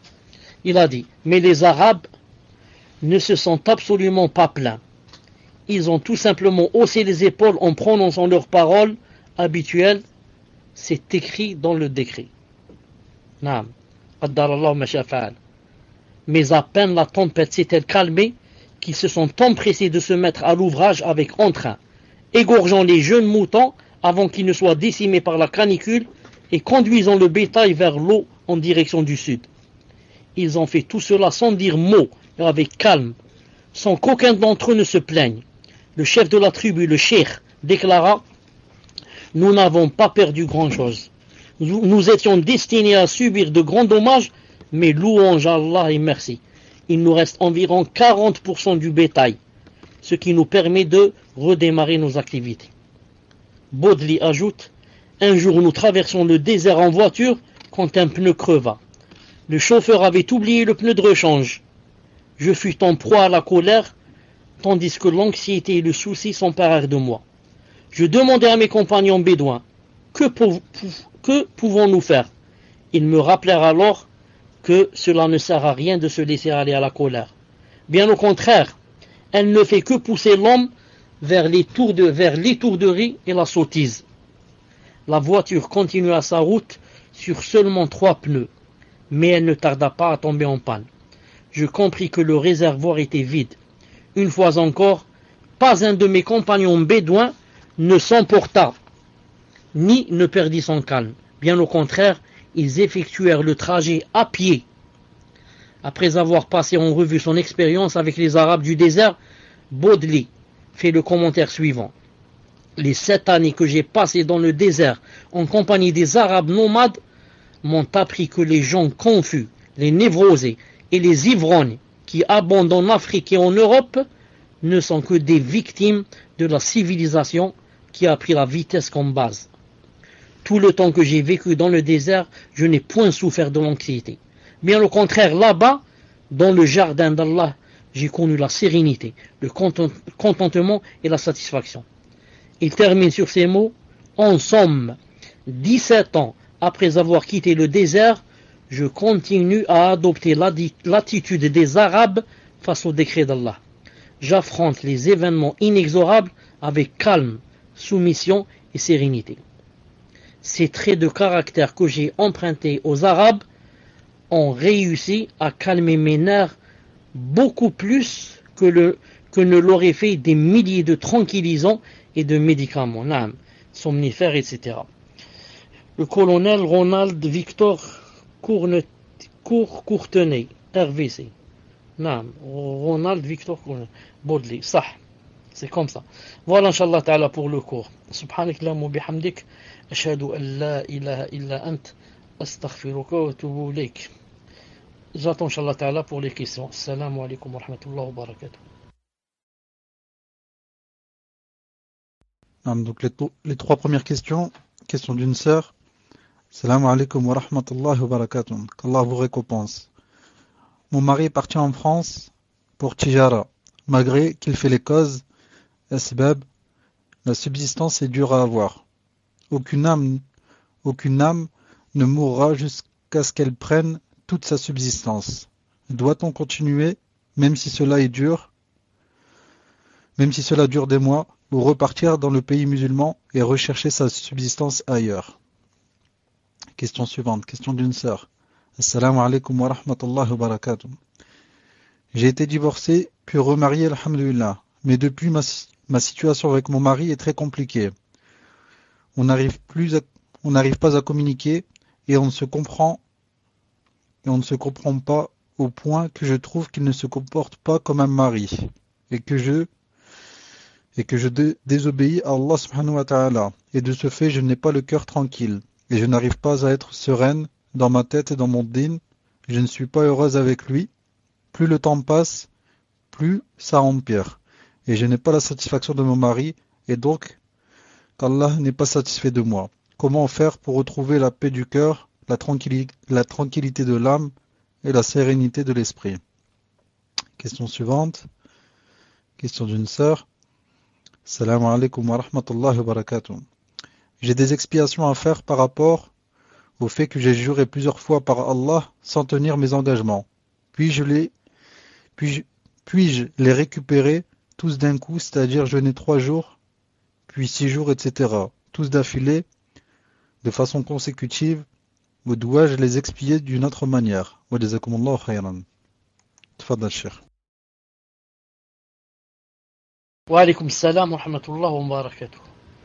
Il a dit, mais les Arabes ne se sont absolument pas plaints. Ils ont tout simplement haussé les épaules en prononçant leurs paroles habituelles. C'est écrit dans le décret. Naam. Qaddarallahu ma sha fa'al. Mais à peine la tempête s'est-elle calmée qu'ils se sont empressés de se mettre à l'ouvrage avec entrain, égorgeant les jeunes moutons avant qu'ils ne soient décimés par la canicule et conduisant le bétail vers l'eau en direction du sud. Ils ont fait tout cela sans dire mot et avec calme, sans qu'aucun d'entre eux ne se plaigne. Le chef de la tribu, le cheikh, déclara « Nous n'avons pas perdu grand-chose. Nous, nous étions destinés à subir de grands dommages, mais louange à Allah et merci. Il nous reste environ quarante pour cent du bétail, ce qui nous permet de redémarrer nos activités. » Bodley ajoute « Un jour nous traversons le désert en voiture quand un pneu creva. Le chauffeur avait oublié le pneu de rechange. Je fus en proie à la colère, tandis que l'anxiété et le souci s'emparèrent de moi. Je demandai à mes compagnons bédouins, que, pou- que pouvons-nous faire? Ils me rappelèrent alors que cela ne sert à rien de se laisser aller à la colère. Bien au contraire, elle ne fait que pousser l'homme vers les tours de, vers l'étourderie et la sottise. La voiture continua sa route sur seulement trois pneus, mais elle ne tarda pas à tomber en panne. Je compris que le réservoir était vide. Une fois encore, pas un de mes compagnons bédouins ne s'emporta, ni ne perdit son calme. Bien au contraire, ils effectuèrent le trajet à pied. Après avoir passé en revue son expérience avec les Arabes du désert, Bodley fait le commentaire suivant. Les sept années que j'ai passées dans le désert en compagnie des Arabes nomades m'ont appris que les gens confus, les névrosés et les ivrognes qui abondent en Afrique et en Europe ne sont que des victimes de la civilisation qui a pris la vitesse comme base. Tout le temps que j'ai vécu dans le désert, je n'ai point souffert de l'anxiété. Bien au contraire, là-bas, dans le jardin d'Allah, j'ai connu la sérénité, le contentement et la satisfaction. Il termine sur ces mots. En somme, dix-sept ans après avoir quitté le désert, je continue à adopter l'attitude des Arabes face au décret d'Allah. J'affronte les événements inexorables avec calme, soumission et sérénité. Ces traits de caractère que j'ai empruntés aux Arabes ont réussi à calmer mes nerfs beaucoup plus que, le, que ne l'auraient fait des milliers de tranquillisants et de médicaments, naam, somnifères, et cetera. Le colonel Ronald Victor Courne, Cour, Courtenay, R V C. Naam, Ronald Victor Courtenay, Baudelaire, ça, c'est comme ça. Voilà, Inch'Allah Ta'ala, pour le cours. Subhanak Allahumma bihamdik, ashhadu an la ilaha illa ant, astaghfiruka wa atubu ilayk. J'attends, Inch'Allah Ta'ala, pour les questions. Assalamu alaikum wa rahmatullahi wa barakatuh. Donc les, les trois premières questions. Question d'une sœur. Salam alaikum wa rahmatullahi wa barakatuh. Qu'Allah vous récompense. Mon mari est parti en France pour Tijara. Malgré qu'il fait les causes, asbab, la subsistance est dure à avoir. Aucune âme, aucune âme ne mourra jusqu'à ce qu'elle prenne toute sa subsistance. Doit-on continuer, même si cela est dur, même si cela dure des mois, ou repartir dans le pays musulman et rechercher sa subsistance ailleurs? Question suivante, question d'une sœur. Assalamu alaikum wa rahmatullahi wa barakatuh. J'ai été divorcé, puis remarié, alhamdulillah. Mais depuis, ma, ma situation avec mon mari est très compliquée. On n'arrive plus à, on n'arrive pas à communiquer et on ne se comprend, et on ne se comprend pas au point que je trouve qu'il ne se comporte pas comme un mari et que je et que je dé- désobéis à Allah subhanahu wa ta'ala. Et de ce fait, je n'ai pas le cœur tranquille. Et je n'arrive pas à être sereine dans ma tête et dans mon dîn. Je ne suis pas heureuse avec lui. Plus le temps passe, plus ça empire. Et je n'ai pas la satisfaction de mon mari, et donc qu'Allah n'est pas satisfait de moi. Comment faire pour retrouver la paix du cœur, la, tranquilli- la tranquillité de l'âme et la sérénité de l'esprit? Question suivante. Question d'une sœur. Salam alaikum wa rahmatullahi wa barakatuh. J'ai des expiations à faire par rapport au fait que j'ai juré plusieurs fois par Allah sans tenir mes engagements. Puis-je les, puis-je, puis-je les récupérer tous d'un coup, c'est-à-dire jeûner trois jours, puis six jours, et cetera, tous d'affilée, de façon consécutive, ou dois-je les expier d'une autre manière? Wa jazakumullahu khayran. Tfadal Cheikh. Wa alaykum salam wa rahmatullahi wa barakatuh.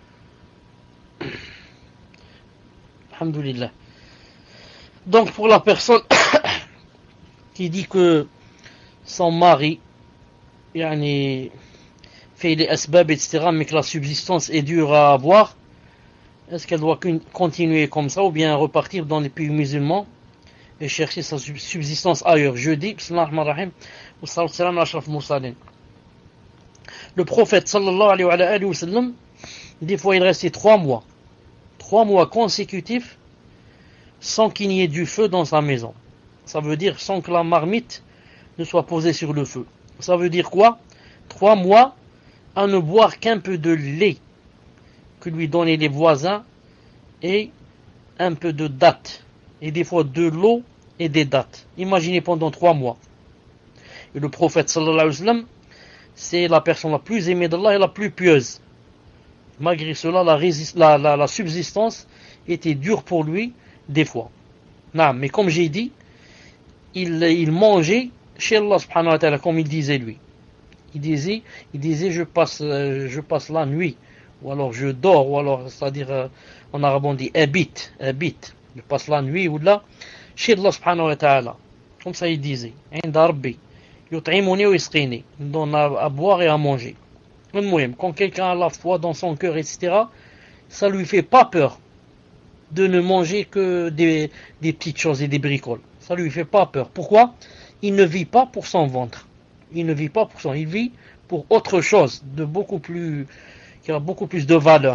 Alhamdulillah. Donc pour la personne qui dit que son mari yani, fait les asbab, et cetera, mais que la subsistance est dure à avoir, est-ce qu'elle doit continuer comme ça ou bien repartir dans les pays musulmans et chercher sa subsistance ailleurs? Je dis, bismillahir-rahmanir-rahim, wa sallallahu ala ashraf mursalin. Le prophète sallallahu alayhi wa sallam, des fois il restait trois mois, trois mois consécutifs sans qu'il n'y ait du feu dans sa maison. Ça veut dire sans que la marmite ne soit posée sur le feu. Ça veut dire quoi? Trois mois à ne boire qu'un peu de lait que lui donnaient les voisins et un peu de dattes, et des fois de l'eau et des dattes. Imaginez pendant trois mois. Et le prophète sallallahu alayhi wa sallam, c'est la personne la plus aimée d'Allah et la plus pieuse. Malgré cela, la, résist- la, la, la subsistance était dure pour lui des fois. Non, mais comme j'ai dit, il, il mangeait chez Allah subhanahu wa ta'ala, comme il disait lui. Il disait, il disait je, passe, je passe la nuit, ou alors je dors, ou alors, c'est-à-dire, euh, en arabe on dit habite, habite. Je passe la nuit, ou là, chez Allah subhanahu wa ta'ala. Comme ça il disait. Inda Rabbi. Yut'imuni wa yasqini. Il donne à, à boire et à manger. Quand quelqu'un a la foi dans son cœur, et cetera, ça lui fait pas peur de ne manger que des, des petites choses et des bricoles. Ça lui fait pas peur. Pourquoi? Il ne vit pas pour son ventre. Il ne vit pas pour son, il vit pour autre chose, de beaucoup plus, qui a beaucoup plus de valeur.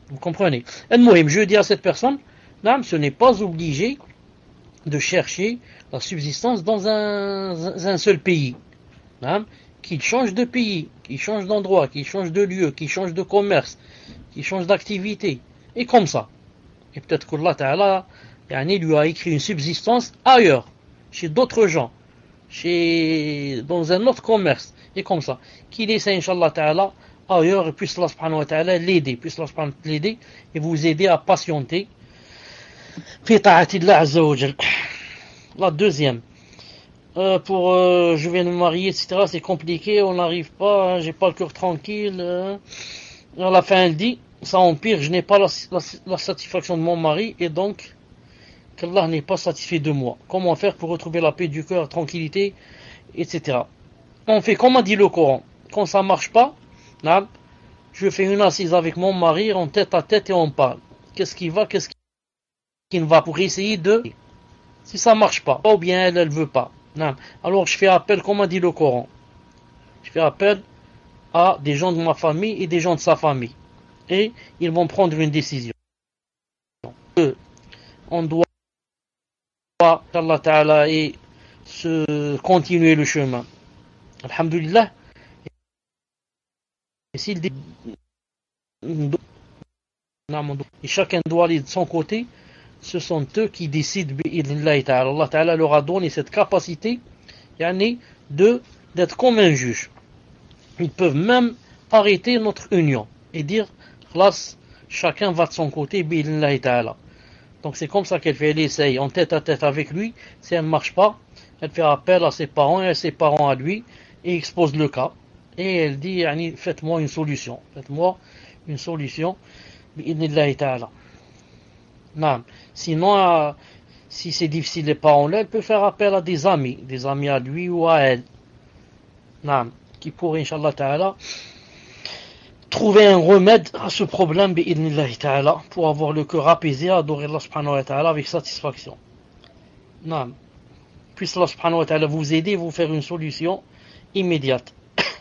Vous comprenez? Al-Muhim, je dis à cette personne, non, ce n'est pas obligé de chercher la subsistance dans un, un seul pays. Non, qu'il change de pays, qu'il change d'endroit, qu'il change de lieu, qu'il change de commerce, qu'il change d'activité. Et comme ça. Et peut-être qu'Allah Ta'ala yani, lui a écrit une subsistance ailleurs, chez d'autres gens, chez, dans un autre commerce. Et comme ça. Qu'il essaie, Inch'Allah Ta'ala, ailleurs, et puisse Allah Subhanahu wa Ta'ala l'aider, puisse Allah Subhanahu wa Ta'ala l'aider et vous aider à patienter. Fi ta'atillah Azza wa Jal. La deuxième. Euh, pour euh, je viens de me marier, et cetera. C'est compliqué, on n'arrive pas, hein, j'ai pas le cœur tranquille. Euh. À la fin, elle dit, ça empire, je n'ai pas la, la, la satisfaction de mon mari et donc qu'Allah n'est pas satisfait de moi. Comment faire pour retrouver la paix du cœur, tranquillité, et cetera. On fait comme a dit le Coran. Quand ça marche pas, là, je fais une assise avec mon mari en tête à tête et on parle. Qu'est-ce qui va, qu'est-ce qui ne va pour essayer de. Si ça marche pas, ou bien elle, elle veut pas. Non. Alors je fais appel, comme a dit le Coran. Je fais appel à des gens de ma famille et des gens de sa famille. Et ils vont prendre une décision. On doit, Allah Ta'ala, et se continuer le chemin. Alhamdulillah. Et s'il dit, et chacun doit aller de son côté, ce sont eux qui décident. Allah Ta'ala leur a donné cette capacité de d'être comme un juge. Ils peuvent même arrêter notre union et dire classe, chacun va de son côté, ta'ala. Donc c'est comme ça qu'elle fait, elle essaye en tête à tête avec lui. Si elle ne marche pas, elle fait appel à ses parents et à ses parents à lui et expose le cas. Et elle dit, faites-moi une solution, faites-moi une solution, ta'ala. Non. Sinon, euh, si c'est difficile les parents là, elle peut faire appel à des amis, des amis à lui ou à elle. Non. Qui pourrait, Inch'Allah Ta'ala, trouver un remède à ce problème, bi'idnillahi ta'ala, pour avoir le cœur apaisé, adorer Allah subhanahu wa ta'ala avec satisfaction. Non. Puisse Allah subhanahu wa ta'ala vous aider, vous faire une solution immédiate.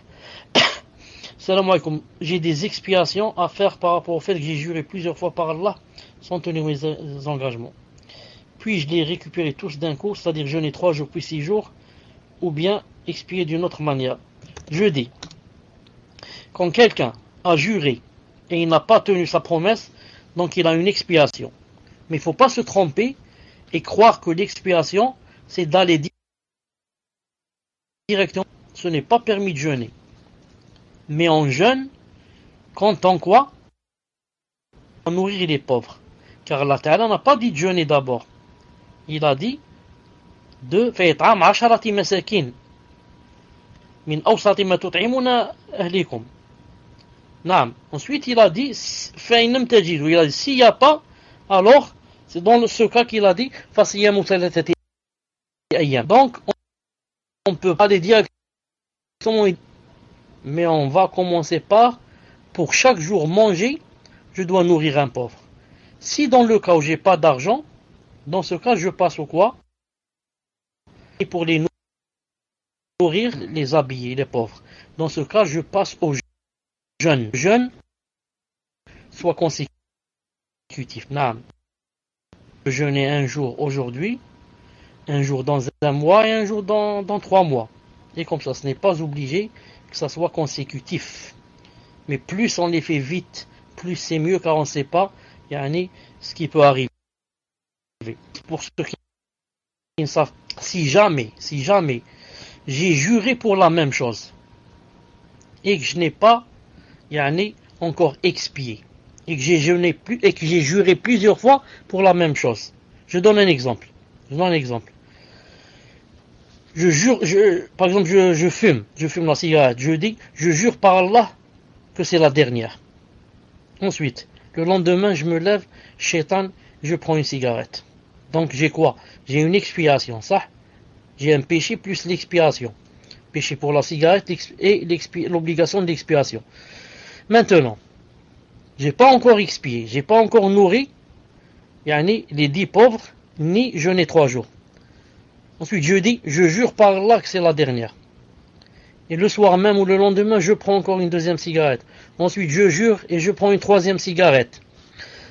Salam alaikum. J'ai des expiations à faire par rapport au fait que j'ai juré plusieurs fois par Allah sans tenir mes engagements. Puis je les récupérer tous d'un coup, c'est-à-dire jeûner trois jours puis six jours, ou bien expier d'une autre manière. Je dis, quand quelqu'un a juré et il n'a pas tenu sa promesse, donc il a une expiation. Mais il ne faut pas se tromper et croire que l'expiation, c'est d'aller directement. Ce n'est pas permis de jeûner. Mais on jeûne, quand on quoi? On nourrir les pauvres. Car Allah Ta'ala n'a pas dit de jeûner d'abord. Il a dit de fa'it'am asharati masakin min awsati ma tut'imuna ahlikum. Naam. Ensuite, il a dit fa'inam tajidu. Il a dit s'il n'y a pas, alors c'est dans ce cas qu'il a dit fasiyamu thalathati ayyam. Donc on ne peut pas les dire directement, mais on va commencer par pour chaque jour manger, je dois nourrir un pauvre. Si dans le cas où j'ai pas d'argent, dans ce cas je passe au quoi? Et pour les nourrir, les habiller, les pauvres. Dans ce cas je passe au jeûne. Jeûne soit consécutif. Naam. Je jeûner un jour aujourd'hui, un jour dans un mois et un jour dans, dans trois mois. Et comme ça, ce n'est pas obligé que ça soit consécutif. Mais plus on les fait vite, plus c'est mieux, car on ne sait pas yani, ce qui peut arriver. Pour ceux qui ne savent, si jamais, si jamais j'ai juré pour la même chose et que je n'ai pas yani, encore expié et que j'ai jeûné plus et que j'ai juré plusieurs fois pour la même chose. Je donne un exemple. Je donne un exemple. Je jure, je, par exemple, je, je fume, je fume la cigarette. Je dis, je jure par Allah que c'est la dernière. Ensuite, le lendemain, je me lève, shaitan, je prends une cigarette. Donc j'ai quoi? J'ai une expiation, ça. J'ai un péché plus l'expiation. Péché pour la cigarette et l'obligation de l'expiation. Maintenant, j'ai pas encore expié, j'ai pas encore nourri, yani les dix pauvres, ni jeûné trois jours. Ensuite, je dis, je jure par Allah que c'est la dernière. Et le soir même ou le lendemain, je prends encore une deuxième cigarette. Ensuite, je jure et je prends une troisième cigarette.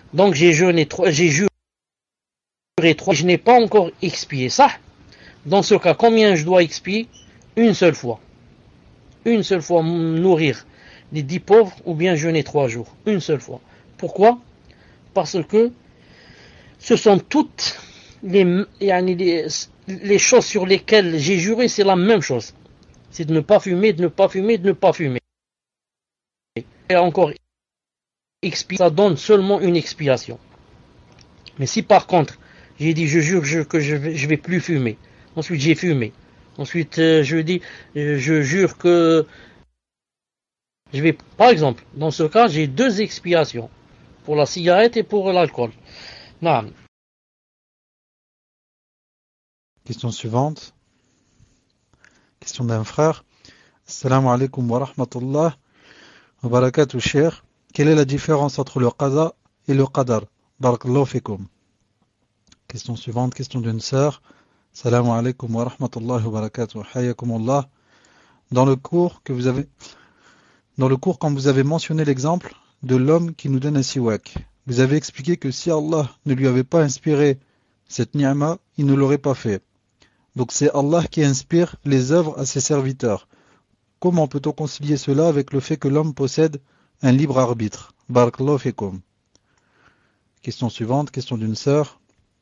Donc j'ai jeûné trois, j'ai juré trois, je n'ai pas encore expié ça. Dans ce cas, combien je dois expier? Une seule fois. Une seule fois nourrir les dix pauvres ou bien jeûner trois jours. Une seule fois. Pourquoi? Parce que ce sont toutes les, les, les choses sur lesquelles j'ai juré, c'est la même chose. C'est de ne pas fumer, de ne pas fumer, de ne pas fumer. Et encore, ça donne seulement une expiation. Mais si par contre, j'ai dit je jure que je vais, je vais plus fumer, ensuite j'ai fumé, ensuite euh, je dis euh, je jure que je vais, par exemple, dans ce cas, j'ai deux expiations pour la cigarette et pour l'alcool. Non. Question suivante. Question d'un frère. Assalamu alaikum wa rahmatullah wa barakatuh, cher. Quelle est la différence entre le qada et le qadar? Barakallahu fikum. Question suivante, question d'une sœur. Assalamu alaikum wa rahmatullah wa barakatuh. Hayakumullah. Dans le cours que vous avez, dans le cours quand vous avez mentionné l'exemple de l'homme qui nous donne un siwak, vous avez expliqué que si Allah ne lui avait pas inspiré cette ni'ma, il ne l'aurait pas fait. Donc c'est Allah qui inspire les œuvres à ses serviteurs. Comment peut-on concilier cela avec le fait que l'homme possède un libre arbitre? Barakallahu fikum. Question suivante, question d'une sœur.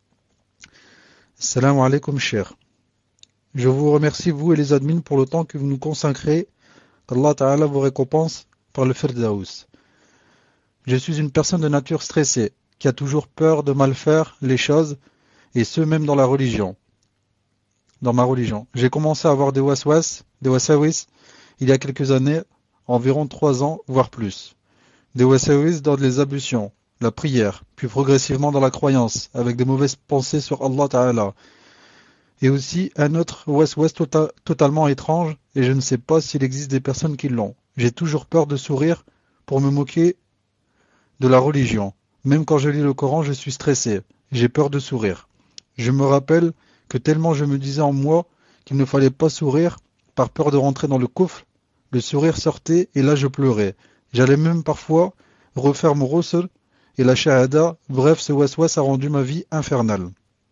Assalamu alaikum, cher. Je vous remercie, vous et les admins, pour le temps que vous nous consacrez. Qu'Allah Ta'ala vous récompense par le Firdaus. Je suis une personne de nature stressée, qui a toujours peur de mal faire les choses, et ce même dans la religion. Dans ma religion. J'ai commencé à avoir des waswas, des wasawis, il y a quelques années, environ trois ans, voire plus. Des wasawis dans les ablutions, la prière, puis progressivement dans la croyance, avec des mauvaises pensées sur Allah Ta'ala. Et aussi un autre waswas tota- totalement étrange, et je ne sais pas s'il existe des personnes qui l'ont. J'ai toujours peur de sourire pour me moquer de la religion. Même quand je lis le Coran, je suis stressé. J'ai peur de sourire. Je me rappelle que tellement je me disais en moi qu'il ne fallait pas sourire, par peur de rentrer dans le coufre, le sourire sortait et là je pleurais. J'allais même parfois refaire mon roussel et la shahada. Bref, ce waswas a rendu ma vie infernale.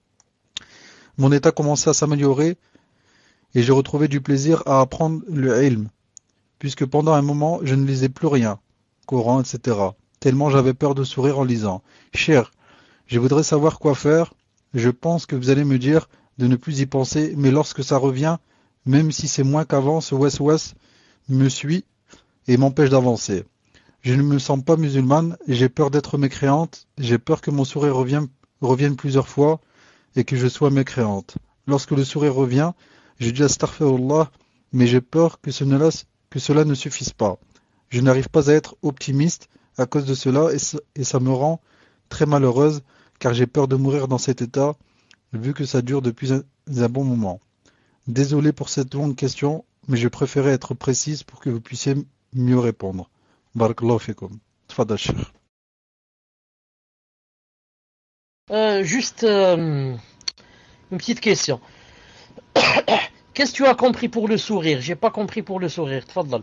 Mon état commençait à s'améliorer et je retrouvais du plaisir à apprendre le ilm, puisque pendant un moment je ne lisais plus rien, Coran, et cetera. Tellement j'avais peur de sourire en lisant. Cher, je voudrais savoir quoi faire. Je pense que vous allez me dire de ne plus y penser, mais lorsque ça revient, même si c'est moins qu'avant, ce waswas me suit et m'empêche d'avancer. Je ne me sens pas musulmane, j'ai peur d'être mécréante, j'ai peur que mon sourire revienne, revienne plusieurs fois et que je sois mécréante. Lorsque le sourire revient, je dis astaghfirullah, mais j'ai peur que, ce ne, que cela ne suffise pas. Je n'arrive pas à être optimiste à cause de cela et ça, et ça me rend très malheureuse car j'ai peur de mourir dans cet état vu que ça dure depuis un, un bon moment. Désolé pour cette longue question, mais je préférais être précise pour que vous puissiez mieux répondre. Barakallahu fikum. Tfadal Cheikh. Euh, juste euh, une petite question. Qu'est-ce que tu as compris pour le sourire? J'ai pas compris pour le sourire. Tfadal.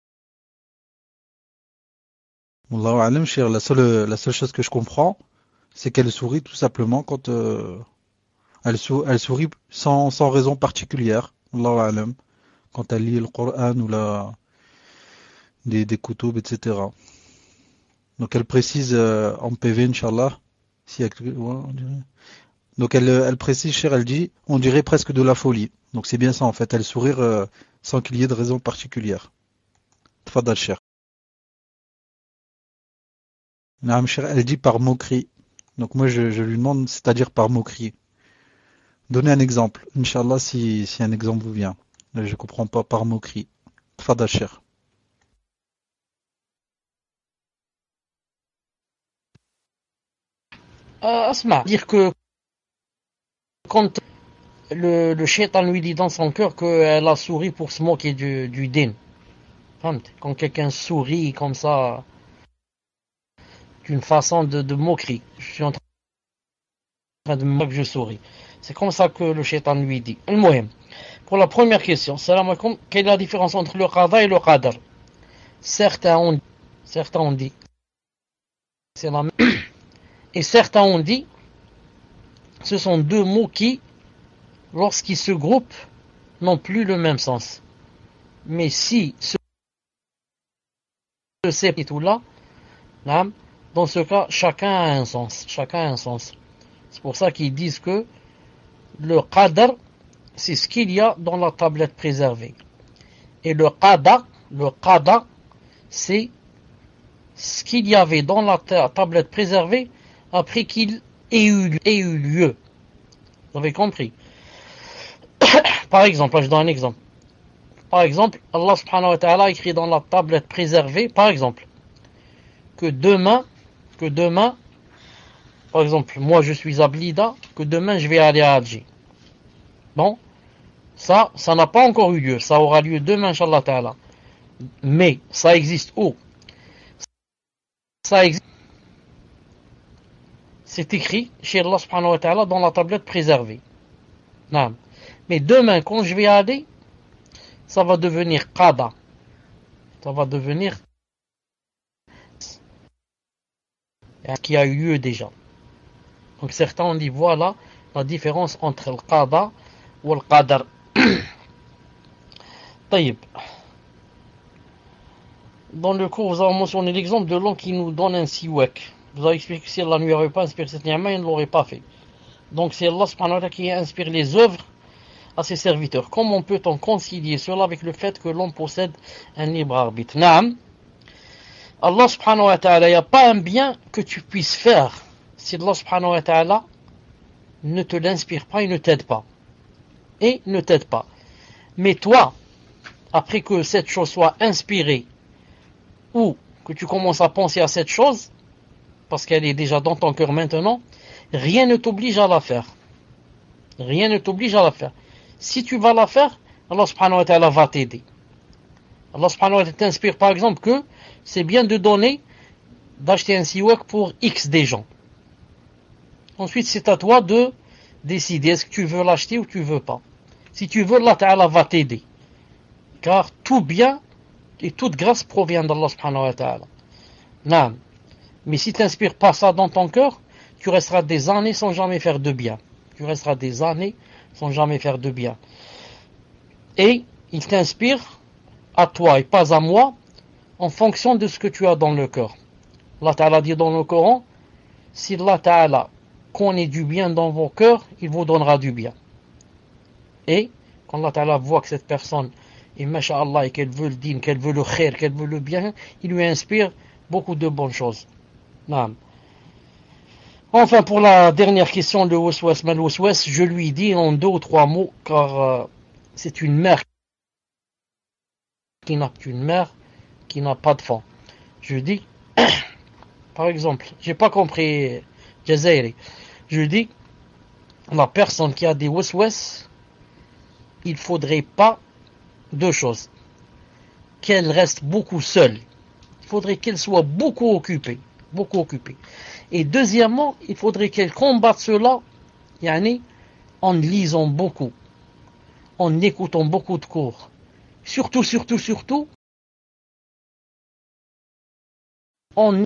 Wallahu alam, Cheikh, la seule, la seule chose que je comprends, c'est qu'elle sourit tout simplement quand euh, elle, sou, elle sourit sans, sans raison particulière. Wallahu alam. Quand elle lit le Coran ou la, des, des koutoub, et cetera. Donc elle précise euh, en P V, Inch'Allah. Si elle, ouais, on dirait. Donc elle, elle précise, cher, elle dit, on dirait presque de la folie. Donc c'est bien ça en fait, elle sourire euh, sans qu'il y ait de raison particulière. Tfadal cher. Naam, cher, elle dit par moquerie. Donc moi je, je lui demande, c'est-à-dire par moquerie. Donnez un exemple, Inch'Allah, si, si un exemple vous vient. Je comprends pas par moquerie. Tfadal cher. Euh, Asma, dire que quand le, le shaitan lui dit dans son cœur qu'elle a souri pour se moquer du, du din. Quand quelqu'un sourit comme ça, d'une façon de, de moquerie. Je suis en train de me moquer que je souris. C'est comme ça que le shaitan lui dit. Pour la première question, salam alaikum, quelle est la différence entre le qada et le qadar? Certains ont, certains ont dit c'est la même. Et certains ont dit, ce sont deux mots qui, lorsqu'ils se groupent, n'ont plus le même sens. Mais si ce c'est tout là, dans ce cas, chacun a un sens. Chacun a un sens. C'est pour ça qu'ils disent que le qadr, c'est ce qu'il y a dans la tablette préservée. Et le qada, le qada, c'est ce qu'il y avait dans la tablette préservée après qu'il ait eu, ait eu lieu. Vous avez compris? Par exemple, je donne un exemple. Par exemple, Allah subhanahu wa ta'ala écrit dans la tablette préservée, par exemple, que demain, que demain, par exemple, moi je suis à Blida, que demain je vais aller à Alger. Bon, ça, ça n'a pas encore eu lieu, ça aura lieu demain, Inch'Allah ta'ala. Mais, ça existe où? Ça existe. C'est écrit chez Allah subhanahu wa ta'ala dans la tablette préservée. Non. Mais demain, quand je vais aller, ça va devenir qada. Ça va devenir qui a eu lieu déjà. Donc certains ont dit voilà la différence entre le qada ou le qadar. Taïb. Dans le cours, vous avez mentionné l'exemple de l'homme qui nous donne un siwak. Vous avez expliqué que si Allah ne lui avait pas inspiré cette ni'ma, il ne l'aurait pas fait. Donc c'est Allah subhanahu wa ta'ala qui inspire les œuvres à ses serviteurs. Comment peut-on concilier cela avec le fait que l'homme possède un libre arbitre? Naam. Allah subhanahu wa ta'ala, il n'y a pas un bien que tu puisses faire si Allah subhanahu wa ta'ala ne te l'inspire pas et ne t'aide pas. Et ne t'aide pas. Mais toi, après que cette chose soit inspirée, ou que tu commences à penser à cette chose, parce qu'elle est déjà dans ton cœur maintenant, rien ne t'oblige à la faire. Rien ne t'oblige à la faire. Si tu vas la faire, Allah subhanahu wa ta'ala va t'aider. Allah subhanahu wa ta'ala t'inspire par exemple que c'est bien de donner, d'acheter un siwak pour X des gens. Ensuite, c'est à toi de décider est-ce que tu veux l'acheter ou tu veux pas. Si tu veux, Allah ta'ala va t'aider. Car tout bien et toute grâce provient d'Allah subhanahu wa ta'ala. Non. Mais si tu n'inspires pas ça dans ton cœur, tu resteras des années sans jamais faire de bien. Tu resteras des années sans jamais faire de bien. Et il t'inspire à toi et pas à moi en fonction de ce que tu as dans le cœur. Allah Ta'ala dit dans le Coran, si Allah Ta'ala connaît du bien dans vos cœurs, il vous donnera du bien. Et quand Allah Ta'ala voit que cette personne est masha'Allah et qu'elle veut le din, qu'elle veut le khair, qu'elle veut le bien, il lui inspire beaucoup de bonnes choses. Naam. Enfin, pour la dernière question, le waswas mal waswas, je lui dis en deux ou trois mots, car euh, c'est une mère qui n'a une mère qui n'a pas de fond. Je dis, par exemple, j'ai pas compris Jazairi. Je dis, la personne qui a des waswas, il faudrait pas deux choses. Qu'elle reste beaucoup seule. Il faudrait qu'elle soit beaucoup occupée. Beaucoup occupée. Et deuxièmement, il faudrait qu'elle combatte cela, yani, en lisant beaucoup, en écoutant beaucoup de cours. Surtout, surtout, surtout, en,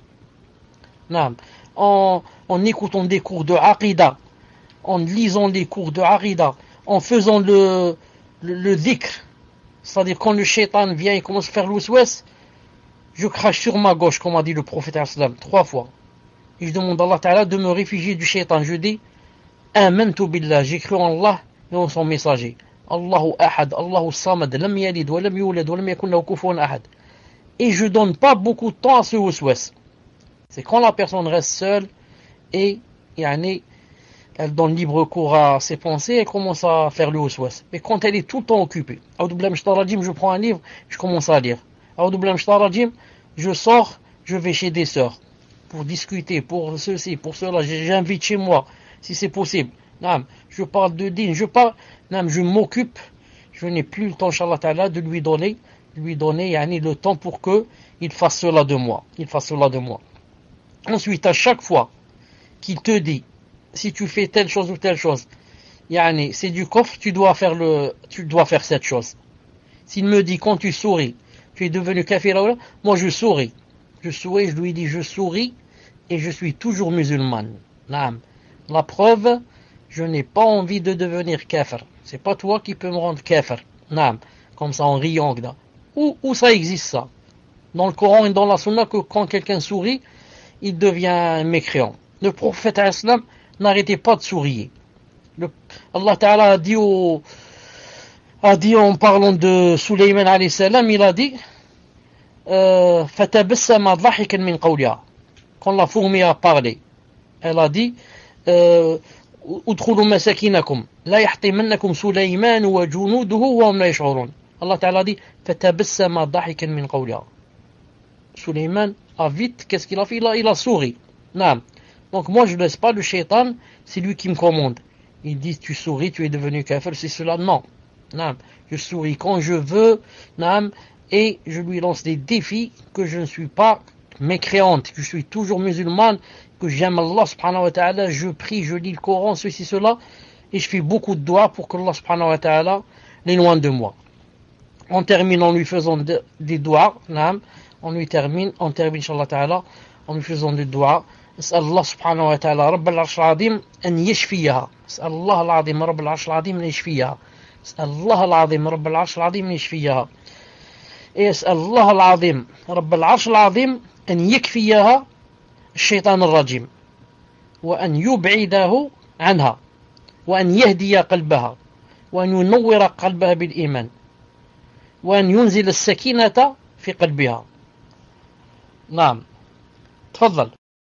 en, en écoutant des cours de Aqida, en lisant les cours de Aqida, en faisant le, le, le dhikr, c'est-à-dire quand le shaitan vient et commence à faire l'ouswes, je crache sur ma gauche, comme a dit le prophète sallam, trois fois. Et je demande à Allah Ta'ala de me réfugier du shaitan. Je dis, Amantu billah, j'ai cru en Allah et en son messager. Allahu ahad, Allahu samad, lam yalid, wa lam yulad, wa lam yakun lahu kufuwan ahad. Et je donne pas beaucoup de temps à ce waswas. C'est quand la personne reste seule et, yani, elle donne libre cours à ses pensées et commence à faire le waswas. Mais quand elle est tout le temps occupée, je prends un livre, je commence à lire. Je sors, je vais chez des sœurs pour discuter, pour ceci, pour cela, j'invite chez moi, si c'est possible. Je parle de din, je parle, je m'occupe, je n'ai plus le temps, Inch'Allah Ta'ala, de lui donner, lui donner yani, le temps pour que il fasse cela de moi. Il fasse cela de moi. Ensuite, à chaque fois qu'il te dit, si tu fais telle chose ou telle chose, yani, c'est du coffre, tu dois faire le, tu dois faire cette chose. S'il me dit, quand tu souris, tu es devenu kafir, moi je souris. Je souris, je lui dis, je souris, et je suis toujours musulmane. Naam. La preuve, je n'ai pas envie de devenir kafir. C'est pas toi qui peux me rendre kafir. Naam. Comme ça en riant. Où, où ça existe ça? Dans le Coran et dans la Sunna, que quand quelqu'un sourit, il devient mécréant. Le prophète islam n'arrêtait pas de sourire. Le, Allah Ta'ala a dit, au, a dit en parlant de Sulayman alayhi salam, il a dit euh, Fatabassama dhahikan min qawliha. Quand la fourmi a parlé, elle a dit Udkhulu masakinakum la yahtimannakum Sulayman wa junuduhu wa hum la yash'urun. Allah Ta'ala a dit Fatabassama dhahikan min qawliha. Sulayman a vite, qu'est-ce qu'il a fait? Il a, il a souri. Naam. Donc moi je ne laisse pas le shaitan, c'est lui qui me commande. Il dit tu souris, tu es devenu kafir, c'est cela. Non. Naam. Je souris quand je veux, naam, et je lui lance des défis que je ne suis pas mécréante, que je suis toujours musulmane, que j'aime Allah subhanahu wa ta'ala, je prie, je lis le Coran, ceci, cela, et je fais beaucoup de doigts pour que Allah subhanahu wa ta'ala l'éloigne de moi. On termine en lui faisant de, des doigts, naam, on lui termine, on termine inshallah ta'ala, en lui faisant des doigts. اسأل الله سبحانه وتعالى رب العرش العظيم أن يشفيها اسأل الله العظيم رب العرش العظيم أن يشفيها اسأل الله العظيم رب العرش العظيم أن يشفيها اسأل الله العظيم رب العرش العظيم أن يكفيها الشيطان الرجيم وأن يبعده عنها وأن يهدي قلبها وأن ينور قلبها بالإيمان وأن ينزل السكينة في قلبها. نعم تفضل.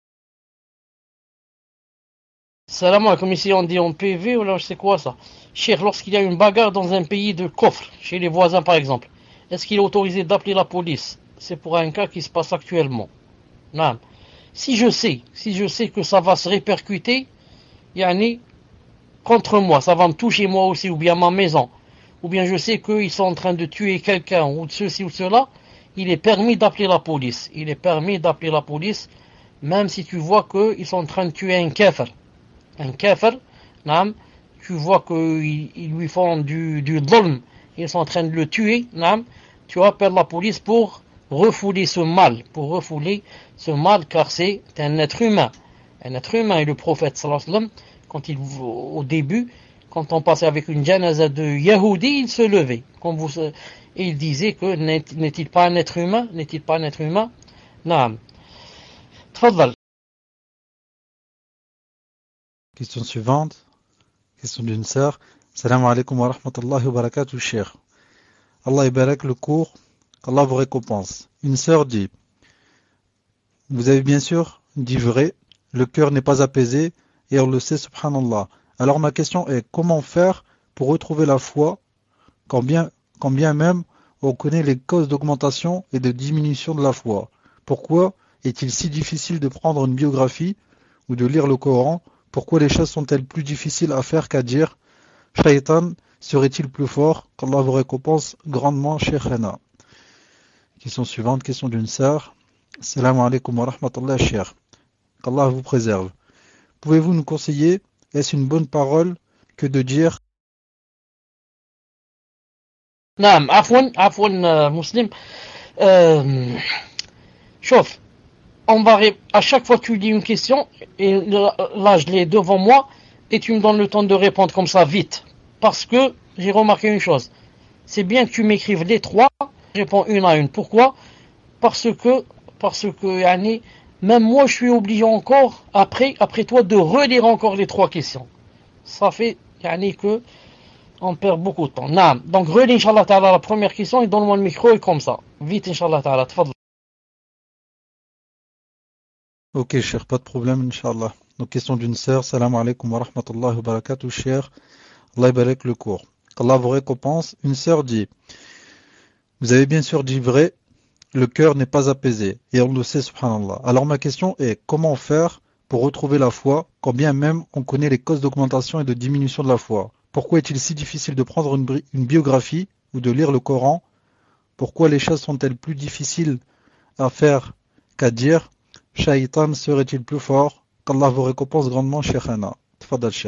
Salam alaikum, ici on dit en P V ou là je sais quoi ça. Cheikh, lorsqu'il y a une bagarre dans un pays de coffre, chez les voisins par exemple, est-ce qu'il est autorisé d'appeler la police? C'est pour un cas qui se passe actuellement. Non. Si je sais, si je sais que ça va se répercuter, yani, contre moi, ça va me toucher moi aussi, ou bien ma maison, ou bien je sais qu'ils sont en train de tuer quelqu'un, ou de ceci ou de cela, il est permis d'appeler la police. Il est permis d'appeler la police, même si tu vois qu'ils sont en train de tuer un kafir. Un kafir, naam, tu vois qu'ils lui font du, du dhulm, ils sont en train de le tuer, naam, tu appelles la police pour refouler ce mal, pour refouler ce mal, car c'est un être humain. Un être humain, et le prophète, sallallahu alayhi wa sallam, quand il, au début, quand on passait avec une janaza de Yahoudi, il se levait. Quand vous, et il disait que n'est-il pas un être humain? N'est-il pas un être humain? Naam. Tfaddal. Question suivante. Question d'une sœur. Salam alaikum wa rahmatullahi wa barakatuh, cheikh. Allah ibarak le cours. Allah vous récompense. Une sœur dit, vous avez bien sûr dit vrai, le cœur n'est pas apaisé et on le sait, subhanallah. Alors ma question est, comment faire pour retrouver la foi quand bien, quand bien même on connaît les causes d'augmentation et de diminution de la foi? Pourquoi est-il si difficile de prendre une biographie ou de lire le Coran? Pourquoi les choses sont-elles plus difficiles à faire qu'à dire? Shaitan serait-il plus fort? Qu'Allah vous récompense grandement, Cheikhana. Question suivante, question d'une sœur. Salam alaikum wa rahmatullah, cheikh. Qu'Allah vous préserve. Pouvez-vous nous conseiller, est-ce une bonne parole que de dire Naam, afwan, afwan, muslim. Euh, chauffe. On va ré... à chaque fois que tu dis une question, et là je l'ai devant moi, et tu me donnes le temps de répondre comme ça vite. Parce que j'ai remarqué une chose. C'est bien que tu m'écrives les trois, je réponds une à une. Pourquoi? Parce que, parce que, yani, même moi je suis obligé encore, après, après toi, de relire encore les trois questions. Ça fait, yani, que on perd beaucoup de temps. Naam. Donc relis, Inch'Allah ta'ala, la première question, et donne-moi le micro, et comme ça. Vite, Inch'Allah ta'ala. Tfadl. Ok, cher, pas de problème, Inch'Allah. Donc, question d'une sœur. Salam alaikum wa rahmatullahi wa barakatuh, cher. Allah ibarak le cours. Allah vous récompense. Une sœur dit, vous avez bien sûr dit vrai, le cœur n'est pas apaisé. Et on le sait, subhanallah. Alors, ma question est, comment faire pour retrouver la foi, quand bien même on connaît les causes d'augmentation et de diminution de la foi? Pourquoi est-il si difficile de prendre une, une biographie ou de lire le Coran? Pourquoi les choses sont-elles plus difficiles à faire qu'à dire? Shaitan serait-il plus fort? Qu'Allah vous récompense grandement, Cheikhana. Tfadal, Cheikh.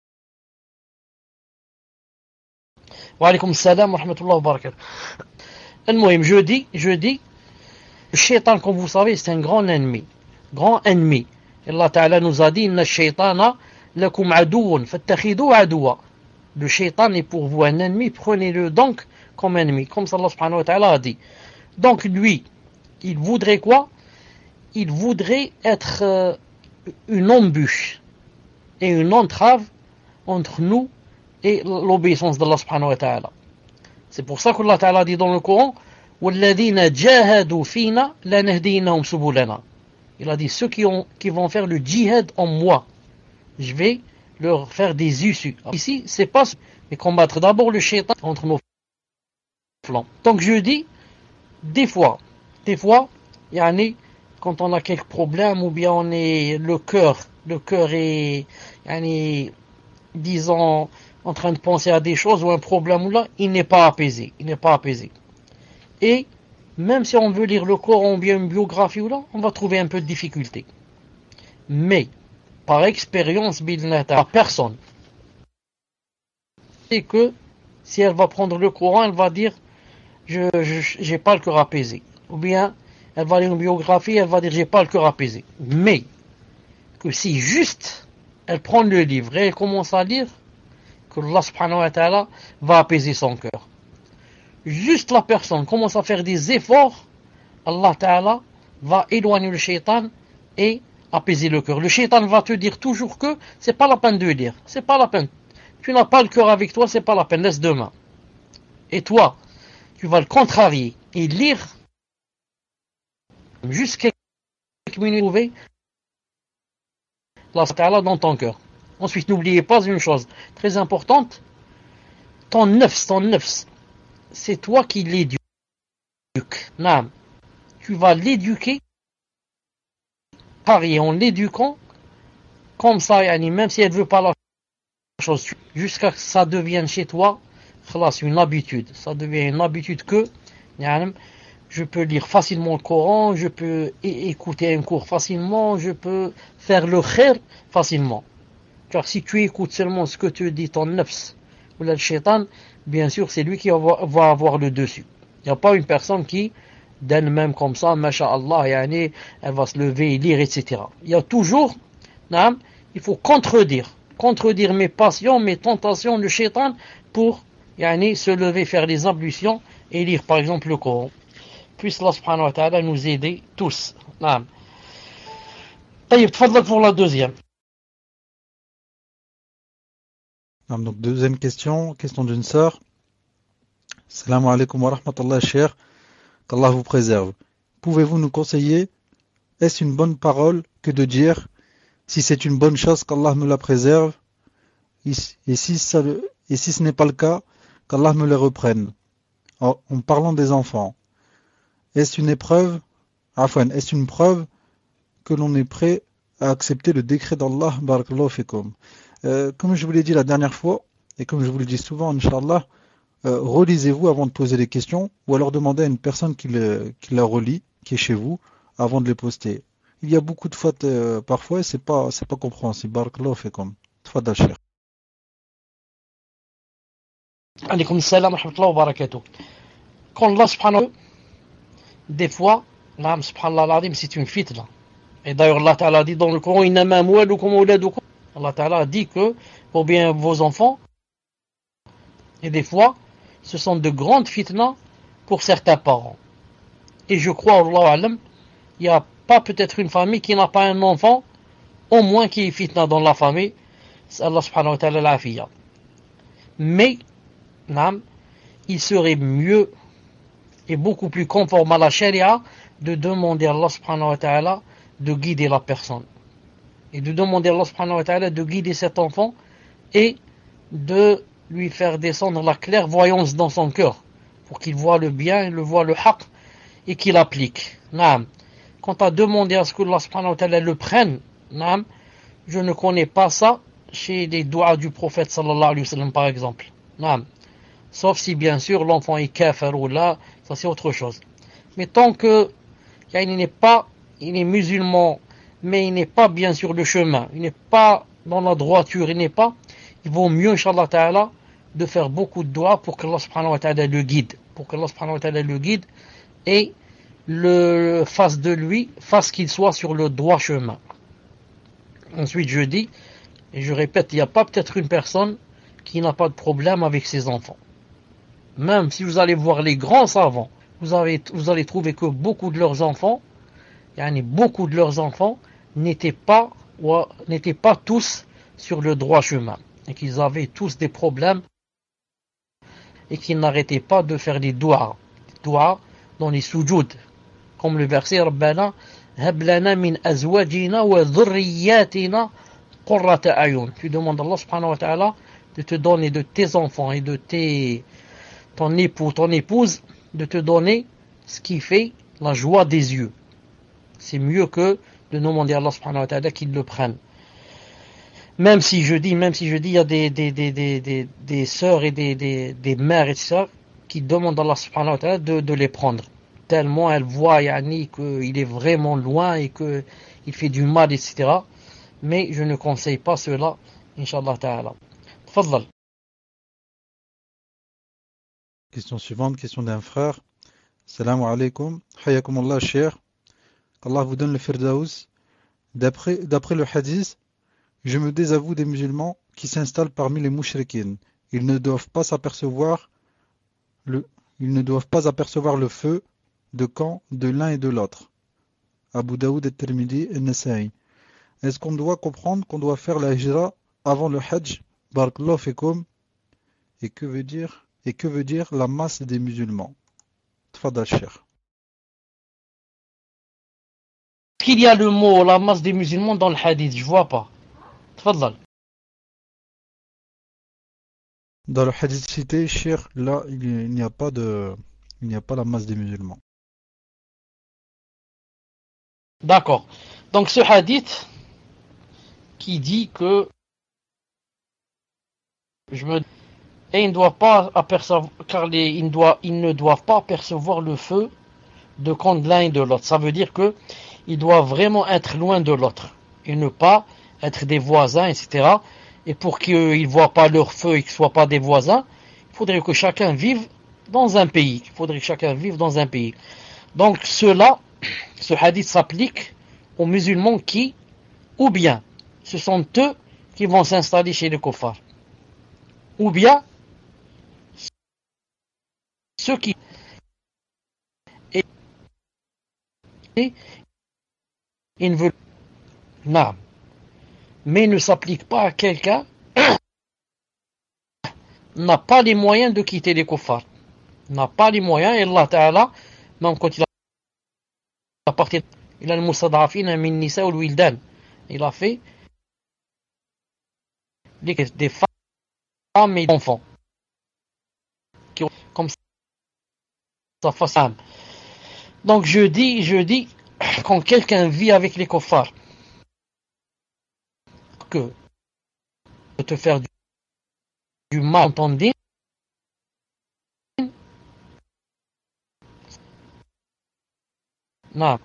Wa alaykum salam wa rahmatullahi wa barakatuh. Al-Muhim, je dis, je dis, le shaitan, comme vous savez, c'est un grand ennemi. Grand ennemi. Allah Ta'ala nous a dit Inna ash-shaytana lakum aduwwun fattakhidhu aduwwa. Le shaitan est pour vous un ennemi, prenez-le donc comme ennemi, comme ça Allah subhanahu wa ta'ala a dit. Donc lui, il voudrait quoi? Il voudrait être euh, une embûche et une entrave entre nous et l'obéissance d'Allah subhanahu wa ta'ala. C'est pour ça qu'Allah ta'ala dit dans le Coran وَالَّذِينَ جَاهَدُوا فِينَا لَنَهْدِينَهُمْ سُبُلَنَا. Il a dit ceux qui, ont, qui vont faire le djihad en moi, je vais leur faire des issues. Ici, c'est pas mais combattre d'abord le shaitan entre nos flancs. Donc je dis, des fois, des fois, yani, quand on a quelques problèmes ou bien on est le cœur, le cœur est, yani, disons, en train de penser à des choses ou un problème ou là, il n'est pas apaisé, il n'est pas apaisé. Et même si on veut lire le Coran ou bien une biographie ou là, on va trouver un peu de difficulté. Mais par expérience, la personne et que si elle va prendre le Coran, elle va dire je j'ai pas le cœur apaisé. Ou bien elle va lire une biographie, elle va dire j'ai pas le cœur apaisé. Mais que si juste elle prend le livre et elle commence à lire, que Allah subhanahu wa ta'ala va apaiser son cœur. Juste la personne commence à faire des efforts, Allah ta'ala va éloigner le shaitan et apaiser le cœur. Le shaitan va te dire toujours que c'est pas la peine de lire, c'est pas la peine. Tu n'as pas le cœur avec toi, c'est pas la peine, laisse demain. Et toi, tu vas le contrarier et lire juste quelques minutes trouver Allah ta'ala dans ton cœur. Ensuite, n'oubliez pas une chose très importante, ton nefs, ton nefs, c'est toi qui l'éduques. Naam. Tu vas l'éduquer pareil, en l'éduquant comme ça, yani, même si elle ne veut pas la chose, jusqu'à ce que ça devienne chez toi une habitude. Ça devient une habitude que yani, je peux lire facilement le Coran, je peux écouter un cours facilement, je peux faire le khair facilement. Car si tu écoutes seulement ce que te dit ton nefs ou le shaitan, bien sûr c'est lui qui va avoir le dessus. Il n'y a pas une personne qui d'elle-même comme ça, masha'Allah, yani, elle va se lever et lire, et cetera. Il y a toujours, naam, il faut contredire, contredire mes passions, mes tentations, le shaitan, pour yani, se lever, faire les ablutions et lire par exemple le Coran. Puisse Allah subhanahu wa ta'ala nous aider tous. Naam. Taïb, tfadlak pour la deuxième. Donc deuxième question, question d'une sœur. Salam alaikum wa rahmatullah cher. Qu'Allah vous préserve. Pouvez-vous nous conseiller, est-ce une bonne parole que de dire si c'est une bonne chose qu'Allah me la préserve et si, ça, et si ce n'est pas le cas, qu'Allah me les reprenne. En, en parlant des enfants, est-ce une épreuve, afwan, est-ce une preuve que l'on est prêt à accepter le décret d'Allah, barakallahu fikum. Euh, comme je vous l'ai dit la dernière fois, et comme je vous le dis souvent, Inch'Allah, Euh, relisez-vous avant de poser les questions, ou alors demandez à une personne qui, le, qui la relit, qui est chez vous, avant de les poster. Il y a beaucoup de fautes euh, parfois et c'est pas, c'est pas compréhensible. Barakallahu fikum. Tfadal Cheikh. Alaykoum salam wa rahmatullahi wa barakatuh. Quand Allah subhanahu wa ta'ala, des fois, là, subhanallah al-azim, c'est une fitna. Et d'ailleurs, Allah ta'ala dit dans le Coran, innama amwalukum wa auladukum. Allah ta'ala a dit que, pour bien vos enfants, et des fois, ce sont de grandes fitnas pour certains parents. Et je crois, Allah alam, il n'y a pas peut-être une famille qui n'a pas un enfant, au moins qui est fitna dans la famille. C'est Allah subhanahu wa ta'ala l'afiya. Mais, nam, il serait mieux et beaucoup plus conforme à la charia de demander à Allah subhanahu wa ta'ala de guider la personne. Et de demander à Allah subhanahu wa ta'ala de guider cet enfant et de lui faire descendre la clairvoyance dans son cœur pour qu'il voit le bien, le voit le haqq et qu'il applique. Naam. Quant à demander à ce que Allah subhanahu wa ta'ala le prenne, naam, je ne connais pas ça chez les doigts du prophète sallallahu alayhi wa sallam par exemple. Naam. Sauf si bien sûr l'enfant est kafir ou là, ça c'est autre chose. Mais tant que il n'est pas, il est musulman, mais il n'est pas bien sur le chemin, il n'est pas dans la droiture, il n'est pas, il vaut mieux, Inch'Allah Ta'ala, de faire beaucoup de doigts pour que Allah subhanahu wa ta'ala le guide, pour que Allah subhanahu wa ta'ala le guide et le fasse de lui, fasse qu'il soit sur le droit chemin. Ensuite, je dis, et je répète, il n'y a pas peut-être une personne qui n'a pas de problème avec ses enfants. Même si vous allez voir les grands savants, vous, avez, vous allez trouver que beaucoup de leurs enfants, yani beaucoup de leurs enfants, n'étaient pas, ou, n'étaient pas tous sur le droit chemin. Et qu'ils avaient tous des problèmes et qu'ils n'arrêtaient pas de faire des doigts, des doigts dans les soujouds. Comme le verset Rabbana, Hab lana min azwajina wa dhurriyyatina qurrata ayun. Tu demandes à Allah subhanahu wa ta'ala de te donner de tes enfants et de tes, ton époux, ton épouse, de te donner ce qui fait la joie des yeux. C'est mieux que de demander à Allah subhanahu wa ta'ala qu'il le prenne. Même si je dis, même si je dis, il y a des, des, des, des, des, des sœurs et des, des, des mères, et cetera, qui demandent à Allah subhanahu wa ta'ala de, de les prendre. Tellement elles voient, yani, qu'il est vraiment loin et qu'il fait du mal, et cetera. Mais je ne conseille pas cela, Inch'Allah ta'ala. Tfaddal. Question suivante, question d'un frère. Salam alaikum. Hayakum Allah, cher. Qu'Allah vous donne le firdaus. D'après, d'après le hadith, je me désavoue des musulmans qui s'installent parmi les mouchrikines. Ils ne doivent pas s'apercevoir le, ils ne doivent pas apercevoir le feu de camp de l'un et de l'autre. Abu Daoud et Tirmidhi et Nasa'i. Est-ce qu'on doit comprendre qu'on doit faire la hijra avant le hajj? Barakallahu fikum. Et que veut dire, et que veut dire la masse des musulmans? Tfadal cher. Qu'il y a le mot la masse des musulmans dans le hadith, je vois pas. Tfadal. Dans le hadith cité, cher, là, il n'y a pas de, il n'y a pas la masse des musulmans. D'accord. Donc ce hadith qui dit que je me et ils ne doivent pas apercevoir car les, ils, ne doivent, ils ne doivent pas apercevoir le feu de camp de l'un et de l'autre. Ça veut dire que ils doivent vraiment être loin de l'autre et ne pas être des voisins, et cetera. Et pour qu'ils ne voient pas leur feu et qu'ils ne soient pas des voisins, il faudrait que chacun vive dans un pays. Il faudrait que chacun vive dans un pays. Donc cela, ce hadith s'applique aux musulmans qui, ou bien, ce sont eux qui vont s'installer chez les kuffars, ou bien ceux qui et, et ils ne veulent pas, mais ne s'applique pas à quelqu'un n'a pas les moyens de quitter les kuffars, n'a pas les moyens, et Allah Ta'ala, même quand il a parti, il a le mustad'afina min nisa wal wildan, il a fait des, des femmes et des enfants qui ont comme ça face à. Donc je dis, je dis, quand quelqu'un vit avec les kuffars, que de te faire du, du mal en ton dîn, non.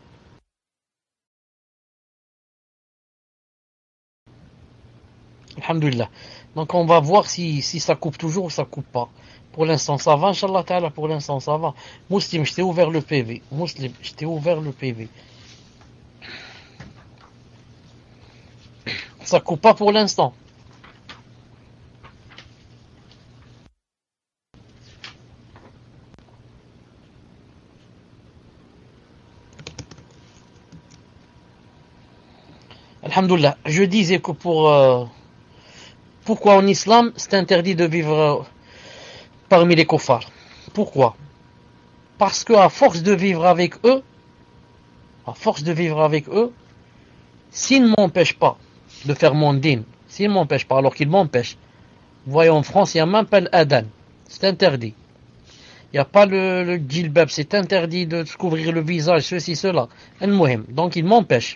Alhamdulillah. Donc on va voir si, si ça coupe toujours ou ça coupe pas. Pour l'instant ça va, Inch'Allah Ta'ala, pour l'instant ça va. Muslim, je t'ai ouvert le P V. Muslim, je t'ai ouvert le P V. Ça coupe pas pour l'instant. Alhamdulillah. Je disais que pour... Euh, pourquoi en islam c'est interdit de vivre euh, parmi les kuffars. Pourquoi? Parce que à force de vivre avec eux, à force de vivre avec eux, s'ils ne m'empêchent pas de faire mon dîn, s'ils ne m'empêchent pas, alors qu'ils m'empêchent. Vous voyez, en France, il n'y a même pas l'adhan. C'est interdit. Il n'y a pas le, le djilbab, c'est interdit de se couvrir le visage, ceci, cela. Donc ils m'empêchent.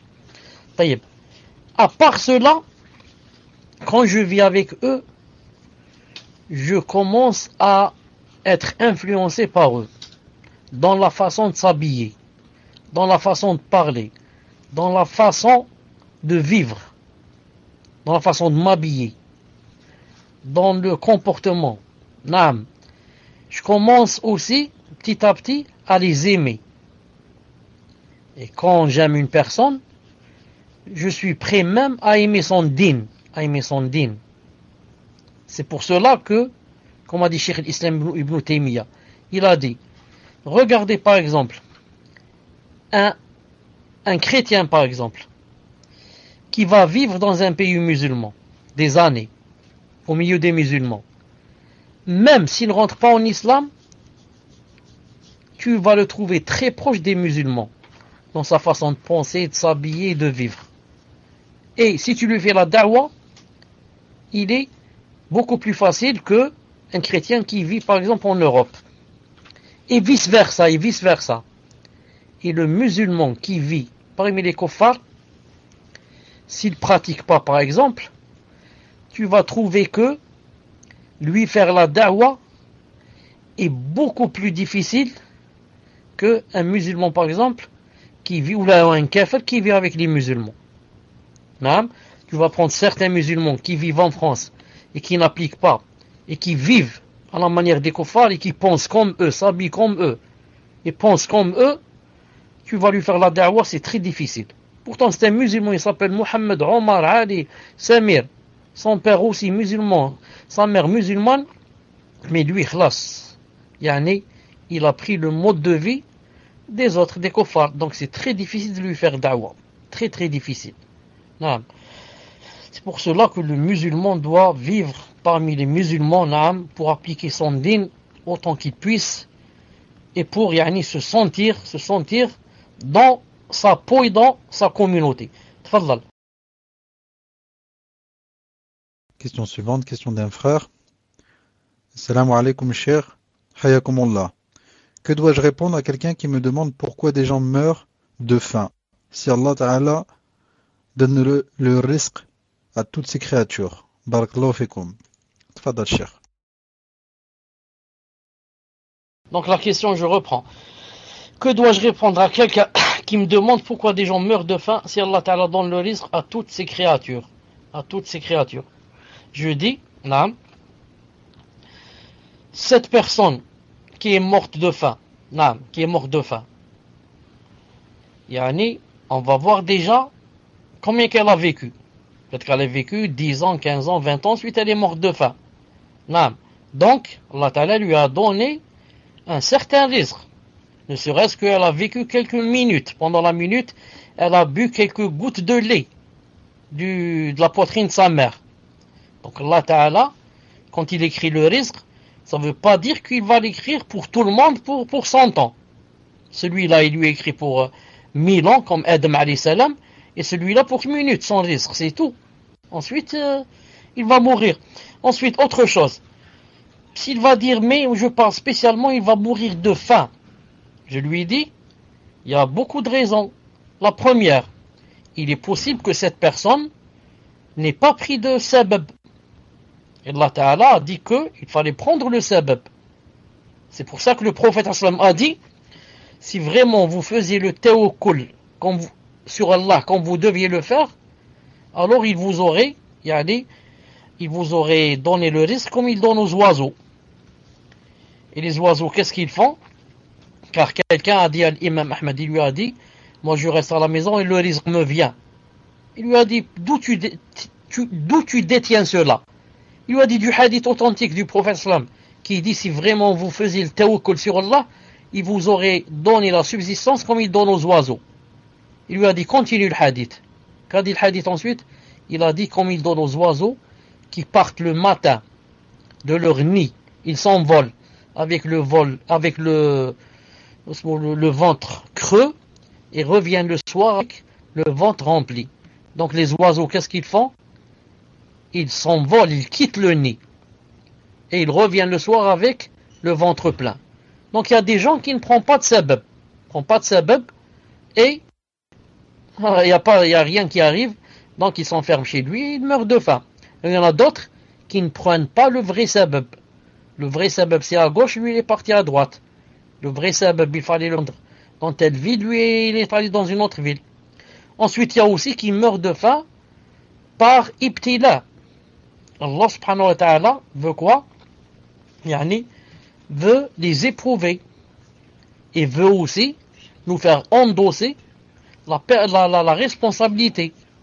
À part cela, quand je vis avec eux, je commence à être influencé par eux, dans la façon de s'habiller, dans la façon de parler, dans la façon de vivre, dans la façon de m'habiller, dans le comportement. Naam. Je commence aussi, petit à petit, à les aimer. Et quand j'aime une personne, je suis prêt même à aimer son din, à aimer son din. C'est pour cela que, comme a dit Cheikh l'Islam Ibn Taymiyyah, il a dit, regardez par exemple, un, un chrétien par exemple, qui va vivre dans un pays musulman, des années, au milieu des musulmans, même s'il ne rentre pas en islam, tu vas le trouver très proche des musulmans, dans sa façon de penser, de s'habiller et de vivre. Et si tu lui fais la da'wa, il est beaucoup plus facile que un chrétien qui vit par exemple en Europe. Et vice versa, et vice versa. Et le musulman qui vit parmi les kuffars, s'il ne pratique pas par exemple, tu vas trouver que lui faire la da'wa est beaucoup plus difficile qu'un musulman par exemple qui vit, ou là un kafir qui vit avec les musulmans. Non? Tu vas prendre certains musulmans qui vivent en France et qui n'appliquent pas et qui vivent à la manière des kuffars et qui pensent comme eux, s'habillent comme eux et pensent comme eux, tu vas lui faire la da'wa, c'est très difficile. Pourtant c'est un musulman, il s'appelle Mohamed, Omar, Ali, Samir, son père aussi musulman, sa mère musulmane, mais lui, khlas, yani, il a pris le mode de vie des autres, des kuffars, donc c'est très difficile de lui faire da'wa, très très difficile. Non. C'est pour cela que le musulman doit vivre parmi les musulmans, naam, pour appliquer son din autant qu'il puisse et pour yani, se sentir, se sentir dans sa peau et dans sa communauté. Tfadlal. Question suivante, question d'un frère. Assalamu alaikum cher, hayakumullah. Que dois-je répondre à quelqu'un qui me demande pourquoi des gens meurent de faim, si Allah Ta'ala donne le, le risque à toutes ces créatures? Barakallahu fikum. Tfadal cher. Donc la question, je reprends. Que dois-je répondre à quelqu'un qui me demande pourquoi des gens meurent de faim si Allah Ta'ala donne le risque à toutes ces créatures? À toutes ces créatures. Je dis, naam, cette personne qui est morte de faim, naam, qui est morte de faim, yani, on va voir déjà combien qu'elle a vécu. Peut-être qu'elle a vécu dix ans, quinze ans, vingt ans, ensuite elle est morte de faim. Naam. Donc, Allah Ta'ala lui a donné un certain risque. Ne serait-ce qu'elle a vécu quelques minutes. Pendant la minute, elle a bu quelques gouttes de lait du, de la poitrine de sa mère. Donc Allah Ta'ala, quand il écrit le risque, ça ne veut pas dire qu'il va l'écrire pour tout le monde pour, pour cent ans. Celui-là, il lui écrit pour euh, mille ans, comme Adam alayhi salam, et celui-là pour une minute, sans risque, c'est tout. Ensuite, euh, il va mourir. Ensuite, autre chose. S'il va dire, mais je parle spécialement, il va mourir de faim. Je lui dis, il y a beaucoup de raisons. La première, il est possible que cette personne n'ait pas pris de sabab. Et Allah Ta'ala a dit qu'il fallait prendre le sabab. C'est pour ça que le prophète a dit, si vraiment vous faisiez le tawakkul sur Allah, comme vous deviez le faire, alors il vous aurait, yani, il vous aurait donné le risque comme il donne aux oiseaux. Et les oiseaux, qu'est-ce qu'ils font? Car quelqu'un a dit à l'imam Ahmad, il lui a dit, moi je reste à la maison et le risque me vient. Il lui a dit, d'où tu, tu, d'où tu détiens cela? Il lui a dit du hadith authentique du prophète sallam, qui dit, si vraiment vous faisiez le tawakkul sur Allah, il vous aurait donné la subsistance comme il donne aux oiseaux. Il lui a dit, continue le hadith. Qu'a dit le hadith ensuite? Il a dit, comme il donne aux oiseaux, qui partent le matin de leur nid, ils s'envolent avec le vol, avec le, le, le ventre creux, et reviennent le soir avec le ventre rempli. Donc les oiseaux, qu'est-ce qu'ils font? Ils s'envolent, ils quittent le nid, et ils reviennent le soir avec le ventre plein. Donc il y a des gens qui ne prennent pas de sabab, ne prennent pas de sabab, et il n'y a pas, il y a rien qui arrive, donc ils s'enferment chez lui, et ils meurent de faim. Et il y en a d'autres qui ne prennent pas le vrai sabab. Le vrai sabab c'est à gauche, lui il est parti à droite. Le vrai sabab, il fallait le rendre dans telle ville, lui il est allé dans une autre ville. Ensuite il y a aussi qui meurent de faim par ibtila. Allah subhanahu wa ta'ala veut quoi? Yani, veut les éprouver. Et veut aussi nous faire endosser la, la, la, la responsabilité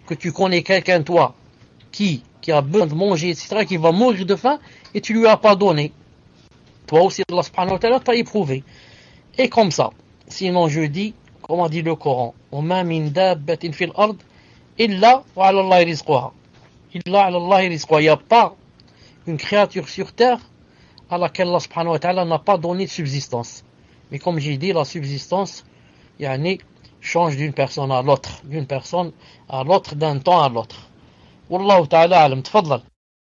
que tu connais quelqu'un, toi, qui, qui a besoin de manger, et cetera, qui va mourir de faim, et tu lui as pas donné. Toi aussi, Allah subhanahu wa ta'ala t'a éprouvé. Et comme ça. Sinon, je dis, comme a dit le Coran, وَمَا مِن دَابَّةٍ فِي الْأَرْضِ إِلَّا وَعَلَى اللَّهِ رِزْقُهَا. إِلَّا عَلَى اللَّهِ رِزْقُهَا. Il n'y a pas une créature sur terre à laquelle Allah subhanahu wa ta'ala n'a pas donné de subsistance. Mais comme j'ai dit, la subsistance, yani, change d'une personne à l'autre, d'une personne à l'autre, d'un temps à l'autre. Wallahu ta'ala alam, tfadlal.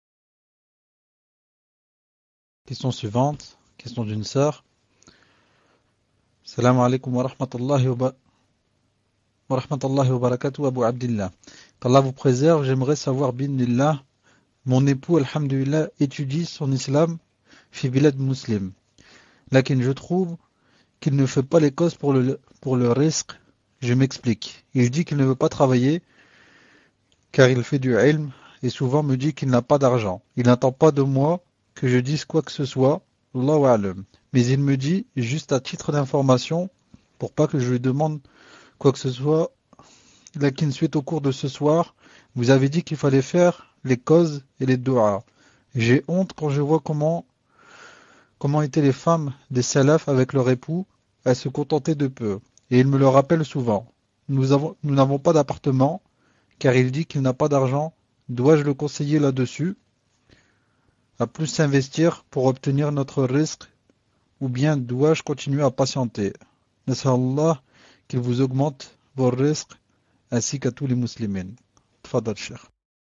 Question suivante, question d'une sœur. Salam alaikum wa rahmatullahi wa wa rahmatullahi wa barakatuh Abu Abdillah. Qu'Allah vous préserve, j'aimerais savoir, binillah, mon époux, alhamdulillah, étudie son islam fi bilad muslim. Lakin je trouve qu'il ne fait pas les causes pour le, pour le risque. Je m'explique. Il dit qu'il ne veut pas travailler car il fait du ilm et souvent me dit qu'il n'a pas d'argent. Il n'attend pas de moi que je dise quoi que ce soit, Allahu a'lam. Mais il me dit juste à titre d'information pour pas que je lui demande quoi que ce soit. Lakin suite au cours de ce soir, vous avez dit qu'il fallait faire les causes et les doigts. J'ai honte quand je vois comment comment étaient les femmes des salafs avec leur époux, elles se contentaient de peu. Et il me le rappelle souvent. Nous avons, nous n'avons pas d'appartement, car il dit qu'il n'a pas d'argent. Dois-je le conseiller là-dessus, à plus s'investir pour obtenir notre risque, ou bien dois-je continuer à patienter? Nas'Allah qu'il vous augmente vos risques, ainsi qu'à tous les musulmans. Tfadal, Cheikh.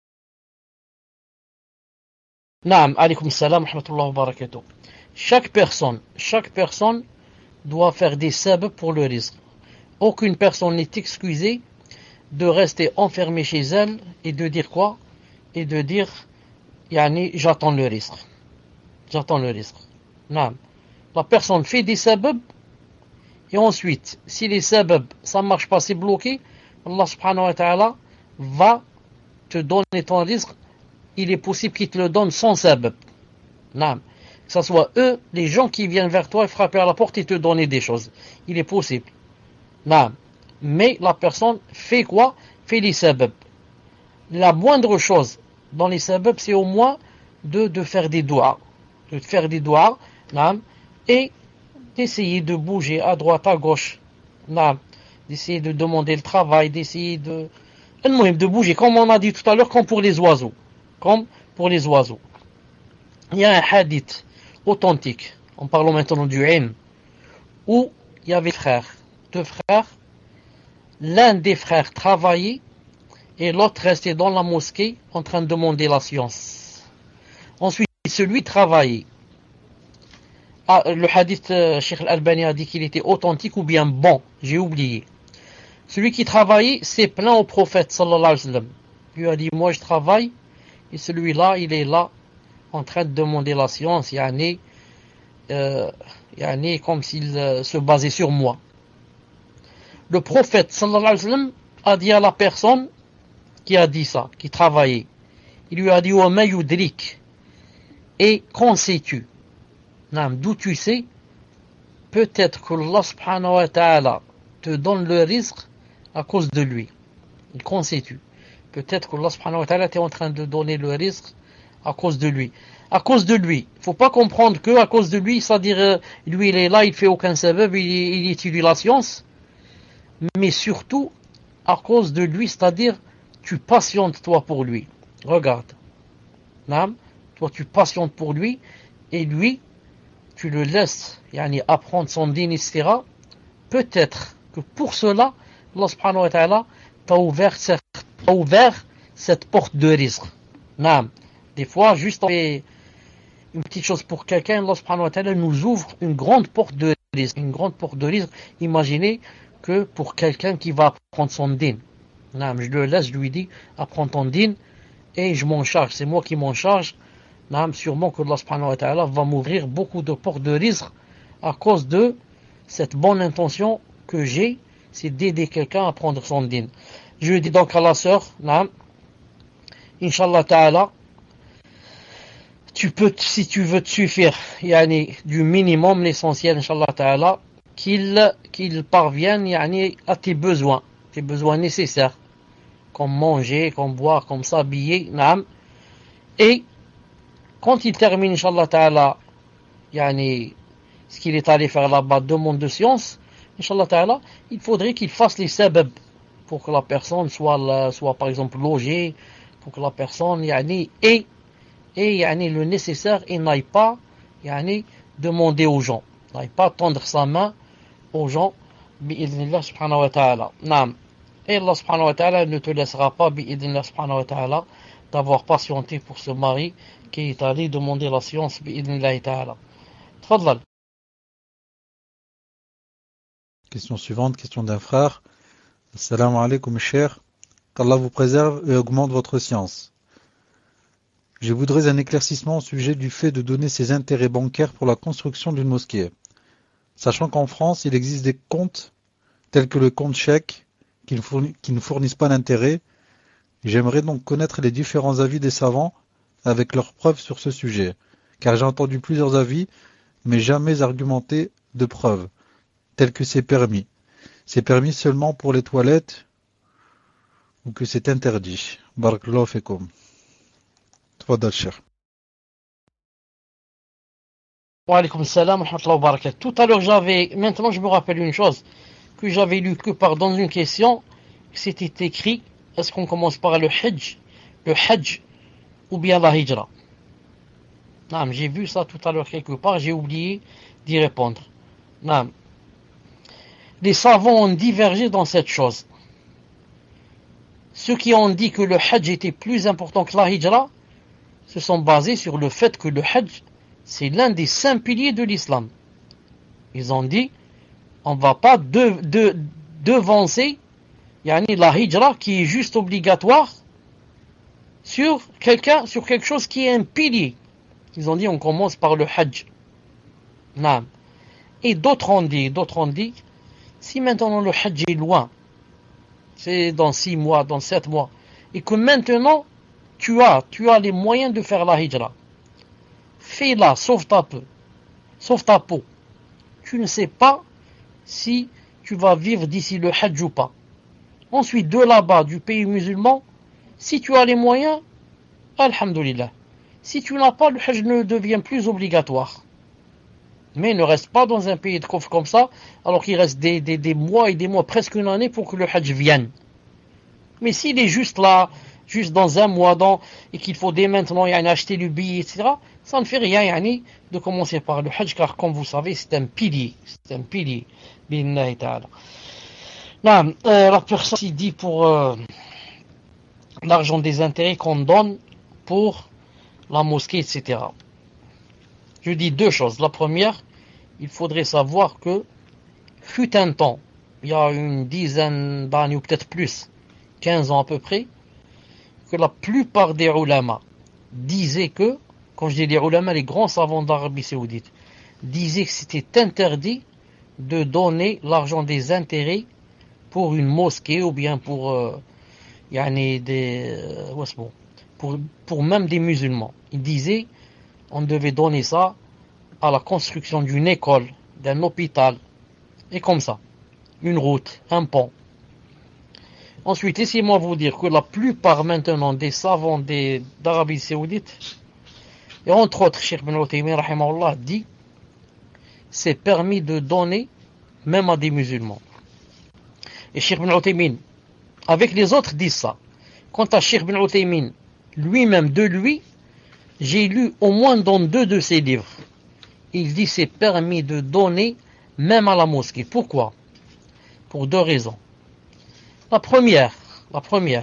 Naam, alaykoum salam, rahmatullah wa barakatuh. Chaque personne, chaque personne doit faire des sabs pour le risque. Aucune personne n'est excusée de rester enfermée chez elle et de dire quoi? Et de dire, yani, j'attends le risque. J'attends le risque. Non. La personne fait des sabab et ensuite, si les sabab, ça ne marche pas, c'est bloqué, Allah subhanahu wa ta'ala va te donner ton risque. Il est possible qu'il te le donne sans sabab. Non. Que ce soit eux, les gens qui viennent vers toi et frapper à la porte et te donner des choses. Il est possible. Non. Mais la personne fait quoi? Fait les sabab. La moindre chose dans les sabab, c'est au moins de, de faire des doigts. De faire des doigts. Non. Et d'essayer de bouger à droite, à gauche. Non. D'essayer de demander le travail, d'essayer de... de bouger, comme on a dit tout à l'heure, comme pour les oiseaux. Comme pour les oiseaux. Il y a un hadith authentique, en parlant maintenant du ilm, où il y avait frères, deux frères, l'un des frères travaillait et l'autre restait dans la mosquée en train de demander la science. Ensuite, celui travaillait. Ah, le hadith, euh, Cheikh Al-Albani a dit qu'il était authentique ou bien bon, j'ai oublié. Celui qui travaillait s'est plaint au prophète sallallahu alayhi wa sallam. Il lui a dit, moi je travaille, et celui-là, il est là, en train de demander la science, yani, euh, yani comme s'il euh, se basait sur moi. Le prophète sallallahu alayhi wa sallam a dit à la personne qui a dit ça, qui travaillait, il lui a dit, wa ma yudrik, et qu'en sais-tu? D'où tu sais? Peut-être que Allah subhanahu wa ta'ala te donne le risque à cause de lui. Et qu'en sais-tu? Peut-être que Allah subhanahu wa ta'ala est en train de donner le risque à cause de lui. À cause de lui. Il ne faut pas comprendre que à cause de lui, c'est-à-dire, euh, lui il est là, il fait aucun sabab, il, il étudie la science. Mais surtout, à cause de lui, c'est-à-dire, tu patientes toi pour lui. Regarde. Nam, toi tu patientes pour lui, et lui, tu le laisses yani, apprendre son dîn, et cetera. Peut-être que pour cela, Allah subhanahu wa ta'ala t'a ouvert, cette, t'a ouvert cette porte de risque. Nam. Des fois, juste une petite chose pour quelqu'un, Allah subhanahu wa ta'ala nous ouvre une grande porte de risque. Une grande porte de risque. Imaginez que pour quelqu'un qui va apprendre son dîn. Nam, je le laisse, je lui dis, apprends ton dîn et je m'en charge. C'est moi qui m'en charge. Nam, sûrement que Allah subhanahu wa ta'ala va m'ouvrir beaucoup de portes de risque à cause de cette bonne intention que j'ai, c'est d'aider quelqu'un à prendre son dîn. Je dis donc à la sœur, Nam, Inch'Allah ta'ala, tu peux, si tu veux te suffire, yani, du minimum, l'essentiel, Inch'Allah ta'ala, qu'il, qu'il parvienne, yani, à tes besoins, tes besoins nécessaires. comme manger, comme boire, comme s'habiller, naam. Et quand il termine, Inch'Allah Ta'ala, yani, ce qu'il est allé faire là-bas, demande de science, Inch'Allah Ta'ala, il faudrait qu'il fasse les sabab pour que la personne soit, soit par exemple logée, pour que la personne yani, ait, ait yani, le nécessaire et n'aille pas yani, demander aux gens, n'aille pas tendre sa main aux gens, bi'idhnillah subhanahu wa ta'ala. Naam. Et Allah subhanahu wa ta'ala ne te laissera pas, bi'idhnillah subhanahu wa ta'ala, d'avoir patienté pour ce mari qui est allé demander la science, bi'idhnillah ta'ala. Tfadlal. Question suivante, question d'un frère. Assalamu alaikum, cher. Qu'Allah vous préserve et augmente votre science. Je voudrais un éclaircissement au sujet du fait de donner ses intérêts bancaires pour la construction d'une mosquée. Sachant qu'en France, il existe des comptes tels que le compte chèque qui ne, fournit, qui ne fournissent pas d'intérêt. J'aimerais donc connaître les différents avis des savants avec leurs preuves sur ce sujet, car j'ai entendu plusieurs avis, mais jamais argumenté de preuves, telles que c'est permis. C'est permis seulement pour les toilettes ou que c'est interdit. Barakallahu fikum. Tfadal, cher. Wa alaykum salam wa rahmatullahi wa barakatuh. Tout à l'heure, j'avais, maintenant je me rappelle une chose, que j'avais lu que par dans une question, c'était écrit, est-ce qu'on commence par le hajj, le hajj, ou bien la hijra? Non, j'ai vu ça tout à l'heure quelque part, j'ai oublié d'y répondre. Non. Les savants ont divergé dans cette chose. Ceux qui ont dit que le hajj était plus important que la hijra, se sont basés sur le fait que le hajj, c'est l'un des cinq piliers de l'islam. Ils ont dit, on ne va pas de, de, devancer yani la hijra qui est juste obligatoire sur quelqu'un, sur quelque chose qui est un pilier. Ils ont dit, on commence par le hajj. Naam. Et d'autres ont dit, d'autres ont dit, si maintenant le hajj est loin, c'est dans six mois, dans sept mois, et que maintenant tu as, tu as les moyens de faire la hijra, fais-la, sauve ta peau, sauve ta peau. Tu ne sais pas si tu vas vivre d'ici le hajj ou pas. Ensuite, de là-bas, du pays musulman, si tu as les moyens, alhamdulillah. Si tu n'as pas, le hajj ne devient plus obligatoire. Mais ne reste pas dans un pays de kufr comme ça, alors qu'il reste des, des, des mois et des mois, presque une année, pour que le hajj vienne. Mais s'il est juste là, juste dans un mois, dans, et qu'il faut dès maintenant yani, acheter le billet, et cetera, ça ne fait rien yani, de commencer par le hajj, car comme vous savez, c'est un pilier. C'est un pilier. Bi'idhnillahi ta'ala. Là, euh, la personne qui dit pour euh, l'argent des intérêts qu'on donne pour la mosquée, et cetera. Je dis deux choses. La première, il faudrait savoir que fut un temps, il y a une dizaine d'années ou peut-être plus, quinze ans à peu près, que la plupart des ulama disaient que, quand je dis les ulama, les grands savants d'Arabie Saoudite, disaient que c'était interdit de donner l'argent des intérêts pour une mosquée ou bien pour, euh, yani des, euh, ouais, c'est bon, pour, pour même des musulmans. Ils disaient on devait donner ça à la construction d'une école, d'un hôpital, et comme ça, une route, un pont. Ensuite, laissez-moi vous dire que la plupart maintenant des savants des, d'Arabie Saoudite, et entre autres, Cheikh Ibn Uthaymin, rahimahullah, dit c'est permis de donner même à des musulmans. Et Cheikh Ibn Uthaymin, avec les autres, disent ça. Quant à Cheikh Ibn Uthaymin, lui-même, de lui, j'ai lu au moins dans deux de ses livres. Il dit c'est permis de donner même à la mosquée. Pourquoi? Pour deux raisons. La première, la première,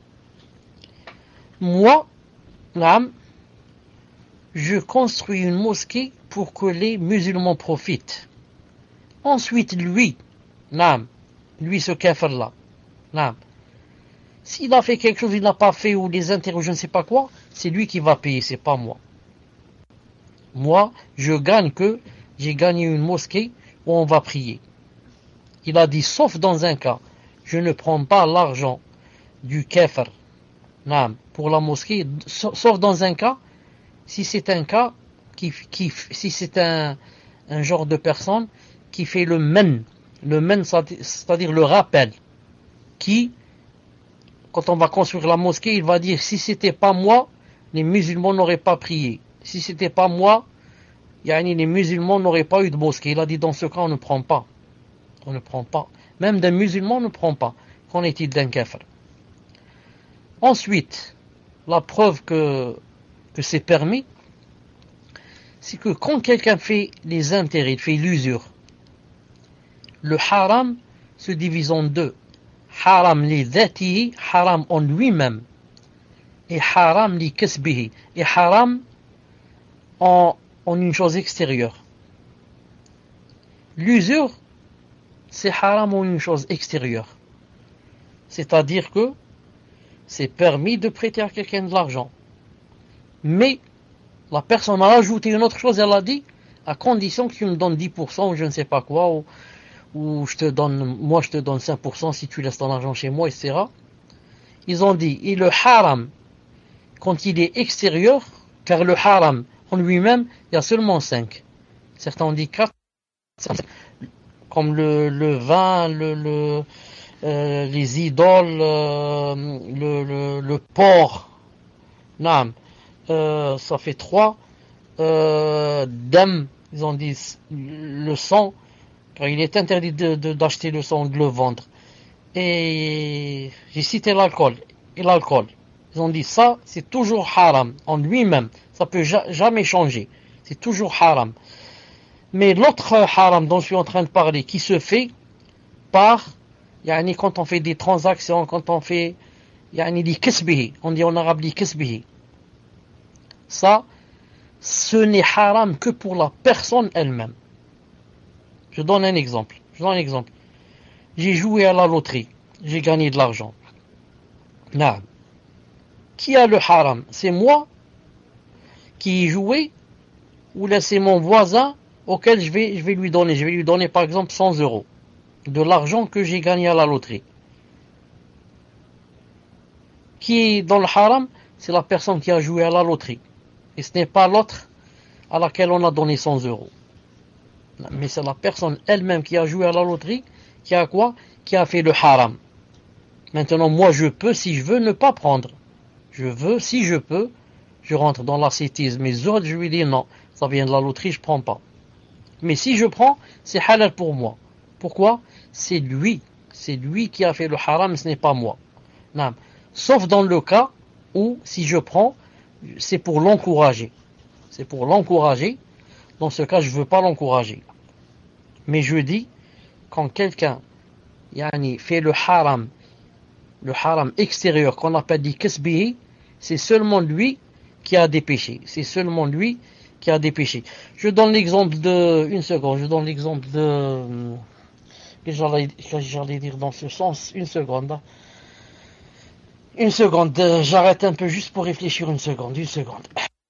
moi, l'âme, je construis une mosquée pour que les musulmans profitent. Ensuite, lui, l'âme, lui ce kafir-là, l'âme, s'il a fait quelque chose, il n'a pas fait, ou les intérêts, je ne sais pas quoi, c'est lui qui va payer, c'est pas moi. Moi, je gagne que j'ai gagné une mosquée où on va prier. Il a dit, sauf dans un cas, je ne prends pas l'argent du kafir pour la mosquée, sauf dans un cas, si c'est un cas, qui, qui, si c'est un, un genre de personne qui fait le men, le men, c'est-à-dire le rappel, qui quand on va construire la mosquée, il va dire, si c'était pas moi, les musulmans n'auraient pas prié. Si c'était pas moi, yani, les musulmans n'auraient pas eu de mosquée. Il a dit, dans ce cas, on ne prend pas. On ne prend pas. Même d'un musulman, on ne prend pas. Qu'en est-il d'un kafir? Ensuite, la preuve que, que c'est permis, c'est que quand quelqu'un fait les intérêts, il fait l'usure, le haram se divise en deux. Haram li dhatihi, haram en lui-même, et haram li kasbihi, et haram en, en une chose extérieure. L'usure, c'est haram en une chose extérieure. C'est-à-dire que c'est permis de prêter à quelqu'un de l'argent. Mais la personne a ajouté une autre chose, elle a dit, à condition que tu me donnes dix pour cent ou je ne sais pas quoi, ou, ou je te donne, moi je te donne cinq pour cent si tu laisses ton argent chez moi, et cetera. Ils ont dit, et le haram, quand il est extérieur, car le haram en lui-même, il y a seulement cinq. Certains ont dit quatre, comme le, le vin, le, le, euh, les idoles, euh, le, le, le porc, nam, euh, ça fait trois, euh, dam, ils ont dit le sang, car il est interdit de, de, d'acheter le sang, de le vendre. Et j'ai cité l'alcool, et l'alcool. Ils ont dit ça, c'est toujours haram en lui-même, ça peut ja- jamais changer, c'est toujours haram. Mais l'autre haram dont je suis en train de parler, qui se fait par, yani quand on fait des transactions, quand on fait, yani li kasbihi, on dit en arabe li kasbihi. Ça, ce n'est haram que pour la personne elle-même. Je donne un exemple. Je donne un exemple. J'ai joué à la loterie, j'ai gagné de l'argent. Non. Qui a le haram? C'est moi qui ai joué, ou là c'est mon voisin auquel je vais, je vais lui donner. Je vais lui donner par exemple cent euros de l'argent que j'ai gagné à la loterie. Qui est dans le haram? C'est la personne qui a joué à la loterie. Et ce n'est pas l'autre à laquelle on a donné cent euros. Mais c'est la personne elle-même qui a joué à la loterie, qui a quoi? Qui a fait le haram. Maintenant, moi je peux, si je veux, ne pas prendre. Je veux, si je peux, je rentre dans l'ascétisme. Mais autres, je lui dis non, ça vient de la loterie, je prends pas. Mais si je prends, c'est halal pour moi. Pourquoi? C'est lui. C'est lui qui a fait le haram, ce n'est pas moi. Non. Sauf dans le cas où, si je prends, c'est pour l'encourager. C'est pour l'encourager. Dans ce cas, je ne veux pas l'encourager. Mais je dis, quand quelqu'un yani, fait le haram, le haram extérieur, qu'on appelle dit kasbihi, c'est seulement lui qui a des péchés. C'est seulement lui qui a des péchés. Je donne l'exemple de... Une seconde, je donne l'exemple de... Que j'allais, que j'allais dire dans ce sens. Une seconde. Hein. Une seconde. J'arrête un peu juste pour réfléchir une seconde. Une seconde.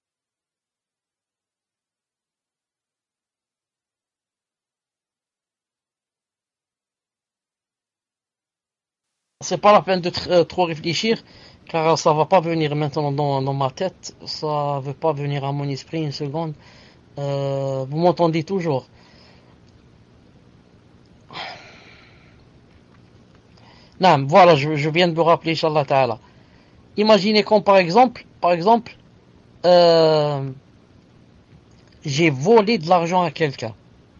C'est pas la peine de tr- euh, trop réfléchir, car ça va pas venir maintenant dans, dans ma tête. Ça veut pas venir à mon esprit une seconde. Euh, vous m'entendez toujours? Non, voilà, je, je viens de me rappeler, Inch'Allah Ta'ala. Imaginez quand, par exemple, par exemple, euh, j'ai volé de l'argent à quelqu'un.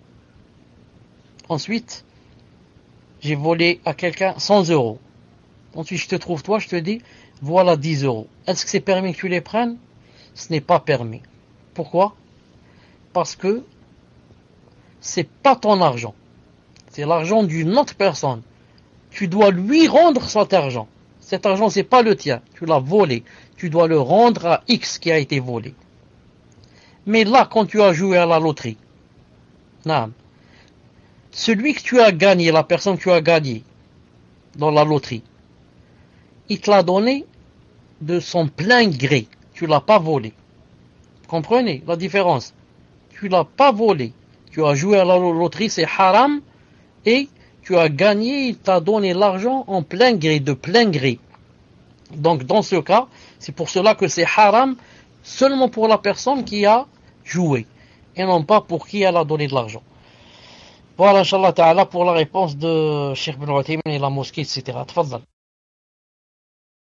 Ensuite, j'ai volé à quelqu'un cent euros. Ensuite, je te trouve toi, je te dis, voilà dix euros. Est-ce que c'est permis que tu les prennes? Ce n'est pas permis. Pourquoi? Parce que c'est pas ton argent. C'est l'argent d'une autre personne. Tu dois lui rendre cet argent. Cet argent, c'est pas le tien. Tu l'as volé. Tu dois le rendre à X qui a été volé. Mais là, quand tu as joué à la loterie, non, celui que tu as gagné, la personne que tu as gagné dans la loterie, il te l'a donné de son plein gré. Tu l'as pas volé. Comprenez la différence? Tu l'as pas volé. Tu as joué à la loterie, c'est haram, et tu as gagné, il t'a donné l'argent en plein gré, de plein gré. Donc dans ce cas, c'est pour cela que c'est haram seulement pour la personne qui a joué, et non pas pour qui elle a donné de l'argent. Voilà, Inch'Allah Ta'ala, pour la réponse de Cheikh Ben Uthaymin et la mosquée, et cetera. Tfadal.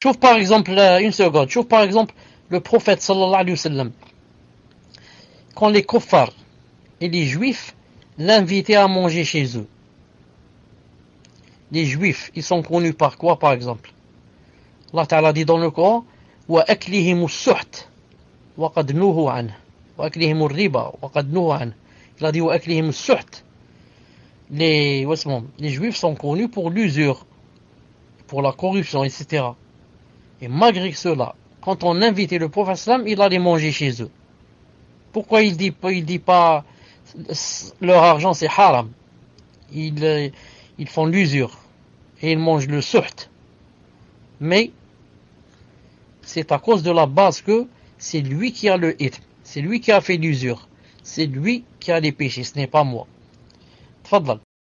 Trouve par exemple, euh, une seconde, trouve par exemple le prophète sallallahu alayhi wa sallam, quand les kuffars et les juifs l'invitaient à manger chez eux. Les juifs, ils sont connus par quoi par exemple? Allah Ta'ala dit dans le Coran, وَأَكْلِهِمُ السُّحْتِ وَقَدْ نُهُوا عَنْهُ وَأَكْلِهِمُ الرِّبَا وَقَدْ نُهُوا عَنْهُ. Il a dit وَأَكْلِهِمُ السُّحْتِ. Les, les juifs sont connus pour l'usure, pour la corruption, et cetera. Et malgré cela, quand on invitait le prophète sallam, il allait manger chez eux. Pourquoi il dit, il dit pas leur argent c'est haram? Ils, ils font l'usure et ils mangent le suht. Mais c'est à cause de la base que c'est lui qui a le ithme, c'est lui qui a fait l'usure, c'est lui qui a les péchés, ce n'est pas moi. Tfaddal.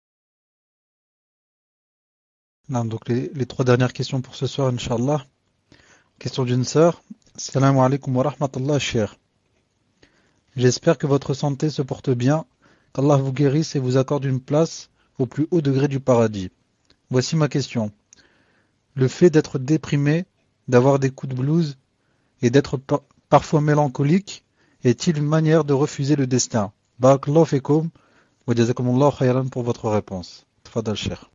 Non, donc les, les trois dernières questions pour ce soir, Inch'Allah. Question d'une sœur. Salam alaikum wa rahmatullah, cher. J'espère que votre santé se porte bien, qu'Allah vous guérisse et vous accorde une place au plus haut degré du paradis. Voici ma question. Le fait d'être déprimé, d'avoir des coups de blues et d'être par- parfois mélancolique est-il une manière de refuser le destin? Barakallahu fikum wa jazakumullahu khayran pour votre réponse. Tfadal, cher.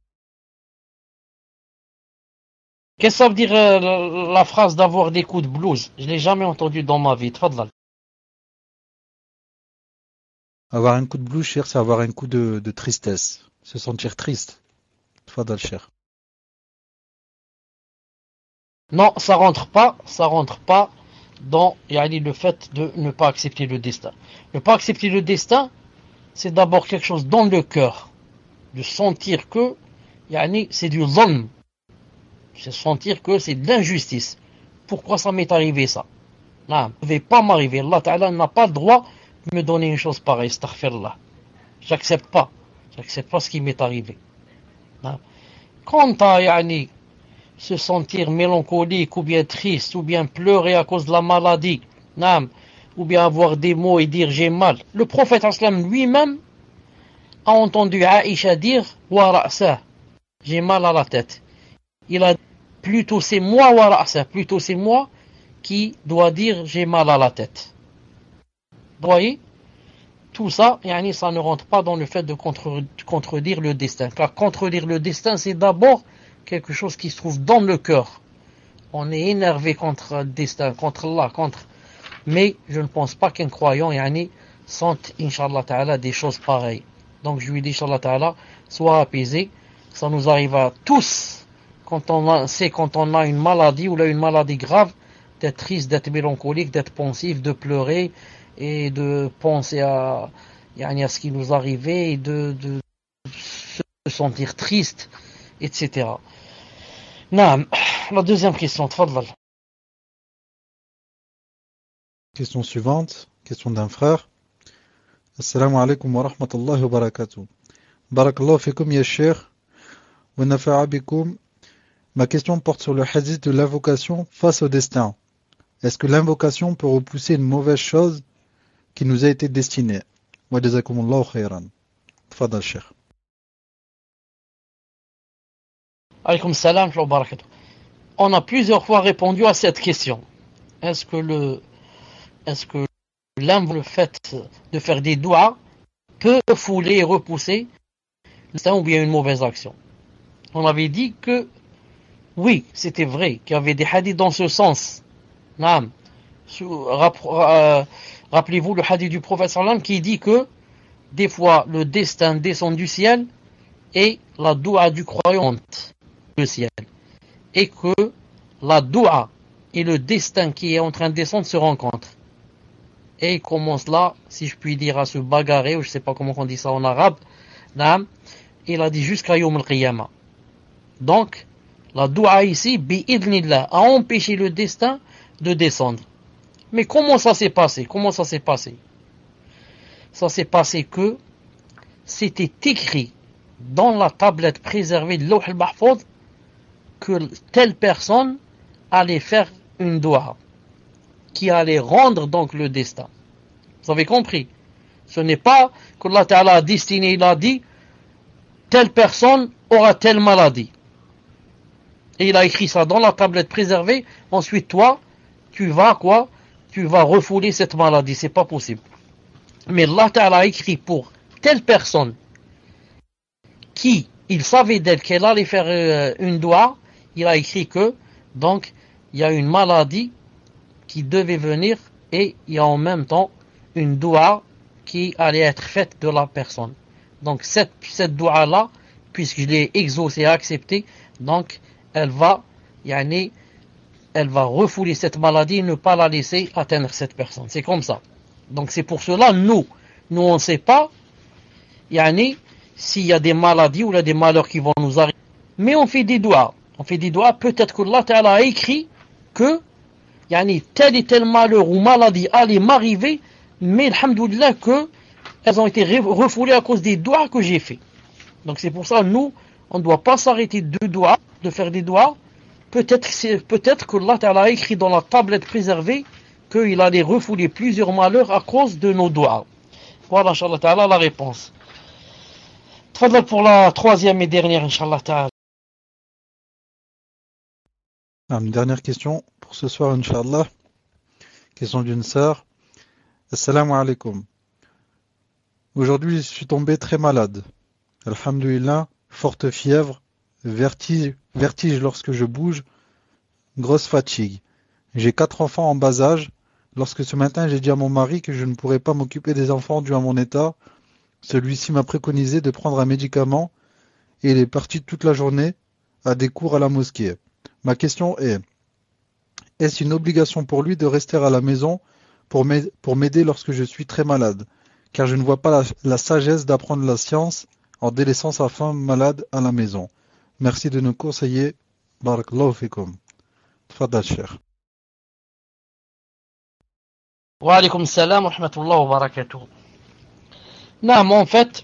Qu'est-ce que ça veut dire euh, la, la phrase d'avoir des coups de blues? Je l'ai jamais entendu dans ma vie. Tfaddal. Avoir un coup de blues, cher, c'est avoir un coup de, de tristesse. Se sentir triste. Tfadal, cher. Non, ça rentre pas, ça rentre pas dans yani, le fait de ne pas accepter le destin. Ne pas accepter le destin, c'est d'abord quelque chose dans le cœur, de sentir que yani, c'est du zulm, c'est sentir que c'est de l'injustice. Pourquoi ça m'est arrivé ça? Non, ça ne devait pas m'arriver. Allah Ta'ala n'a pas le droit de me donner une chose pareille. Astaghfirullah. J'accepte pas. J'accepte pas ce qui m'est arrivé. Non. Quant à yani, se sentir mélancolique ou bien triste ou bien pleurer à cause de la maladie, non, ou bien avoir des mots et dire j'ai mal, le prophète sallam lui-même a entendu Aïcha dire wa ra'sa, j'ai mal à la tête. Il a plutôt c'est moi wa ra'sa, plutôt c'est moi qui dois dire j'ai mal à la tête. Vous voyez, tout ça, yani, ça ne rentre pas dans le fait de contre, contredire le destin. Car contredire le destin, c'est d'abord quelque chose qui se trouve dans le cœur. On est énervé contre le destin, contre Allah, contre. Mais je ne pense pas qu'un croyant, yani, sente, Inch'Allah Ta'ala, des choses pareilles. Donc je lui dis, Inch'Allah Ta'ala, sois apaisé. Ça nous arrive à tous, quand on a, c'est quand on a une maladie ou là une maladie grave, d'être triste, d'être mélancolique, d'être pensif, de pleurer et de penser à, yani, à ce qui nous arrivait et de, de se sentir triste, et cetera. Non, la deuxième question, tfadlal. Question suivante, question d'un frère. Assalamu alaikum wa rahmatullahi wa barakatuh. Barakallahu fikum ya sheikh wa nafa'a bikum. Ma question porte sur le hadith de l'invocation face au destin. Est-ce que l'invocation peut repousser une mauvaise chose qui nous a été destinée? Wa jazakumullahu khayran. Tfadal sheikh. Alaykoum salam wa barakatuh. On a plusieurs fois répondu à cette question. Est-ce que le, est-ce que le fait de faire des doigts peut fouler et repousser le ou bien une mauvaise action? On avait dit que oui, c'était vrai, qu'il y avait des hadiths dans ce sens. Naam. Rappelez-vous le hadith du prophète sallam qui dit que des fois le destin descend du ciel et la doua du croyant monte du ciel. Et que la doua et le destin qui est en train de descendre se rencontrent. Et il commence là, si je puis dire, à se bagarrer, ou je ne sais pas comment on dit ça en arabe. Naam. Il a dit jusqu'à Yawm al-Qiyamah. Donc, la doua ici, bi'idnillah, a empêché le destin de descendre. Mais comment ça s'est passé? Comment ça s'est passé? Ça s'est passé que c'était écrit dans la tablette préservée de Lawh al-Mahfouz que telle personne allait faire une doua qui allait rendre donc le destin. Vous avez compris? Ce n'est pas que Allah Ta'ala a destiné, il a dit telle personne aura telle maladie. et il a écrit ça dans la tablette préservée, ensuite toi, tu vas quoi? Tu vas refouler cette maladie, c'est pas possible. Mais Allah Ta'ala a écrit pour telle personne qui, il savait d'elle qu'elle allait faire euh, une doua, il a écrit que, donc, il y a une maladie qui devait venir et il y a en même temps une doua qui allait être faite de la personne. Donc cette, cette doua-là, puisque je l'ai exaucée et acceptée, donc elle va, yani, elle va refouler cette maladie et ne pas la laisser atteindre cette personne. C'est comme ça. Donc c'est pour cela, nous, nous on ne sait pas, yani, s'il y a des maladies ou il y a des malheurs qui vont nous arriver. Mais on fait des doigts. On fait des doigts. Peut-être que Allah Ta'ala a écrit que yani, tel et tel malheur ou maladie allait m'arriver, mais alhamdoulilah que elles ont été refoulées à cause des doigts que j'ai fait. Donc c'est pour ça, nous, on ne doit pas s'arrêter de doigts, de faire des doigts. Peut-être, peut-être que Allah Ta'ala a écrit dans la tablette préservée qu'il allait refouler plusieurs malheurs à cause de nos doigts. Voilà, Inch'Allah Ta'ala, la réponse. Tfadal pour la troisième et dernière, Inch'Allah Ta'ala. Une dernière question pour ce soir, Inch'Allah. Question d'une sœur. Assalamu alaikum. Aujourd'hui, je suis tombé très malade. Alhamdulillah, forte fièvre, vertige, vertige lorsque je bouge, grosse fatigue. J'ai quatre enfants en bas âge. Lorsque ce matin, j'ai dit à mon mari que je ne pourrais pas m'occuper des enfants dû à mon état, celui-ci m'a préconisé de prendre un médicament et il est parti toute la journée à des cours à la mosquée. Ma question est, est-ce une obligation pour lui de rester à la maison pour m'aider lorsque je suis très malade? Car je ne vois pas la, la sagesse d'apprendre la science en délaissant sa femme malade à la maison. Merci de nous conseiller. Barakallahu fikum. Tfadal, cher. Wa alaykum salam wa rahmatullahi wa barakatuh. Non, en fait,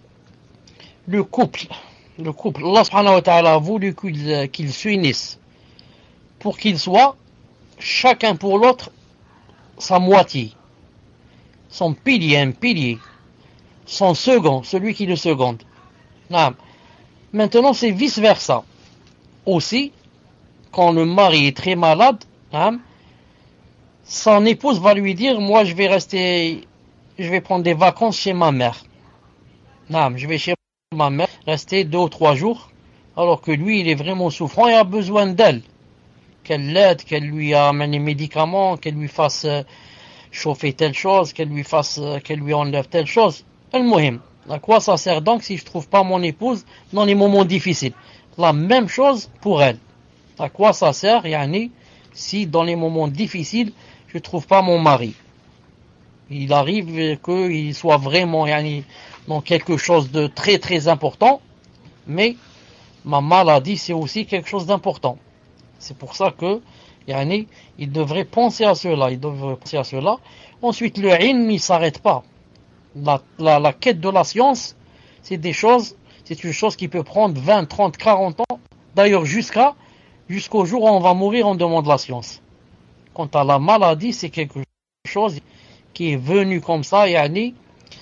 le couple, le couple, Allah subhanahu wa ta'ala a voulu qu'ils qu'ils s'unissent pour qu'ils soient chacun pour l'autre sa moitié, son pilier, un pilier, son second, celui qui le seconde. Non. Maintenant, c'est vice versa. Aussi, quand le mari est très malade, hein, son épouse va lui dire, moi je vais rester, je vais prendre des vacances chez ma mère. Non, je vais chez ma mère rester deux ou trois jours, alors que lui il est vraiment souffrant et a besoin d'elle. Qu'elle l'aide, qu'elle lui amène les médicaments, qu'elle lui fasse chauffer telle chose, qu'elle lui fasse, qu'elle lui enlève telle chose. Al-Muhim. À quoi ça sert donc si je trouve pas mon épouse dans les moments difficiles? La même chose pour elle. À quoi ça sert, yani, si dans les moments difficiles, je trouve pas mon mari? Il arrive qu'il soit vraiment, yani, dans quelque chose de très très important, mais ma maladie c'est aussi quelque chose d'important. C'est pour ça que, yani, il devrait penser à cela, il devrait penser à cela. Ensuite, le ilm, il s'arrête pas. La, la, la quête de la science, c'est des choses, c'est une chose qui peut prendre vingt, trente, quarante ans. D'ailleurs, jusqu'à, jusqu'au jour où on va mourir, on demande la science. Quant à la maladie, c'est quelque chose qui est venu comme ça, yani,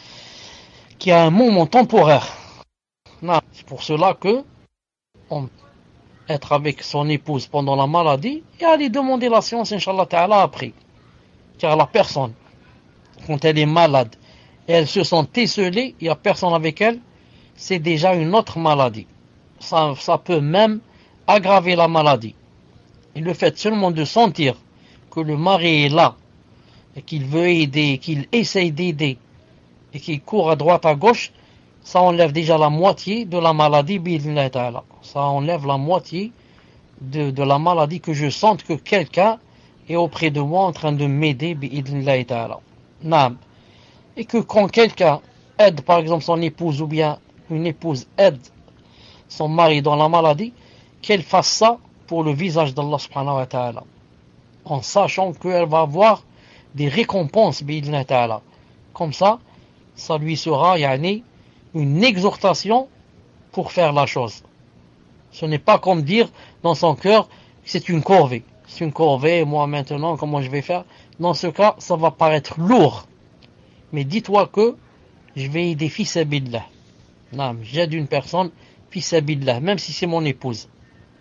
qui a un moment temporaire. Non, c'est pour cela que, on, être avec son épouse pendant la maladie, et aller demander la science, Inch'Allah Ta'ala, après. Car la personne, quand elle est malade, et elle se sent esselée, il n'y a personne avec elle, c'est déjà une autre maladie. Ça, ça peut même aggraver la maladie. Et le fait seulement de sentir que le mari est là, et qu'il veut aider, qu'il essaye d'aider, et qu'il court à droite, à gauche, ça enlève déjà la moitié de la maladie, bi'idhnillah ta'ala. Ça enlève la moitié de, de la maladie que je sente que quelqu'un est auprès de moi en train de m'aider, bi'idhnillah ta'ala. Naam. Et que quand quelqu'un aide par exemple son épouse ou bien une épouse aide son mari dans la maladie, qu'elle fasse ça pour le visage d'Allah subhanahu wa ta'ala, en sachant qu'elle va avoir des récompenses bi'idhnillah ta'ala. Comme ça, ça lui sera yani, une exhortation pour faire la chose. Ce n'est pas comme dire dans son cœur que c'est une corvée. C'est une corvée, moi maintenant, comment je vais faire? Dans ce cas, ça va paraître lourd. Mais dis-toi que je vais aider fisabilillah. Non, j'aide une personne fisabilillah, même si c'est mon épouse.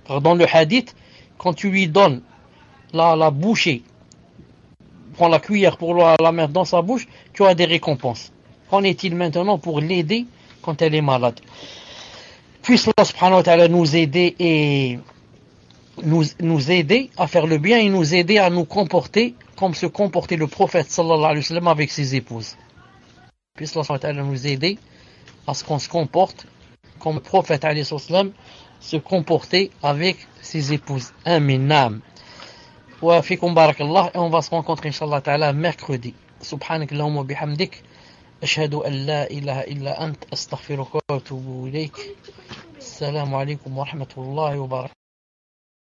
Alors dans le hadith, quand tu lui donnes la, la bouchée, prends la cuillère pour la, la mettre dans sa bouche, tu as des récompenses. Qu'en est-il maintenant pour l'aider quand elle est malade? Puisse Allah subhanahu wa ta'ala nous aider et nous, nous aider à faire le bien et nous aider à nous comporter comme se comportait le prophète sallallahu alayhi wa sallam avec ses épouses. Puisse Allah subhanahu wa ta'ala nous aider à ce qu'on se comporte comme le prophète alayhi wa sallam se comportait avec ses épouses. Amin. Naam. Wa fikum barakallah. Et on va se rencontrer inshallah ta'ala mercredi. Subhanak Allahumma bihamdik. أشهد أن لا إله إلا أنت أستغفرك وأتوب إليك. السلام عليكم ورحمة الله وبركاته.